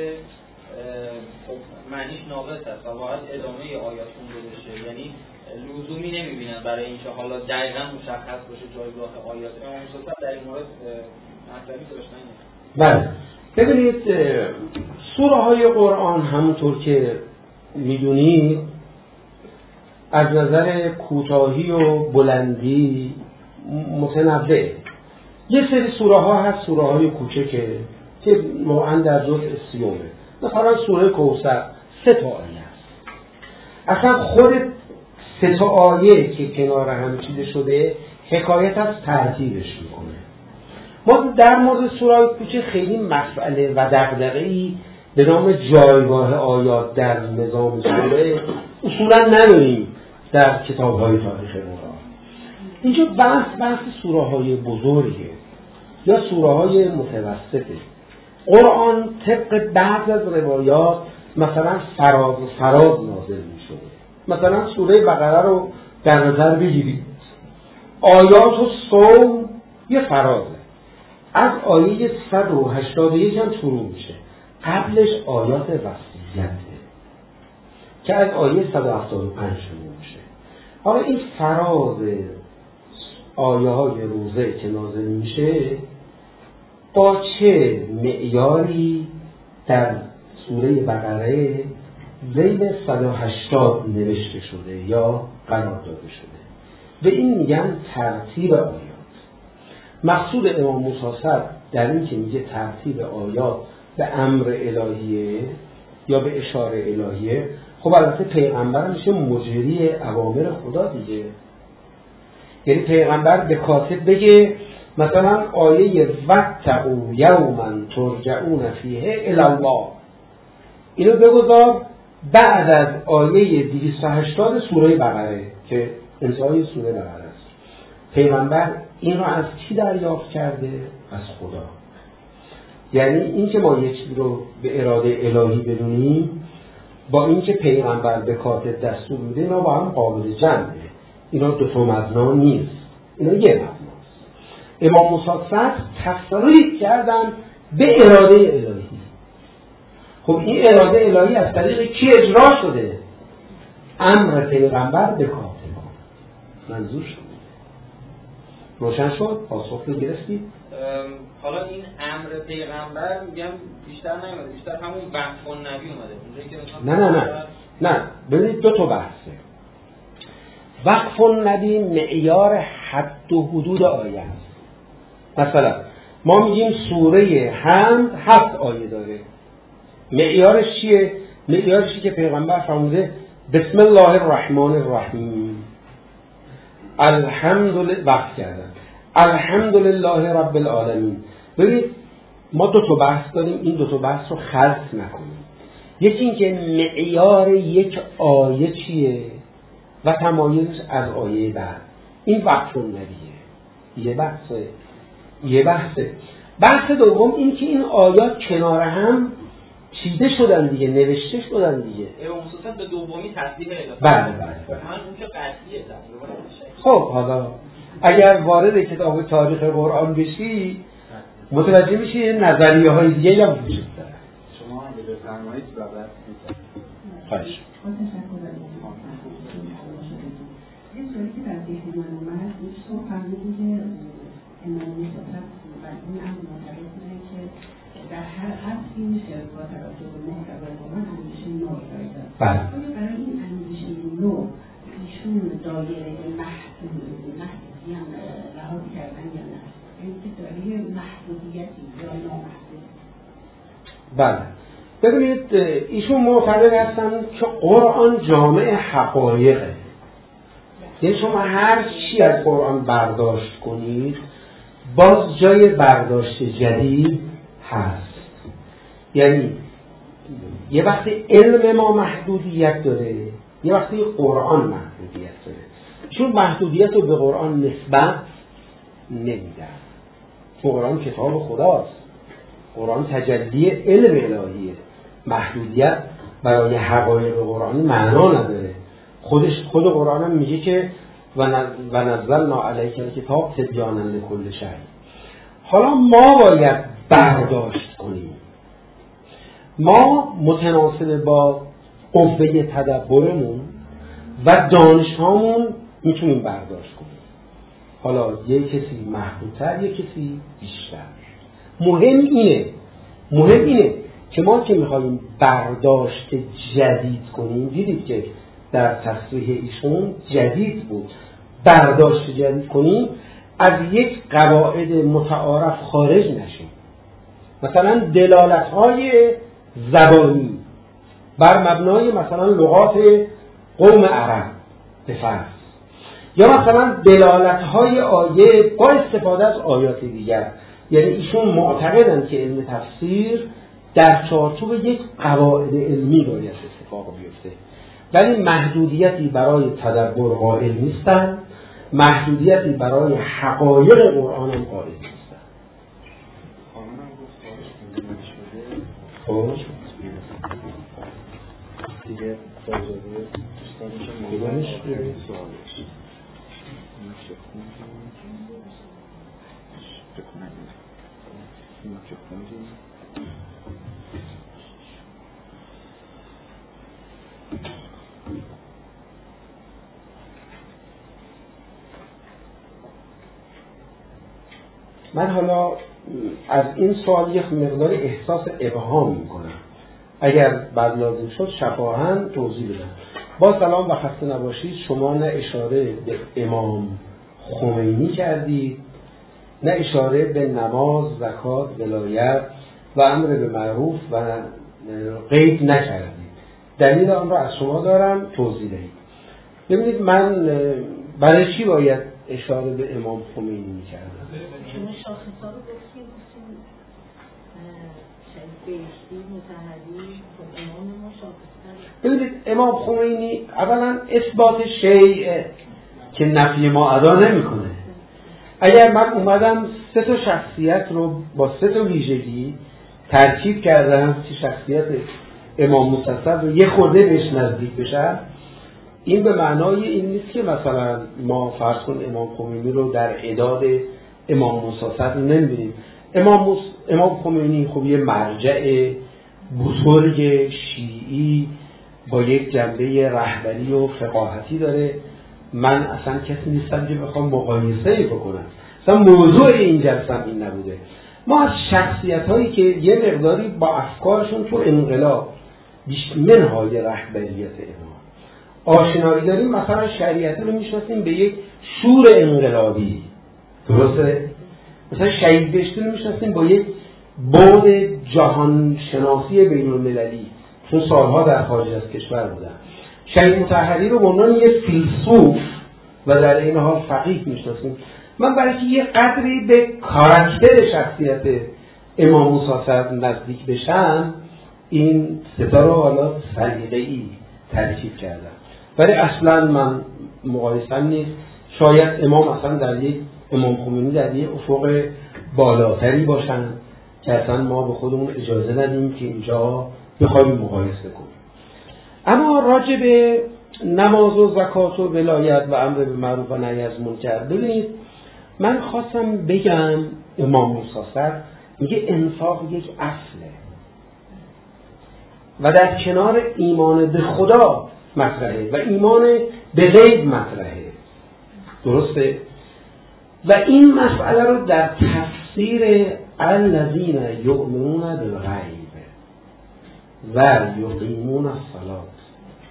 خب معنیش ناقص است و باید ادامه آیات خونده بشه، یعنی لزومی نمیبینن برای اینکه حالا دقیقا مشخص باشه جایگاه آیات. امام موسی در این مورد مطلبی داشتن. بله ببینید سوره های قرآن همونطور که میدونید از نظر کوتاهی و بلندی متنوع. یه سری سوره ها هست سوره های کوچکه که نوعا در جزء سیومه، مثلا سوره کوثر 3 تا آیه است. اصلا خود 3 تا آیه که کنار هم چیده شده حکایت از ترتیبش میکنه. ما در مورد سوره کوچه خیلی مسئله و دغدغه‌ای به نام جایگاه آیات در نظام سوره اصولا نداریم در کتاب‌های تاریخ قرآن. اینجا بحث سوره‌های بزرگه یا سوره‌های متوسطه. قرآن طبق بعض از روایات مثلا فراز نازل می‌شده. مثلا سوره بقره رو در نظر بگیرید، آیات و صوم یه فرازه، از آیه 181 هم شروع میشه، قبلش آیات وصیته که از آیه 175 شروع میشه. حالا این فراز آیه های روزه که نازل میشه با چه معیاری در سوره بقره ذیل 180 نوشته شده یا قرار داده شده؟ به این میگن ترتیب آیات. مقصود امام موسی در این که میگه ترتیب آیات به امر الهیه یا به اشاره الهیه، خب البته پیغمبر میشه مجری اوامر خدا دیگه. یعنی پیغمبر به کاتب بگه مثلا آیه واتقوا یوما ترجعون فیه الی الله، اینو بگذار بعد از آیه 280 سوره بقره که انتهای سوره بقره است. پیغمبر این رو از کی دریافت کرده؟ از خدا. یعنی این که ما یک چیز رو به اراده الهی بدونیم با این که پیغمبر به کاتب دستور میده، اینا با هم قابل جمعه. اینا دو تا مبنا نیست، اینا یه مبناست. امام موسی تصریح کردن به اراده الهی. خب این اراده الهی از طریق کی اجرا شده؟ امر پیغمبر به کاتبان. منظور شد؟ روشن شد؟ پاسخ رو گرفتید؟ حالا این امر پیغمبر میگم بیشتر نیومده، بیشتر همون وقف النبی اومده اونجایی که نه ببینید دو تا بحثه. وقف النبی معیار حد و حدود آیه است. مثلا ما میگیم سوره حمد 7 آیه داره. معیارش چیه؟ معیارشی که پیغمبر فرموده بسم الله الرحمن الرحیم، الحمدلله، وقف کردن الحمدلله رب العالمین. ببینید ما دو تا بحث داریم، این دو تا بحث رو خلط نکنیم. یکی این که معیار یک آیه چیه و تمایزش از آیه بعد، این وقف النبیه. یه بحثه. بحث دوم این که این آیات کنار هم چیده شدن دیگه، نوشته شدن دیگه. خصوصا به دومی تصدیق الهی. بله. من اون که قطعیه تقریبا. خب حالا اگر وارد کتاب تاریخ قرآن بشی متوجه میشی این نظریه های دیگه هم وجود داره. شما هم بفرمایید و بعد خواهش. یه سوالی که در ذهن من اومد، این صبح فرمودی که امام موسی و این امر معتقد بوده که در هر فیلمی که با توجه به محتوای قرآن اندیشه نو ارائه داد. بله. برای این اندیشه نو پیش ایشون دایره محدودی هم لحاظ کردن یا نه؟ این که داره محدودیتی یا نامحدود؟ بله، ببینید ایشون معتقد هستن که قرآن جامع حقایقه. یعنی شما هر چی از قرآن برداشت کنید باز جای برداشت جدید هست. یعنی یه وقتی علم ما محدودیت داره، یه وقتی قرآن محدودیت داره. چون محدودیت رو به قرآن نسبت نمیدن. قرآن کتاب خداست، قرآن تجلی علم الهیه. محدودیت برای حقایق قرآن معنا نداره. خود قرآن هم میگه که و نزلنا علیک الکتاب تبیانا لکل شیء. حالا ما باید برداشت کنیم. ما متناسب با قوه تدبرمون و دانش‌هامون میتونیم برداشت کنیم. حالا یک کسی محدودتر، یک کسی بیشتر. مهم اینه که ما که میخواییم برداشت جدید کنیم، دیدید که در تصریح ایشون جدید بود، برداشت جدید کنیم، از یک قواعد متعارف خارج نشیم. مثلا دلالت‌های زبانی بر مبنای مثلا لغات قوم عرب به فرض، یا مثلا دلالت‌های آیه با استفاده از آیات دیگر. یعنی ایشون معتقدن که علم تفسیر در چارچوب یک قواعد علمی باید اتفاق بیفته، ولی محدودیتی برای تدبر قائل نیستن، محدودیتی برای حقایق قرآن هم قائل نیستن. خب دیگه باجاده دوستانش سوالش من حالا از این سوال یک مقدار احساس ابهام میکنم. اگر بعد لازم شد شفاهن توضیح بدم. با سلام و خسته نباشید. شما نه اشاره به امام خمینی کردید، نه اشاره به نماز، زکات، ولایت و امر به معروف و قید نکردید. دلیل آن را از شما دارم، توضیح دهید. ببینید من برای چی باید اشاره به امام خمینی میکردم؟ شما شاخص‌ها رو گفتیم بهشتی، مطهری، امام ما شاخص‌ها. ببینید امام خمینی اولا اثبات شیء که نفی ما ادا نمیکنه. اگر من اومدم 3 شخصیت رو با 3 ویژگی ترکیب کردم که شخصیت امام مصطفی رو یه خورده بهش نزدیک بشن، این به معنای این نیست که مثلا ما فرض کن امام خمینی رو در اعداد امام مصطفی نمی‌بینیم. امام خمینی خب یه مرجع بزرگ شیعی با یک جنبه رهبری و فقاهتی داره. من اصلا کسی نیستم که بخوام مقایسه‌ای بکنم. اصلا موضوع این جلسه این نبوده. ما از شخصیت‌هایی که یه مقداری با افکارشون تو انقلاب منهای رهبریت امام آشنایی داریم. مثلا شریعت رو میشناسیم به یک شور انقلابی، درسته؟ مثلا شهید بهشتی رو میشناسیم با یک بعد جهان شناسی بین المللی، چون سالها در خارج از کشور بودن. شهید مطهری رو به عنوان یک فیلسوف و در این حال فقیه میشناسیم. من برای که یه قدری به کاراکتر شخصیت امام موسی نزدیک بشم، این 3 رو حالا سلیقه‌ای ترکیب کردم، ولی اصلا من مقایسم نیست. شاید امام اصلا در یک امام خمینی در یک افق بالاتری باشن که اصلا ما به خودمون اجازه ندیم که اینجا بخوایم مقایسه کنیم. اما راجع به نماز و زکات و ولایت و امر به معروف و نهی از منکر، ببینید من خواستم بگم امام موسی میگه انفاق یک اصله و در کنار ایمان به خدا مطرحه و ایمان به غیب مطرحه، درسته؟ و این مسئله رو در تفسیر الذین یؤمنون بالغیب و یقیمون الصلاة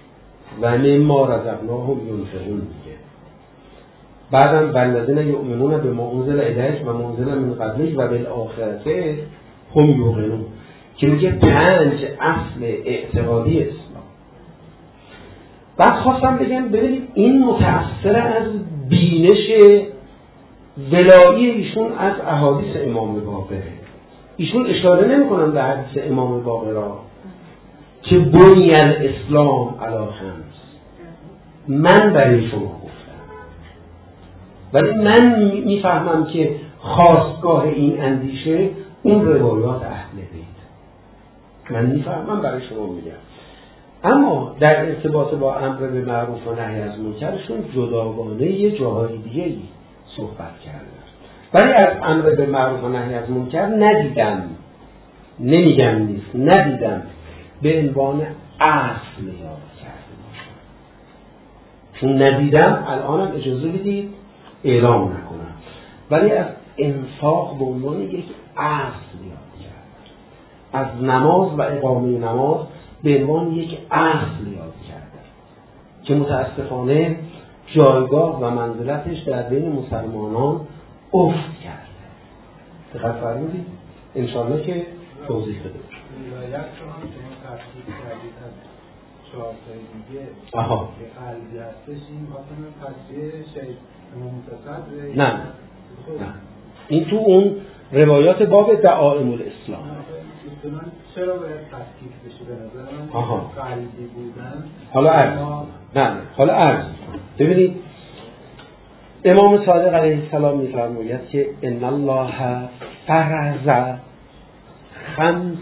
و مما رزقناهم ینفقون میگه. بعدم والذین یؤمنون بما انزل الیک و ما انزل من قبلک و بالآخرة هم یوقنون، که میگه 5 اصل اعتقادی اسلام. بعد خواستم بگم ببینید این متأثر از بینش ولایی ایشون از احادیث امام باقره. ایشون اشاره نمی‌کنن به حدیث امام باقر که بنی الاسلام علی 5. من برای شما گفتم، ولی من میفهمم که خاستگاه این اندیشه اون روایات اهل بیت، من میفهمم برای شما میگم. اما در ارتباط با امر به معروف و نهی از منکرشون جداگانه یه جاهای دیگه صحبت کردن، ولی از امر به معروف و نهی از منکر ندیدم، نمیگم نیست، ندیدم به عنوان اصل یاد کرده باشم. چون ندیدم الانم اجازه بدید اعلام نکنم، ولی از انفاق به عنوان یک اصل یاد کردم، از نماز و اقامه نماز به عنوان یک اصل یاد کردم که متاسفانه جایگاه و منزلتش در بین مسلمانان افت کرده. دقت فرمودید؟ انشاءالله که توضیح بده. ولایت شما تفسیر کردید از 4 تای دیگه که قلبی هستش، این خاطر تفسیر شیخ امام موسی نه این تو اون روایات باب دعائم الاسلام. چرا باید تفکیک بشه به نظر من قلبی بودن؟ حالا عرض ببینید امام صادق علیه السلام می‌فرماید که ان الله فرض 5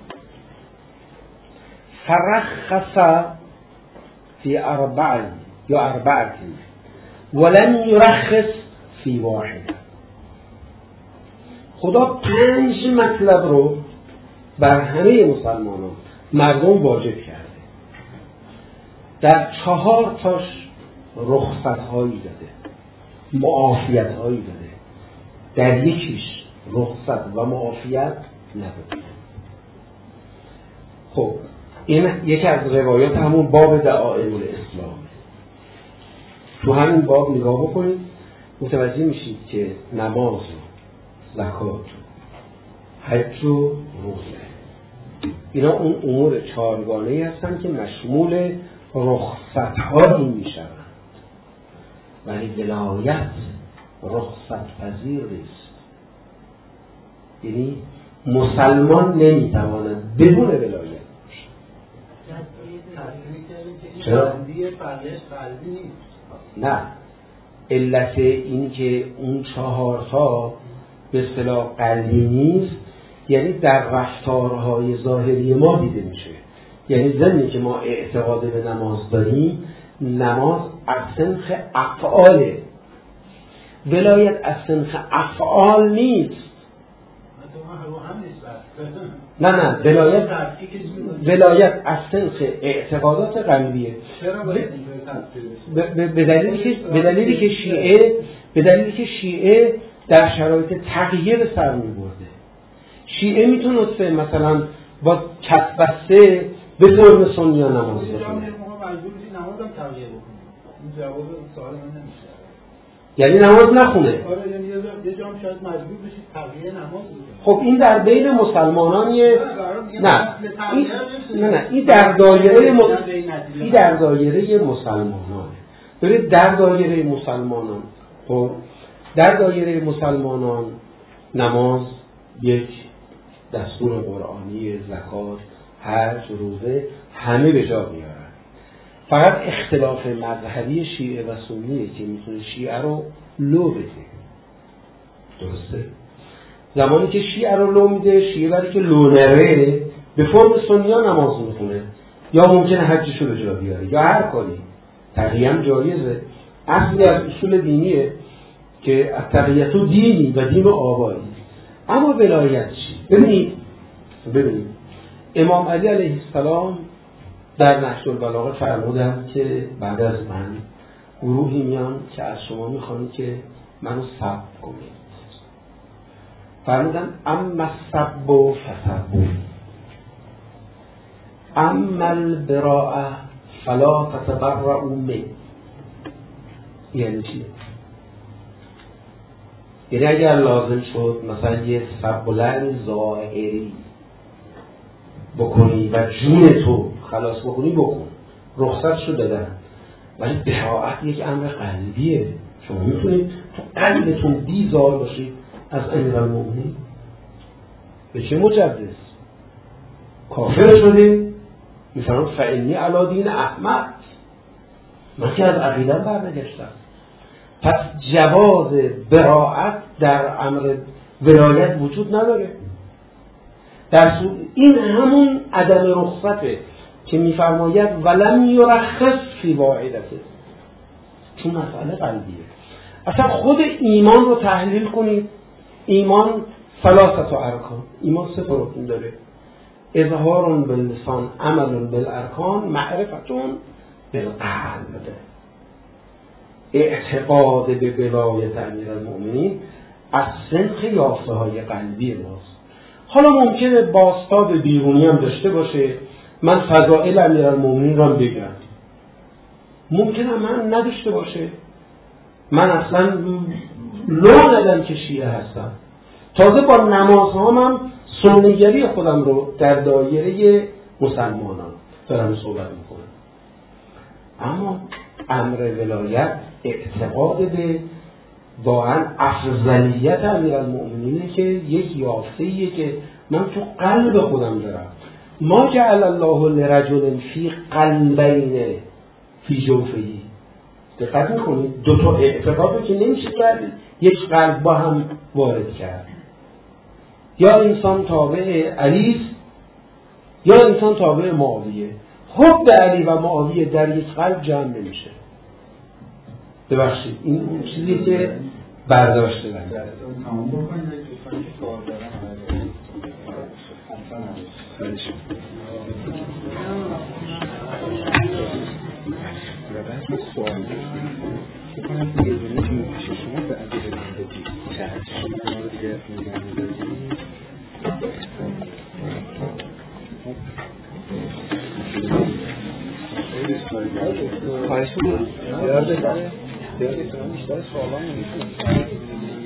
فرخص فی 4 یا 4 ولم یرخص فی 1. خدا 5 مطلب رو بر همه مسلمانان مردم واجب کرده، در 4 تاش رخصت‌هایی داده، معافیت‌هایی داده، در یکیش رخصت و معافیت نداده. خب این یکی از روایات همون باب دعائم الاسلام. تو همین باب نگاه بکنید متوجه میشید که نماز و زکات و حج و روزه اینا اون امور 4گانه‌ای هستن که مشمول رخصت‌هایی میشن، ولی ولایت رخصت پذیر نیست. یعنی مسلمان نمیتواند بدون ولایت باشه. چرا؟ نه، علت این که اون 4 تا به اصطلاح قلبی نیست یعنی در رفتارهای ظاهری ما دیده میشه. یعنی ضمنی که ما اعتقاد به نماز داریم، نماز از سنخ افعاله، ولایت از سنخ افعال نیست. نه ولایت از سنخ اعتقادات قلبیه. به دلیلی که شیعه در شرایط تغییر سر می‌برده. شیعه میتونست مثلا با کف بسته به فرم سنی نماز بخونه. یعنی نماز نخونه. یعنی یه جام شاید مجبور بشید تغییر نماز بکنید. خب این در بین مسلمانانیه. این در دایره مسلمانانه. ببینید در دایره مسلمانان، خب در دایره مسلمانان نماز یک دستور قرآنی، زکات، حج، روزه همه به جا میارن. فقط اختلاف مذهبی شیعه و سنیه که میتونه شیعه رو لو بده. درسته؟ زمانی که شیعه رو لو میده، شیعه برای که لو نره به فرم سنی ها نماز میخونه یا ممکنه حجشو به جا بیاره یا هر کاری. تقیه هم جایزه. اصلی از اصول دینیه که تقییت و دینی و دین و آبایی. اما ولایت چی؟ ببینید امام علی علیه السلام در نهج البلاغه فرمودن که بعد از من گروهی میان که از شما میخوان که منو سب کنید. فرمودن اما السب و فسبو اما البراءه فلا تتبرؤوا منه. یعنی چی؟ یعنی اگر لازم شد مثلا یه سبلند ظاهری بکنی و جون تو خلاص بکنی بکن، رخصتشو دادن، ولی براءت یک امر قلبیه. شما میتونید تو قلبتون بیزار باشید از امیرالمومنین. به چه مجوز؟ کافر شده میفرمان فعنی علی دین احمد، من که از عقیدم برنگشتم. پس جواز براءت در امر ولایت وجود نداره. در این همون عدم رخصته که میفرماید ولم یرخص فی واحدته، چون مسئله قلبیه. اصلا خود ایمان رو تحلیل کنید. ایمان ثلاثه ارکان، ایمان 3 رکن داره: اظهار باللسان، عمل بالارکان، معرفتون بالقلب. اعتقاد به ولایت امیرالمومنین از سنخ یافته های قلبی ماست. حالا ممکنه بازتاب بیرونی هم داشته باشه، من فضائل امیرالمومنین را بگم، ممکنه من نداشته باشه، من اصلا لو ندم که شیعه هستم، تازه با نمازهام هم سنیگری خودم رو در دایره مسلمانان دارم صحبت میکنم. اما امر ولایت اعتقاد به واقعا افضلیت امیرالمومنینه که یک یافته‌ایه که من تو قلب خودم دارم. ما جعل الله لرجل فی قلبین فی جوفهی. دقت میکنید؟ 2 تا اعتقاد رو که نمیشه کرد یک قلب با هم وارد کرد. یا انسان تابع علی یا انسان تابع معاویه. حب علی و معاویه در یک قلب جمع نمیشه. ببخشید این اون چیزی که برداشته بنده. تمام بکنید دوستان که سوال دارن بس سوال داشتیم بکنم که بدونی که پیش شما به عدد زندگی شما رو دیگه میگم میدازیم خواهش بود بیشتر سوالان نمیشون